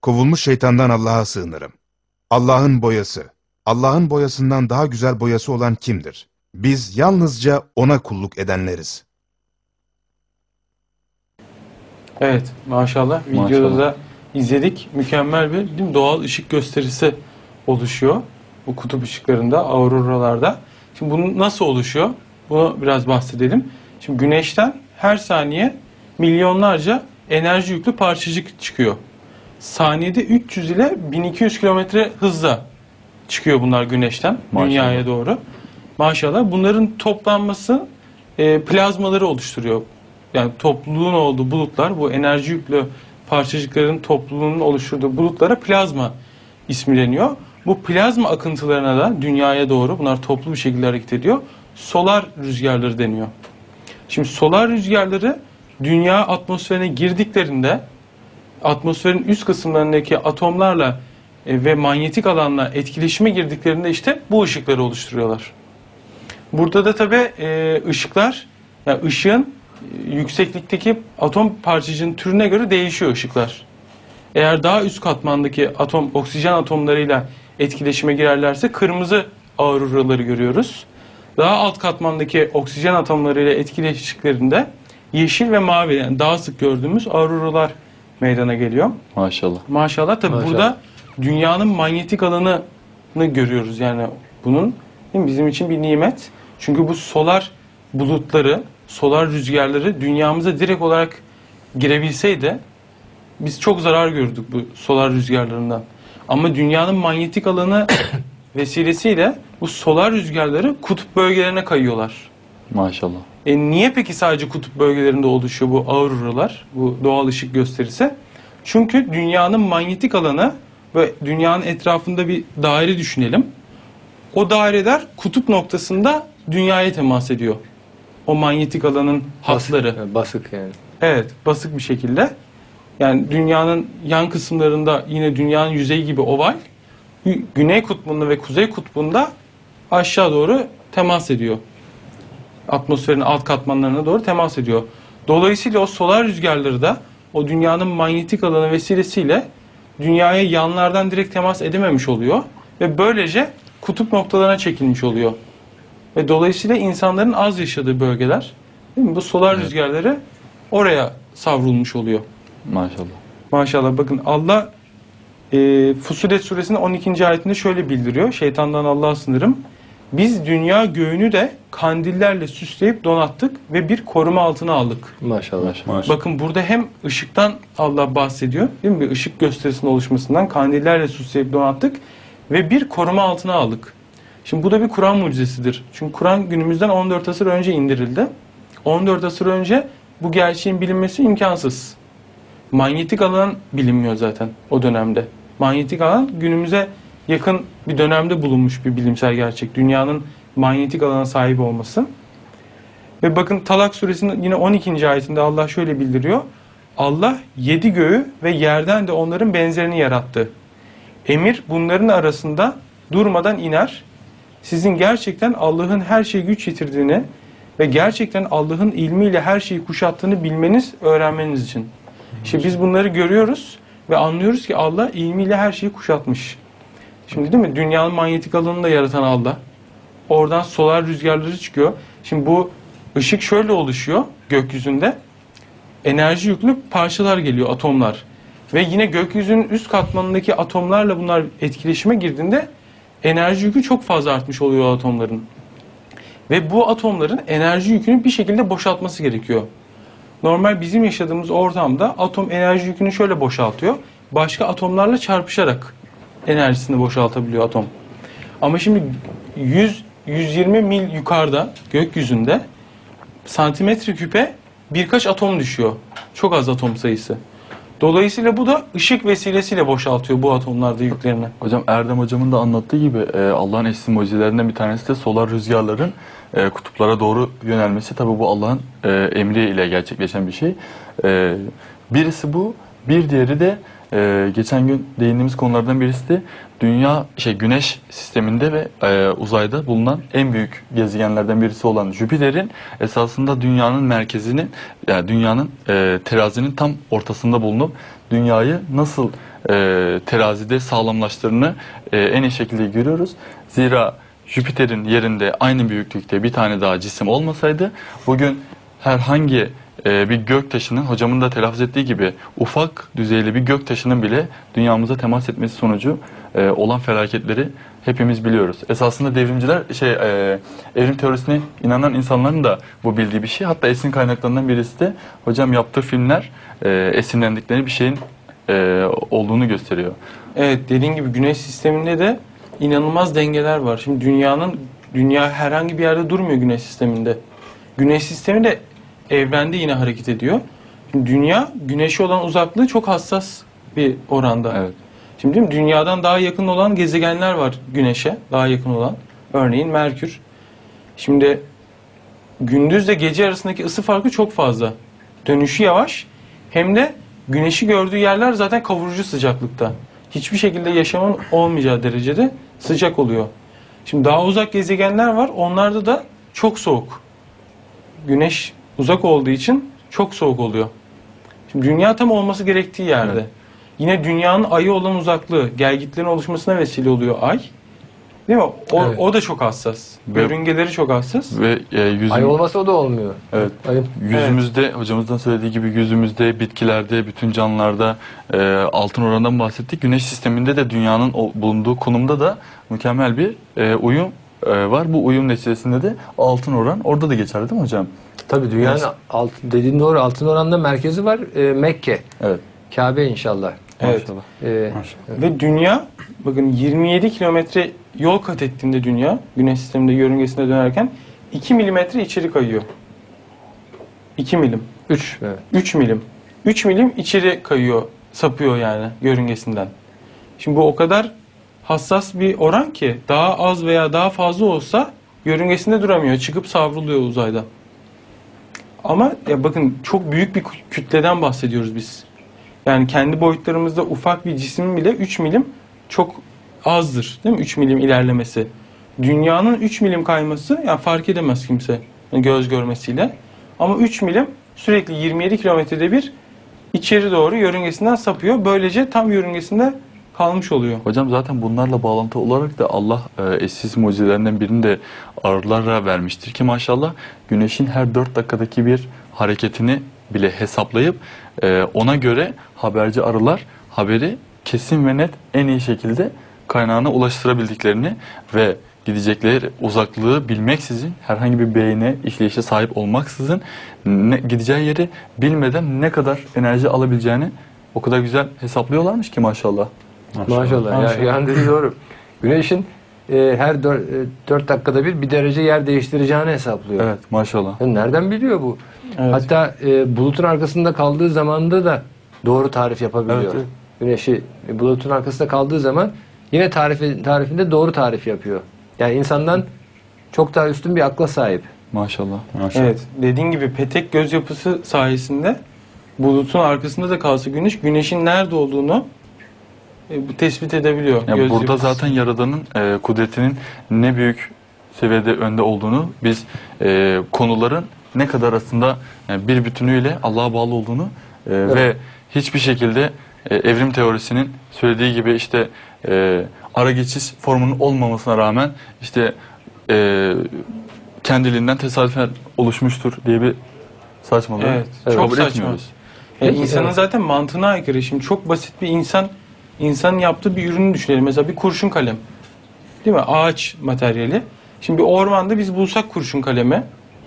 kovulmuş şeytandan Allah'a sığınırım. Allah'ın boyası, Allah'ın boyasından daha güzel boyası olan kimdir? Biz yalnızca O'na kulluk edenleriz. Evet, maşallah. Maşallah. Videoda da izledik. Mükemmel bir değil mi, doğal ışık gösterisi oluşuyor. Bu kutup ışıklarında, auroralarda. Şimdi bu nasıl oluşuyor? Bunu biraz bahsedelim. Şimdi güneşten her saniye milyonlarca enerji yüklü parçacık çıkıyor. Saniyede üç yüz ile bin iki yüz kilometre hızla çıkıyor bunlar güneşten Maşallah. dünyaya doğru. Maşallah. Bunların toplanması e, plazmaları oluşturuyor. Yani topluluğun olduğu bulutlar, bu enerji yüklü parçacıkların topluluğunun oluşturduğu bulutlara plazma ismileniyor. Bu plazma akıntılarına da dünyaya doğru, bunlar toplu bir şekilde hareket ediyor, solar rüzgarları deniyor. Şimdi solar rüzgarları dünya atmosferine girdiklerinde atmosferin üst kısımlarındaki atomlarla e, ve manyetik alanla etkileşime girdiklerinde işte bu ışıkları oluşturuyorlar. Burada da tabii e, ışıklar, yani ışığın e, yükseklikteki atom parçacığının türüne göre değişiyor ışıklar. Eğer daha üst katmandaki atom, oksijen atomlarıyla etkileşime girerlerse kırmızı auroraları görüyoruz. Daha alt katmandaki oksijen atomlarıyla etkileştiklerinde yeşil ve mavi, yani daha sık gördüğümüz auroralar meydana geliyor. Maşallah. Maşallah tabii Maşallah. burada dünyanın manyetik alanını görüyoruz. Yani bunun değil mi, bizim için bir nimet. Çünkü bu solar bulutları, solar rüzgarları dünyamıza direkt olarak girebilseydi biz çok zarar gördük bu solar rüzgarlarından. Ama dünyanın manyetik alanı vesilesiyle bu solar rüzgarları kutup bölgelerine kayıyorlar. Maşallah. E niye peki sadece kutup bölgelerinde oluşuyor bu auroralar, bu doğal ışık gösterisi? Çünkü dünyanın manyetik alanı ve dünyanın etrafında bir daire düşünelim. O daireler kutup noktasında dünyaya temas ediyor. O manyetik alanın hatları. Yani basık yani. Evet, basık bir şekilde. Yani dünyanın yan kısımlarında yine dünyanın yüzeyi gibi oval, güney kutbunda ve kuzey kutbunda aşağı doğru temas ediyor. Atmosferin alt katmanlarına doğru temas ediyor. Dolayısıyla o solar rüzgarları da o dünyanın manyetik alanı vesilesiyle dünyaya yanlardan direkt temas edememiş oluyor ve böylece kutup noktalarına çekilmiş oluyor. Ve dolayısıyla insanların az yaşadığı bölgeler, değil mi, bu solar Evet. rüzgarları oraya savrulmuş oluyor. Maşallah. Maşallah, bakın Allah e, Fussilet suresinin on ikinci ayetinde şöyle bildiriyor. Şeytandan Allah'a sınırım. Biz dünya göğünü de kandillerle süsleyip donattık ve bir koruma altına aldık. Maşallah. Maşallah. Bakın burada hem ışıktan Allah bahsediyor, değil mi? Bir ışık gösterisinin oluşmasından, kandillerle süsleyip donattık ve bir koruma altına aldık. Şimdi bu da bir Kur'an mucizesidir. Çünkü Kur'an günümüzden on dört asır önce indirildi. on dört asır önce bu gerçeğin bilinmesi imkansız. Manyetik alan bilinmiyor zaten o dönemde. Manyetik alan günümüze yakın bir dönemde bulunmuş bir bilimsel gerçek. Dünyanın manyetik alana sahip olması. Ve bakın Talak suresinin yine on ikinci ayetinde Allah şöyle bildiriyor. Allah yedi göğü ve yerden de onların benzerini yarattı. Emir bunların arasında durmadan iner. Sizin gerçekten Allah'ın her şeye güç yitirdiğini ve gerçekten Allah'ın ilmiyle her şeyi kuşattığını bilmeniz, öğrenmeniz için. İşte biz bunları görüyoruz ve anlıyoruz ki Allah ilmiyle her şeyi kuşatmış. Şimdi değil mi? Dünyanın manyetik alanını da yaratan Allah. Oradan solar rüzgarları çıkıyor. Şimdi bu ışık şöyle oluşuyor gökyüzünde. Enerji yüklü parçalar geliyor, atomlar. Ve yine gökyüzünün üst katmanındaki atomlarla bunlar etkileşime girdiğinde enerji yükü çok fazla artmış oluyor o atomların. Ve bu atomların enerji yükünü bir şekilde boşaltması gerekiyor. Normal bizim yaşadığımız ortamda atom enerji yükünü şöyle boşaltıyor. Başka atomlarla çarpışarak enerjisini boşaltabiliyor atom. Ama şimdi yüz yüz yirmi mil yukarıda gökyüzünde santimetre küpe birkaç atom düşüyor. Çok az atom sayısı. Dolayısıyla bu da ışık vesilesiyle boşaltıyor bu atomlarda yüklerini. Hocam Erdem hocamın da anlattığı gibi e, Allah'ın eşsiz mucizelerinden bir tanesi de solar rüzgarların e, kutuplara doğru yönelmesi. Tabii bu Allah'ın e, emriyle gerçekleşen bir şey. E, birisi bu, bir diğeri de e, geçen gün değindiğimiz konulardan birisi de dünya şey güneş sisteminde ve e, uzayda bulunan en büyük gezegenlerden birisi olan Jüpiter'in esasında dünyanın merkezinin, yani dünyanın e, terazinin tam ortasında bulunup dünyayı nasıl e, terazide sağlamlaştığını e, en iyi şekilde görüyoruz. Zira Jüpiter'in yerinde aynı büyüklükte bir tane daha cisim olmasaydı bugün herhangi e, bir göktaşının, hocamın da telaffuz ettiği gibi ufak düzeyli bir göktaşının bile dünyamıza temas etmesi sonucu e, olan felaketleri hepimiz biliyoruz. Esasında devrimciler şey e, evrim teorisine inanan insanların da bu bildiği bir şey. Hatta esin kaynaklarından birisi de hocam yaptığı filmler e, esinlendikleri bir şeyin e, olduğunu gösteriyor. Evet, dediğin gibi güneş sisteminde de inanılmaz dengeler var. Şimdi dünyanın dünya herhangi bir yerde durmuyor güneş sisteminde. Güneş sistemi de evrende yine hareket ediyor. Şimdi dünya güneşe olan uzaklığı çok hassas bir oranda. Evet. Şimdi değil mi? Dünyadan daha yakın olan gezegenler var güneşe, daha yakın olan. Örneğin Merkür. Şimdi gündüzle gece arasındaki ısı farkı çok fazla. Dönüşü yavaş. Hem de güneşi gördüğü yerler zaten kavurucu sıcaklıkta. Hiçbir şekilde yaşamın olmayacağı derecede sıcak oluyor. Şimdi daha uzak gezegenler var. Onlarda da çok soğuk. Güneş uzak olduğu için çok soğuk oluyor. Şimdi dünya tam olması gerektiği yerde. Evet. Yine dünyanın ayı olan uzaklığı gelgitlerin oluşmasına vesile oluyor ay. Değil mi? O, Evet. o da çok hassas. Ve- Yörüngeleri çok hassas. Ve e, yüzüm, Ay olmasa o da olmuyor. evet, Ayın. yüzümüzde hocamızdan söylediği gibi yüzümüzde, bitkilerde, bütün canlılarda e, altın oranından bahsettik. Güneş sisteminde de dünyanın o, bulunduğu konumda da mükemmel bir e, uyum e, var. Bu uyum neticesinde de altın oran orada da geçerli değil mi hocam? Tabii dünyanın Evet. alt, dediğin doğru, altın oranda merkezi var e, Mekke. Evet. Kabe inşallah. Evet. Maşallah. E, Ve dünya bakın yirmi yedi kilometre yol kat ettiğinde dünya güneş sisteminde yörüngesine dönerken iki milimetre içeri kayıyor. iki milim. üç. Evet. üç milim. üç milim içeri kayıyor, sapıyor yani yörüngesinden. Şimdi bu o kadar hassas bir oran ki daha az veya daha fazla olsa yörüngesinde duramıyor. Çıkıp savruluyor uzayda. Ama ya bakın çok büyük bir kütleden bahsediyoruz biz. Yani kendi boyutlarımızda ufak bir cismin bile üç milim çok azdır. Değil mi? üç milim ilerlemesi. Dünyanın üç milim kayması yani fark edemez kimse yani göz görmesiyle. Ama üç milim sürekli yirmi yedi kilometrede bir içeri doğru yörüngesinden sapıyor. Böylece tam yörüngesinde kalmış oluyor. Hocam zaten bunlarla bağlantı olarak da Allah e, eşsiz mucizelerinden birini de arılara vermiştir ki maşallah güneşin her dört dakikadaki bir hareketini bile hesaplayıp e, ona göre haberci arılar haberi kesin ve net en iyi şekilde kaynağına ulaştırabildiklerini ve gidecekleri uzaklığı bilmeksizin herhangi bir beyne işleyişe sahip olmaksızın ne, gideceği yeri bilmeden ne kadar enerji alabileceğini o kadar güzel hesaplıyorlarmış ki maşallah. Maşallah. Ya, Maşallah. yani dediği doğru. Güneşin e, her dört dakikada bir bir derece yer değiştireceğini hesaplıyor. Evet maşallah. Ya nereden biliyor bu? Evet. Hatta e, bulutun arkasında kaldığı zamanda da doğru tarif yapabiliyor. Evet, evet. Güneşi e, bulutun arkasında kaldığı zaman yine tarifi, tarifinde doğru tarif yapıyor. Yani insandan çok daha üstün bir akla sahip. Maşallah. Evet, dediğin gibi petek göz yapısı sayesinde bulutun arkasında da kalsa güneş, güneşin nerede olduğunu e, bu tespit edebiliyor. Yani göz burada yapısı. zaten Yaradan'ın e, kudretinin ne büyük seviyede önde olduğunu, biz e, konuların ne kadar aslında yani bir bütünüyle Allah'a bağlı olduğunu e, ve hiçbir şekilde e, evrim teorisinin söylediği gibi işte e, ara geçiş formunun olmamasına rağmen işte e, kendiliğinden tesadüfen oluşmuştur diye bir saçmalığı Evet, kabul çok saçma. etmiyoruz. Yani Peki, insanın evet. zaten mantığına aykırı. Şimdi çok basit bir insan insanın yaptığı bir ürünü düşünelim. Mesela bir kurşun kalem. Değil mi? Ağaç materyali. Şimdi bir ormanda biz bulsak kurşun kalemi.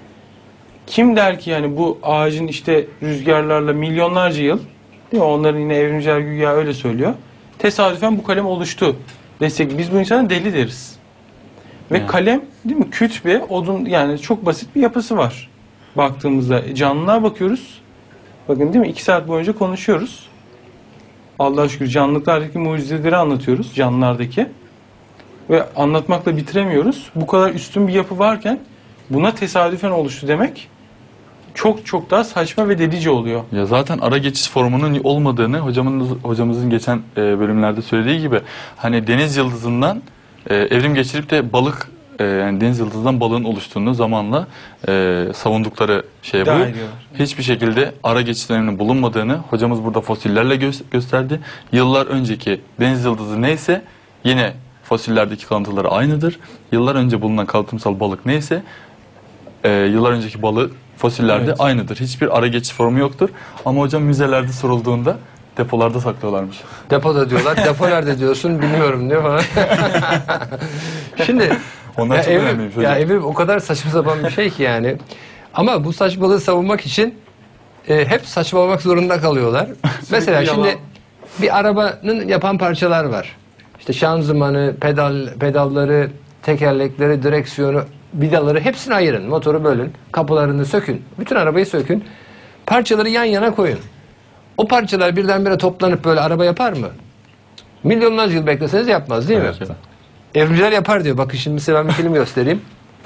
Kim der ki yani bu ağacın işte rüzgarlarla milyonlarca yıl, değil mi? Onların yine evrimciler güya öyle söylüyor. Tesadüfen bu kalem oluştu desek biz bu insana deli deriz. Ve Yani. kalem değil mi? Küt bir odun yani çok basit bir yapısı var. Baktığımızda canlılığa bakıyoruz. Bakın değil mi? İki saat boyunca konuşuyoruz. Allah'a şükür canlılıklardaki mucizeleri anlatıyoruz. Canlılardaki. Ve anlatmakla bitiremiyoruz. Bu kadar üstün bir yapı varken buna tesadüfen oluştu demek çok çok daha saçma ve delice oluyor. Ya zaten ara geçiş formunun olmadığını hocamın hocamızın geçen e, bölümlerde söylediği gibi hani deniz yıldızından e, evrim geçirip de balık e, yani deniz yıldızından balığın oluştuğunu zamanla e, savundukları şey bu. İddia ediyorlar. Hiçbir şekilde ara geçiş döneminin bulunmadığını hocamız burada fosillerle gö- gösterdi. Yıllar önceki deniz yıldızı neyse yine fosillerdeki kalıntıları aynıdır. Yıllar önce bulunan kalıtımsal balık neyse e, yıllar önceki balığı fosillerde Evet. aynıdır. Hiçbir ara geçiş formu yoktur. Ama hocam müzelerde sorulduğunda depolarda saklıyorlarmış. Depoda diyorlar. Depo nerede diyorsun bilmiyorum diyor falan. Şimdi Onlar ya çok evrim, önemliymiş hocam. ya evrim o kadar saçma sapan bir şey ki yani. Ama bu saçmalığı savunmak için e, hep saçmalamak zorunda kalıyorlar. Mesela yalan. şimdi bir arabanın yapan parçalar var. İşte şanzımanı, pedal, pedalları, tekerlekleri, direksiyonu, vidaları hepsini ayırın. Motoru bölün, kapılarını sökün. Bütün arabayı sökün. Parçaları yan yana koyun. O parçalar birdenbire toplanıp böyle araba yapar mı? Milyonlarca yıl bekleseniz yapmaz değil mi? Evet. Evrimciler yapar diyor. Bakın şimdi size ben bir film göstereyim.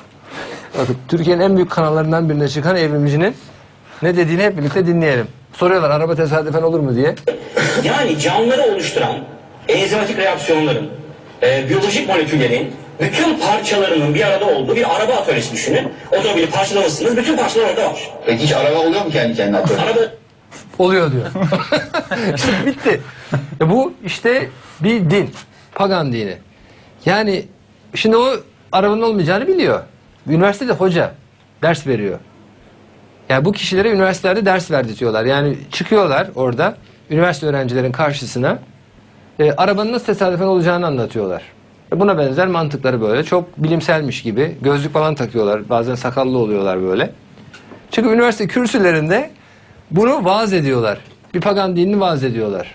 Bakın Türkiye'nin en büyük kanallarından birine çıkan evrimcinin ne dediğini hep birlikte dinleyelim. Soruyorlar araba tesadüfen olur mu diye. Yani canlıları oluşturan enzimatik reaksiyonların, e, biyolojik moleküllerin bütün parçalarının bir arada olduğu bir araba atölyesi düşünün. Otomobili parçalamışsınız, bütün parçalar orada var. Peki hiç araba oluyor mu kendi kendine atıyor? Araba Oluyor diyor. İşte bitti. E bu işte bir din. Pagan dini. Yani şimdi o arabanın olmayacağını biliyor. Üniversitede hoca ders veriyor. Yani bu kişilere üniversitelerde ders verdirtiyorlar. Yani çıkıyorlar orada üniversite öğrencilerin karşısına e, arabanın nasıl tesadüfen olacağını anlatıyorlar. E, buna benzer mantıkları böyle. Çok bilimselmiş gibi. Gözlük falan takıyorlar. Bazen sakallı oluyorlar böyle. Çünkü üniversite kürsülerinde bunu vaaz ediyorlar. Bir pagan dinini vaaz ediyorlar.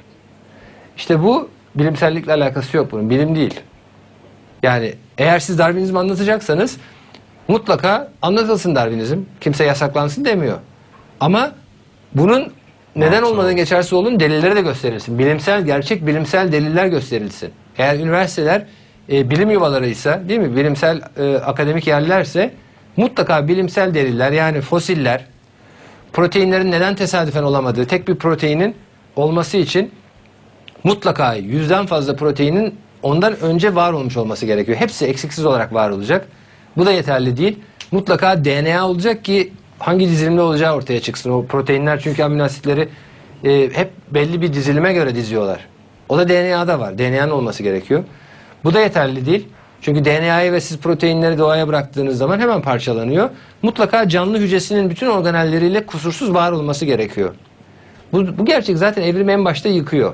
İşte bu bilimsellikle alakası yok bunun. Bilim değil. Yani eğer siz Darwinizmi anlatacaksanız mutlaka anlatılsın Darwinizm. Kimse yasaklansın demiyor. Ama bunun neden olmadığını geçerse olun delilleri de gösterilsin. Bilimsel, gerçek bilimsel deliller gösterilsin. Eğer üniversiteler e, bilim yuvalarıysa, değil mi? Bilimsel e, akademik yerlerse mutlaka bilimsel deliller yani fosiller, proteinlerin neden tesadüfen olamadığı, tek bir proteinin olması için mutlaka yüzden fazla proteinin ondan önce var olmuş olması gerekiyor. Hepsi eksiksiz olarak var olacak. Bu da yeterli değil. Mutlaka D N A olacak ki hangi dizilimde olacağı ortaya çıksın. O proteinler çünkü amino asitleri e, hep belli bir dizilime göre diziyorlar. O da D N A'da var. D N A'nın olması gerekiyor. Bu da yeterli değil. Çünkü D N A'yı ve siz proteinleri doğaya bıraktığınız zaman hemen parçalanıyor. Mutlaka canlı hücresinin bütün organelleriyle kusursuz var olması gerekiyor. Bu, bu gerçek zaten evrimi en başta yıkıyor.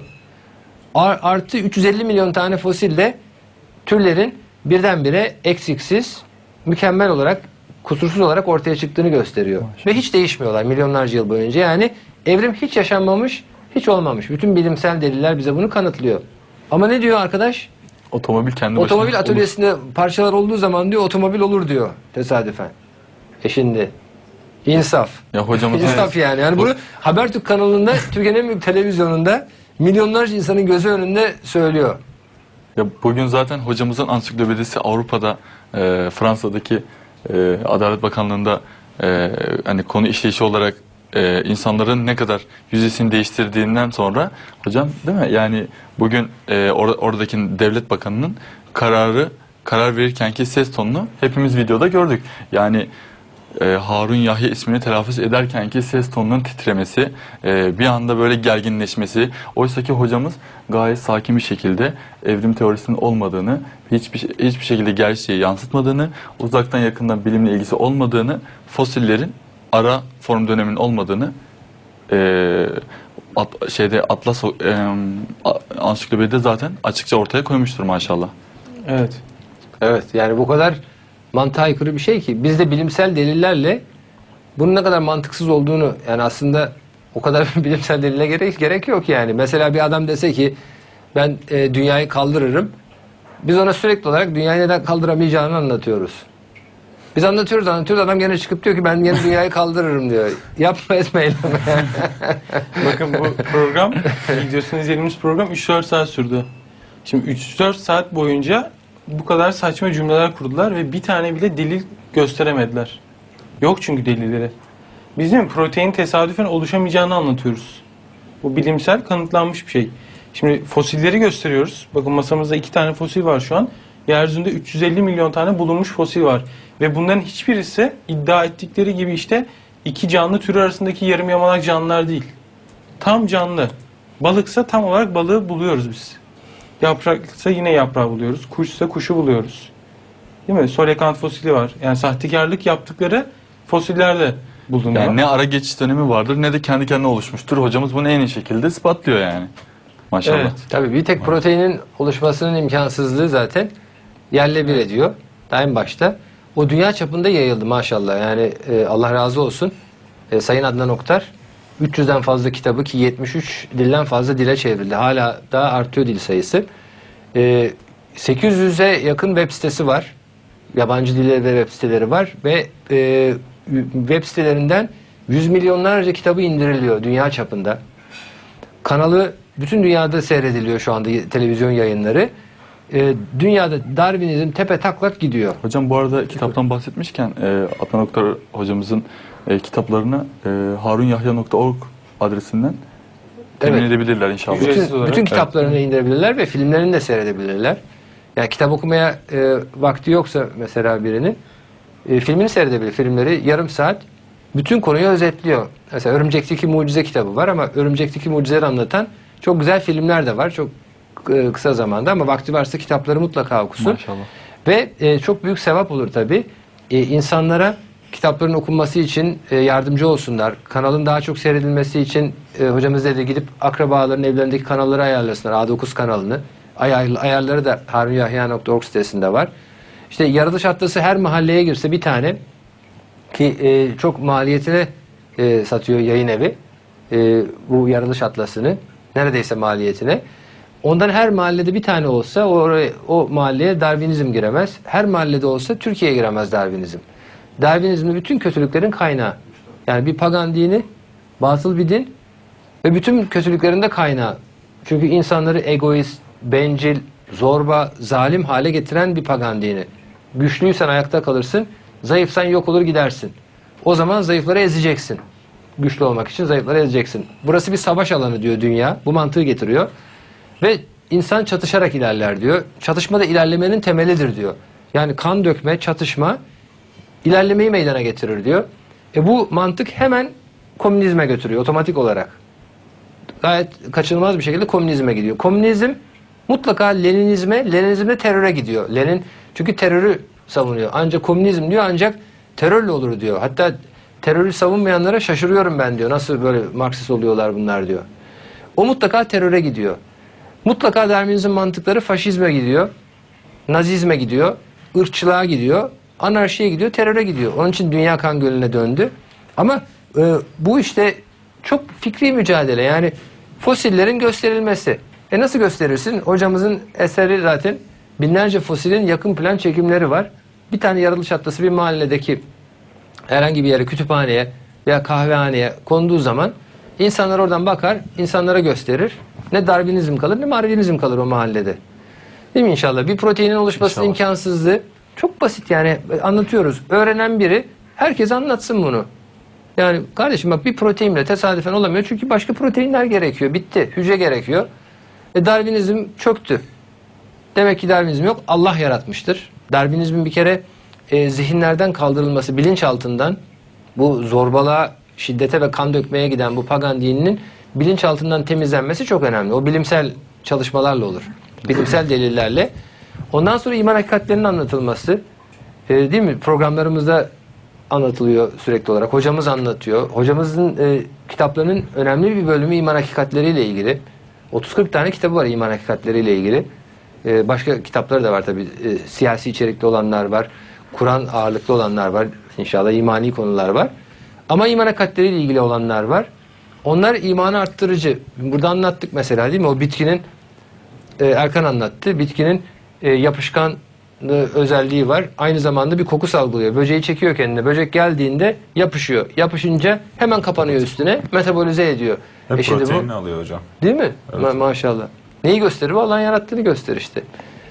Artı üç yüz elli milyon tane fosilde türlerin birdenbire eksiksiz, mükemmel olarak, kusursuz olarak ortaya çıktığını gösteriyor. Maşallah. Ve hiç değişmiyorlar milyonlarca yıl boyunca. Yani evrim hiç yaşanmamış, hiç olmamış. Bütün bilimsel deliller bize bunu kanıtlıyor. Ama ne diyor arkadaş? Otomobil kendi Otomobil başına atölyesinde parçalar olduğu zaman diyor otomobil olur diyor tesadüfen. E şimdi insaf. Ya hocamız İnsaf yani. Yani bunu Habertürk kanalında Türkiye'nin en büyük televizyonunda milyonlarca insanın gözü önünde söylüyor. Ya bugün zaten hocamızın ansiklopedisi Avrupa'da, e, Fransa'daki e, Adalet Bakanlığı'nda e, hani konu işleyişi olarak e, insanların ne kadar yüzdesini değiştirdiğinden sonra hocam değil mi? Yani bugün e, or- oradaki devlet bakanının kararı karar verirkenki ses tonunu hepimiz videoda gördük. Yani e, Harun Yahya ismini telaffuz ederkenki ses tonunun titremesi, e, bir anda böyle gerginleşmesi. Oysa ki hocamız gayet sakin bir şekilde evrim teorisinin olmadığını, hiçbir hiçbir şekilde gerçeği yansıtmadığını, uzaktan yakından bilimle ilgisi olmadığını, fosillerin ara form döneminin olmadığını e, at, şeyde Atlas e, ansiklopedide zaten açıkça ortaya koymuştur maşallah. Evet. Evet yani bu kadar mantığa aykırı bir şey ki biz de bilimsel delillerle bunun ne kadar mantıksız olduğunu yani aslında o kadar bilimsel delile gerek, gerek yok yani. Mesela bir adam dese ki ben e, dünyayı kaldırırım. Biz ona sürekli olarak dünyayı neden kaldıramayacağını anlatıyoruz. Biz anlatıyoruz anlatıyoruz adam gene çıkıp diyor ki ben yine dünyayı kaldırırım diyor. Yapma etme eyleme. Bakın bu program, videosunu izlediğimiz program üç dört saat sürdü. Şimdi üç dört saat boyunca bu kadar saçma cümleler kurdular ve bir tane bile delil gösteremediler. Yok çünkü delilleri. Biz değil mi protein tesadüfen oluşamayacağını anlatıyoruz. Bu bilimsel kanıtlanmış bir şey. Şimdi fosilleri gösteriyoruz. Bakın masamızda iki tane fosil var şu an. yeryüzünde üç yüz elli milyon tane bulunmuş fosil var. Ve bunların hiçbirisi iddia ettikleri gibi işte iki canlı türü arasındaki yarım yamalak canlılar değil. Tam canlı. Balıksa tam olarak balığı buluyoruz biz. Yapraksa yine yaprağı buluyoruz. Kuşsa kuşu buluyoruz. Değil mi? Solekant fosili var. Yani sahtekarlık yaptıkları fosillerde bulunuyor. Yani ne ara geçiş dönemi vardır ne de kendi kendine oluşmuştur. Hocamız bunu en iyi şekilde ispatlıyor yani. Maşallah. Evet. Tabii bir tek proteinin oluşmasının imkansızlığı zaten yerle bir ediyor. Daha en başta. O dünya çapında yayıldı maşallah. Yani e, Allah razı olsun. E, Sayın Adnan Oktar üç yüzden fazla kitabı ki yetmiş üç dilden fazla dile çevrildi. Hala daha artıyor dil sayısı. E, sekiz yüze yakın web sitesi var. Yabancı dilleri ve web siteleri var ve e, web sitelerinden yüz milyonlarca kitabı indiriliyor dünya çapında. Kanalı bütün dünyada seyrediliyor şu anda televizyon yayınları. E, dünyada Darwinizm tepe taklak gidiyor. Hocam bu arada kitaptan bahsetmişken e, Adnan Oktar hocamızın e, kitaplarını e, harunyahya nokta org adresinden temin Evet. edebilirler inşallah. Ücretsiz Bütün, olarak. bütün kitaplarını indirebilirler ve filmlerini de seyredebilirler. Yani kitap okumaya e, vakti yoksa mesela birinin e, filmini seyredebilir. Filmleri yarım saat bütün konuyu özetliyor. Mesela Örümcekteki Mucize kitabı var ama Örümcekteki Mucizeleri anlatan çok güzel filmler de var. Çok e, kısa zamanda ama vakti varsa kitapları mutlaka okusun. Maşallah. Ve e, çok büyük sevap olur tabii. E, insanlara kitapların okunması için e, yardımcı olsunlar. Kanalın daha çok seyredilmesi için e, hocamız dedi gidip akrabaların evlerindeki kanalları ayarlasınlar. A dokuz kanalını. Ayar, ayarları da harunyahya nokta org sitesinde var. İşte Yaratılış Atlası her mahalleye girse bir tane ki e, çok maliyetine e, satıyor yayın evi e, bu Yaratılış Atlası'nı. Neredeyse maliyetine. Ondan her mahallede bir tane olsa oraya, o mahalleye Darwinizm giremez. Her mahallede olsa Türkiye'ye giremez Darwinizm. Darwinizm bütün kötülüklerin kaynağı. Yani bir pagan dini, batıl bir din ve bütün kötülüklerin de kaynağı. Çünkü insanları egoist, bencil, zorba, zalim hale getiren bir pagan dini. Güçlüysen ayakta kalırsın, zayıfsan yok olur gidersin. O zaman zayıfları ezeceksin. Güçlü olmak için zayıfları ezeceksin. Burası bir savaş alanı diyor dünya. Bu mantığı getiriyor. Ve insan çatışarak ilerler diyor. Çatışma da ilerlemenin temelidir diyor. Yani kan dökme, çatışma ilerlemeyi meydana getirir diyor. E bu mantık hemen komünizme götürüyor otomatik olarak. Gayet kaçınılmaz bir şekilde komünizme gidiyor. Komünizm mutlaka Leninizme, Leninizm de teröre gidiyor. Lenin çünkü terörü savunuyor. Ancak komünizm diyor ancak terörle olur diyor. Hatta terörü savunmayanlara şaşırıyorum ben diyor. Nasıl böyle Marksist oluyorlar bunlar diyor. O mutlaka teröre gidiyor. Mutlaka Darwinizm mantıkları faşizme gidiyor. Nazizme gidiyor. Irkçılığa gidiyor. Anarşiye gidiyor. Teröre gidiyor. Onun için dünya kan gölüne döndü. Ama e, bu işte çok fikri mücadele. Yani fosillerin gösterilmesi. E nasıl gösterirsin? Hocamızın eseri zaten binlerce fosilin yakın plan çekimleri var. Bir tane Yaratılış Atlası bir mahalledeki herhangi bir yere, kütüphaneye veya kahvehaneye konduğu zaman insanlar oradan bakar, insanlara gösterir. Ne Darwinizm kalır ne Marvinizm kalır o mahallede. Değil mi inşallah? Bir proteinin oluşmasının İnşallah. imkansızlığı çok basit yani anlatıyoruz. Öğrenen biri herkes anlatsın bunu. Yani kardeşim bak bir proteinle tesadüfen olamıyor çünkü başka proteinler gerekiyor. Bitti. Hücre gerekiyor. E Darwinizm çöktü. Demek ki Darwinizm yok. Allah yaratmıştır. Darwinizmin bir kere e, zihinlerden kaldırılması, bilinçaltından bu zorbalığa, şiddete ve kan dökmeye giden bu pagan dininin bilinçaltından temizlenmesi çok önemli. O bilimsel çalışmalarla olur. Bilimsel delillerle. Ondan sonra iman hakikatlerinin anlatılması. E, değil mi? Programlarımızda anlatılıyor sürekli olarak. Hocamız anlatıyor. Hocamızın e, kitaplarının önemli bir bölümü iman hakikatleriyle ilgili. otuz kırk tane kitabı var iman hakikatleriyle ilgili. E, başka kitapları da var tabii. E, siyasi içerikli olanlar var. Kur'an ağırlıklı olanlar var. İnşallah imani konular var. Ama iman hakikatleriyle ilgili olanlar var. Onlar imanı arttırıcı. Burada anlattık mesela değil mi? O bitkinin e, Erkan anlattı. Bitkinin e, yapışkan özelliği var. Aynı zamanda bir koku salgılıyor. Böceği çekiyor kendine. Böcek geldiğinde yapışıyor. Yapışınca hemen kapanıyor üstüne. Metabolize ediyor. Hep E şimdi proteinini bu, alıyor hocam. değil mi? Evet. Ma- maşallah. Neyi gösterir? Allah'ın yarattığını gösterir işte.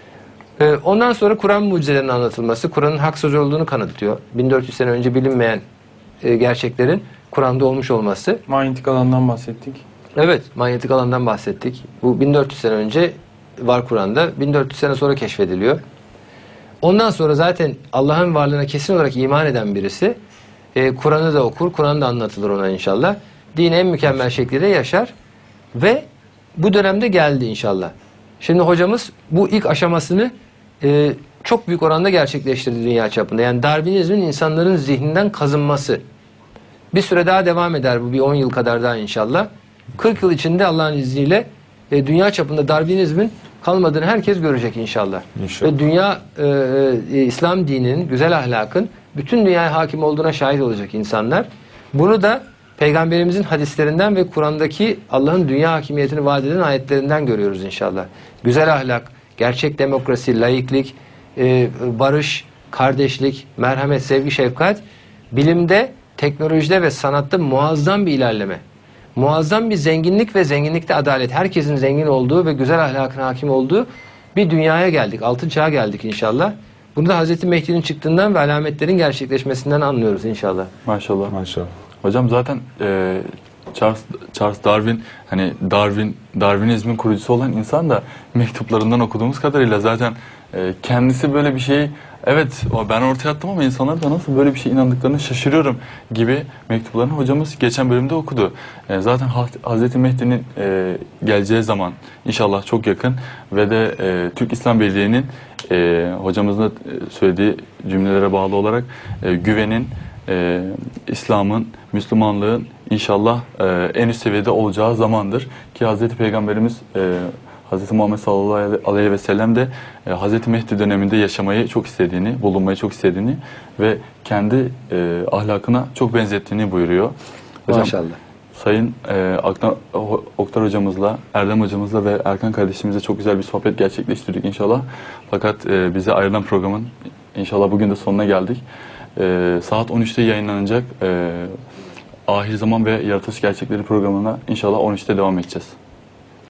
Ee, ondan sonra Kur'an mucizelerinin anlatılması. Kur'an'ın hak sözü olduğunu kanıtlıyor. bin dört yüz sene önce bilinmeyen e, gerçeklerin Kur'an'da olmuş olması. Manyetik alandan bahsettik. Evet, manyetik alandan bahsettik. Bu bin dört yüz sene önce var Kur'an'da. bin dört yüz sene sonra keşfediliyor. Ondan sonra zaten Allah'ın varlığına kesin olarak iman eden birisi e, Kur'an'ı da okur, Kur'an da anlatılır ona inşallah. Dini en mükemmel şekilde yaşar ve bu dönemde geldi inşallah. Şimdi hocamız bu ilk aşamasını e, çok büyük oranda gerçekleştirdi dünya çapında. Yani Darwinizmin insanların zihninden kazınması. Bir süre daha devam eder bu, bir on yıl kadar daha inşallah. kırk yıl içinde Allah'ın izniyle e, dünya çapında Darwinizmin kalmadığını herkes görecek inşallah. İnşallah. Ve dünya e, e, İslam dininin, güzel ahlakın bütün dünyaya hakim olduğuna şahit olacak insanlar. Bunu da Peygamberimizin hadislerinden ve Kur'an'daki Allah'ın dünya hakimiyetini vaat eden ayetlerinden görüyoruz inşallah. Güzel ahlak, gerçek demokrasi, laiklik, e, barış, kardeşlik, merhamet, sevgi, şefkat, bilimde, teknolojide ve sanatta muazzam bir ilerleme. Muazzam bir zenginlik ve zenginlikte adalet. Herkesin zengin olduğu ve güzel ahlakına hakim olduğu bir dünyaya geldik. Altın çağa geldik inşallah. Bunu da Hazreti Mehdi'nin çıktığından ve alametlerin gerçekleşmesinden anlıyoruz inşallah. Maşallah. Maşallah. Hocam zaten e, Charles, Charles Darwin, hani Darwin, Darwinizmin kurucusu olan insan da mektuplarından okuduğumuz kadarıyla zaten e, kendisi böyle bir şeyi, evet o ben ortaya attım ama insanlar da nasıl böyle bir şey inandıklarını şaşırıyorum gibi mektuplarını hocamız geçen bölümde okudu. E, zaten Hazreti Mehdi'nin e, geleceği zaman inşallah çok yakın ve de e, Türk İslam Birliği'nin e, hocamızın da söylediği cümlelere bağlı olarak e, güvenin, e, İslam'ın, Müslümanlığın inşallah e, en üst seviyede olacağı zamandır ki Hazreti Peygamberimiz e, Hazreti Muhammed sallallahu aleyhi ve sellem de e, Hazreti Mehdi döneminde yaşamayı çok istediğini, bulunmayı çok istediğini ve kendi e, ahlakına çok benzettiğini buyuruyor. Hocam, Maşallah. Sayın e, Aktar, Oktar hocamızla, Erdem hocamızla ve Erkan kardeşimizle çok güzel bir sohbet gerçekleştirdik inşallah. Fakat e, bize ayrılan programın inşallah bugün de sonuna geldik. E, saat on üçte yayınlanacak e, Ahir Zaman ve Yaratılış Gerçekleri programına inşallah on üçte devam edeceğiz.